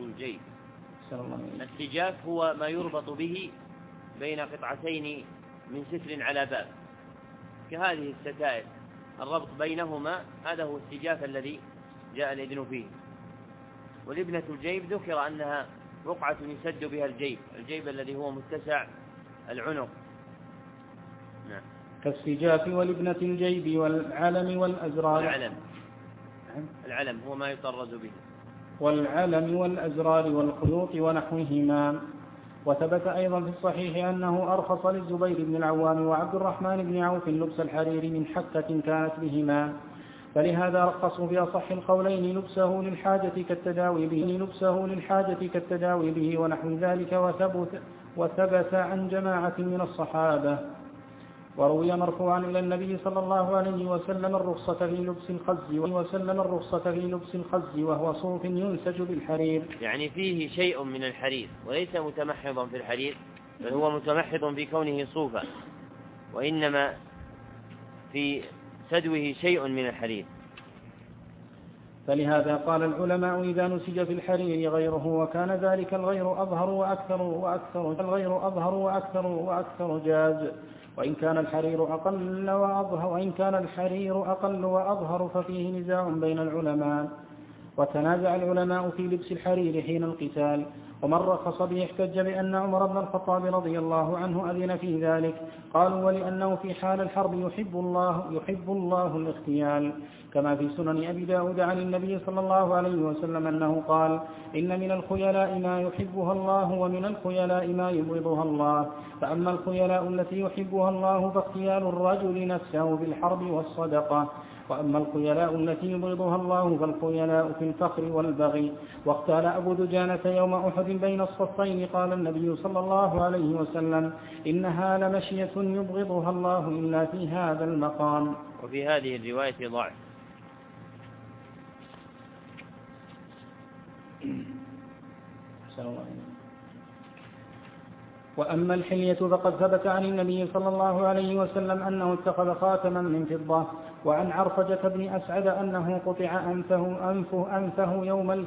السجاف هو ما يربط به بين قطعتين من ستر على باب كهذه الستائر، الربط بينهما هذا هو السجاف الذي جاء الإذن فيه. ولبنة الجيب ذكر أنها رقعة يسد بها الجيب الذي هو متسع العنق. نعم. كالسجاف ولبنة الجيب والعلم والأزرار. العلم هو ما يطرز به. والعلم والأزرار والخيوط ونحوهما. وثبت أيضا في الصحيح أنه أرخص للزبير بن العوام وعبد الرحمن بن عوف لبس الحرير من حكة كانت بهما، فلهذا رخصوا في أصح القولين لبسه للحاجة كالتداوي به ونحو ذلك. وثبت عن جماعة من الصحابة. وروي مرفوعا إلى النبي صلى الله عليه وسلم الرخصة في لبس الخز وهو صوف ينسج بالحرير. يعني فيه شيء من الحرير وليس متمحضا في الحرير، بل هو متمحض في كونه صوفا، وإنما في سدوه شيء من الحرير. فلهذا قال العلماء إذا نسج في الحرير غيره وكان ذلك الغير أظهر وأكثر جاز، وإن كان الحرير أقل وأظهر ففيه نزاع بين العلماء. وتنازع العلماء في لبس الحرير حين القتال، ومن رخص به احتج بأن عمر بن الخطاب رضي الله عنه أذن في ذلك، قالوا ولأنه في حال الحرب يحب الله الاغتيال، كما في سنن أبي داود عن النبي صلى الله عليه وسلم أنه قال إن من الخيلاء ما يحبها الله ومن الخيلاء ما يبغضها الله، فأما الخيلاء التي يحبها الله فاغتيال الرجل نفسه بالحرب والصدقة، وأما الخيلاء التي يبغضها الله فالخيلاء في الفخر والبغي. واختال أبو دجانة يوم أحد بين الصفين قال النبي صلى الله عليه وسلم إنها لمشية يبغضها الله إلا في هذا المقام. وفي هذه الرواية ضعف. وأما الحلية فقد ثبت عن النبي صلى الله عليه وسلم أنه اتخذ خاتما من فضة، وعن عرفجة بن أسعد أنه قطع أنفه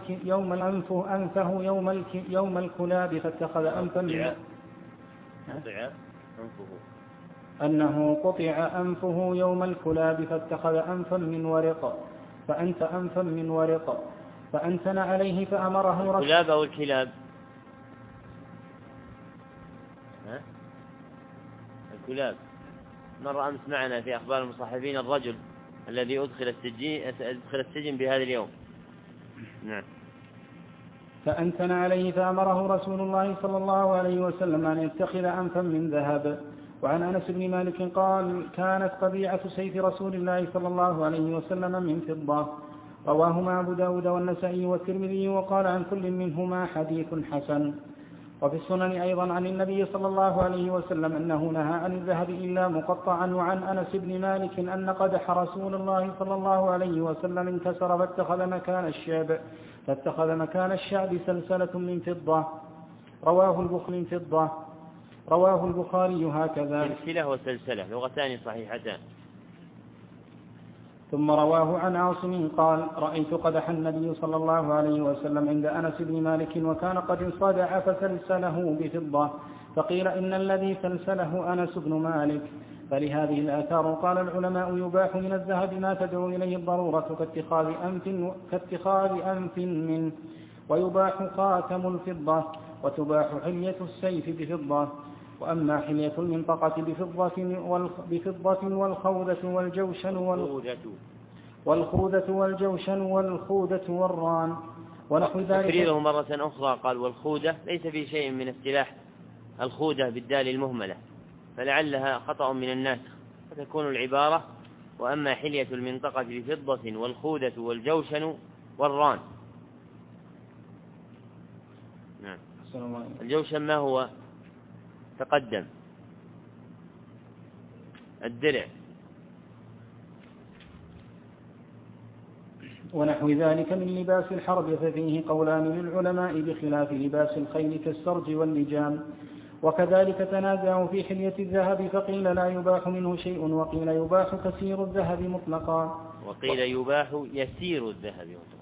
يوم الكلاب فاتخذ أنفا من أنه قطع أنفه يوم الكلاب فاتخذ أنفا من ورق فأنت أنفا من ورق فأنتن عليه فأمره الكلاب أو الكلاب؟ الكلاب. مرة أمس معنا في أخبار المصحفين الرجل الذي أدخل السجن بهذا اليوم. نعم. فأنتن عليه فأمره رسول الله صلى الله عليه وسلم أن يتخذ أنفا من ذهب. وعن أنس بن مالك قال: كانت قبيعة سيف رسول الله صلى الله عليه وسلم من فضة. رواهما أبو داود والنسائي والترمذي، وقال عن كل منهما حديث حسن. وفي السنن أيضا عن النبي صلى الله عليه وسلم أنه نهى عن الذهب إلا مقطعا. وعن أنس بن مالك أن قدح رسول الله صلى الله عليه وسلم انكسر فاتخذ مكان الشعب سلسلة من فضة. رواه البخاري هكذا. سلسلة وسلسلة لغتان صحيحتان. ثم رواه عن عاصم قال: رأيت قدح النبي صلى الله عليه وسلم عند أنس بن مالك وكان قد انصدع فسلسله بفضة، فقيل إن الذي سلسله أنس بن مالك. فلهذه الآثار قال العلماء: يباح من الذهب ما تدعو إليه الضرورة كاتخاذ أنف منه، ويباح خاتم الفضة، وتباح حلية السيف بفضة. وأما حلية المنطقة بفضة والخودة والران ونحو ذلك. تكريره مرة أخرى قال: والخودة، ليس في شيء من السلاح الخودة بالدال المهملة، فلعلها خطأ من الناس، فتكون العبارة: وأما حلية المنطقة بفضة والخودة والجوشن والران. نعم. الجوشن ما هو؟ تقدم الدرع. ونحو ذلك من لباس الحرب، ففيه قولان للعلماء بخلاف لباس الخيل كالسرج واللجام. وكذلك تنازعوا في حلية الذهب، فقيل لا يباح منه شيء، وقيل يباح كثير الذهب مطلقا، وقيل يباح يسير الذهب مطلقا.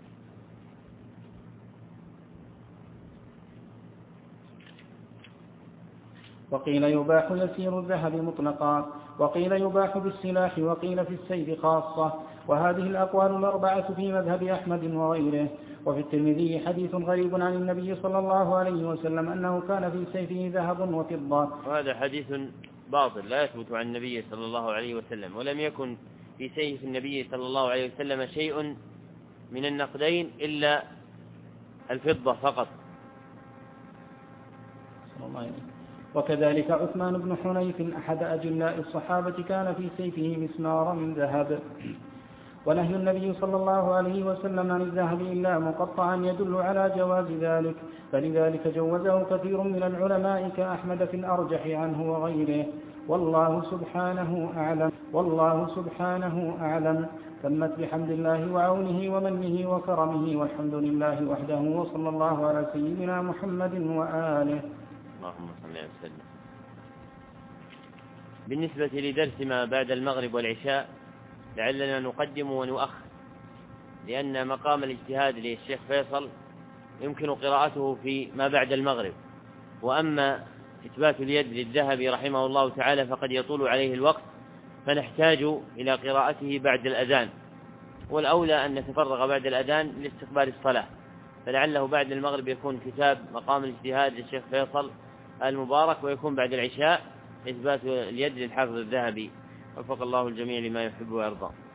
وقيل يباح يسير الذهب مطلقا، وقيل يباح بالسلاح، وقيل في السيف خاصة. وهذه الأقوال الأربعة في مذهب أحمد وغيره. وفي الترمذي حديث غريب عن النبي صلى الله عليه وسلم أنه كان في سيفه ذهب وفضة. وهذا حديث باطل لا يثبت عن النبي صلى الله عليه وسلم، ولم يكن في سيف النبي صلى الله عليه وسلم شيء من النقدين إلا الفضة فقط. وكذلك عثمان بن حنيف أحد أجلاء الصحابة كان في سيفه مسمار من ذهب. ونهي النبي صلى الله عليه وسلم عن الذهب إلا مقطعا يدل على جواز ذلك، فلذلك جوزه كثير من العلماء كأحمد في الأرجح عنه وغيره. والله سبحانه أعلم. تمت بحمد الله وعونه ومنه وكرمه، والحمد لله وحده، وصلى الله على سيدنا محمد وآله. اللهم صل وسلم. بالنسبة لدرس ما بعد المغرب والعشاء لعلنا نقدم ونؤخر، لأن مقام الاجتهاد للشيخ فيصل يمكن قراءته في ما بعد المغرب، وأما إثبات اليد للذهب رحمه الله تعالى فقد يطول عليه الوقت، فنحتاج إلى قراءته بعد الأذان، والأولى أن نتفرغ بعد الأذان لاستقبال الصلاة، فلعله بعد المغرب يكون كتاب مقام الاجتهاد للشيخ فيصل المبارك، ويكون بعد العشاء إثبات اليد للحافظ الذهبي. وفق الله الجميع لما يحب ويرضى.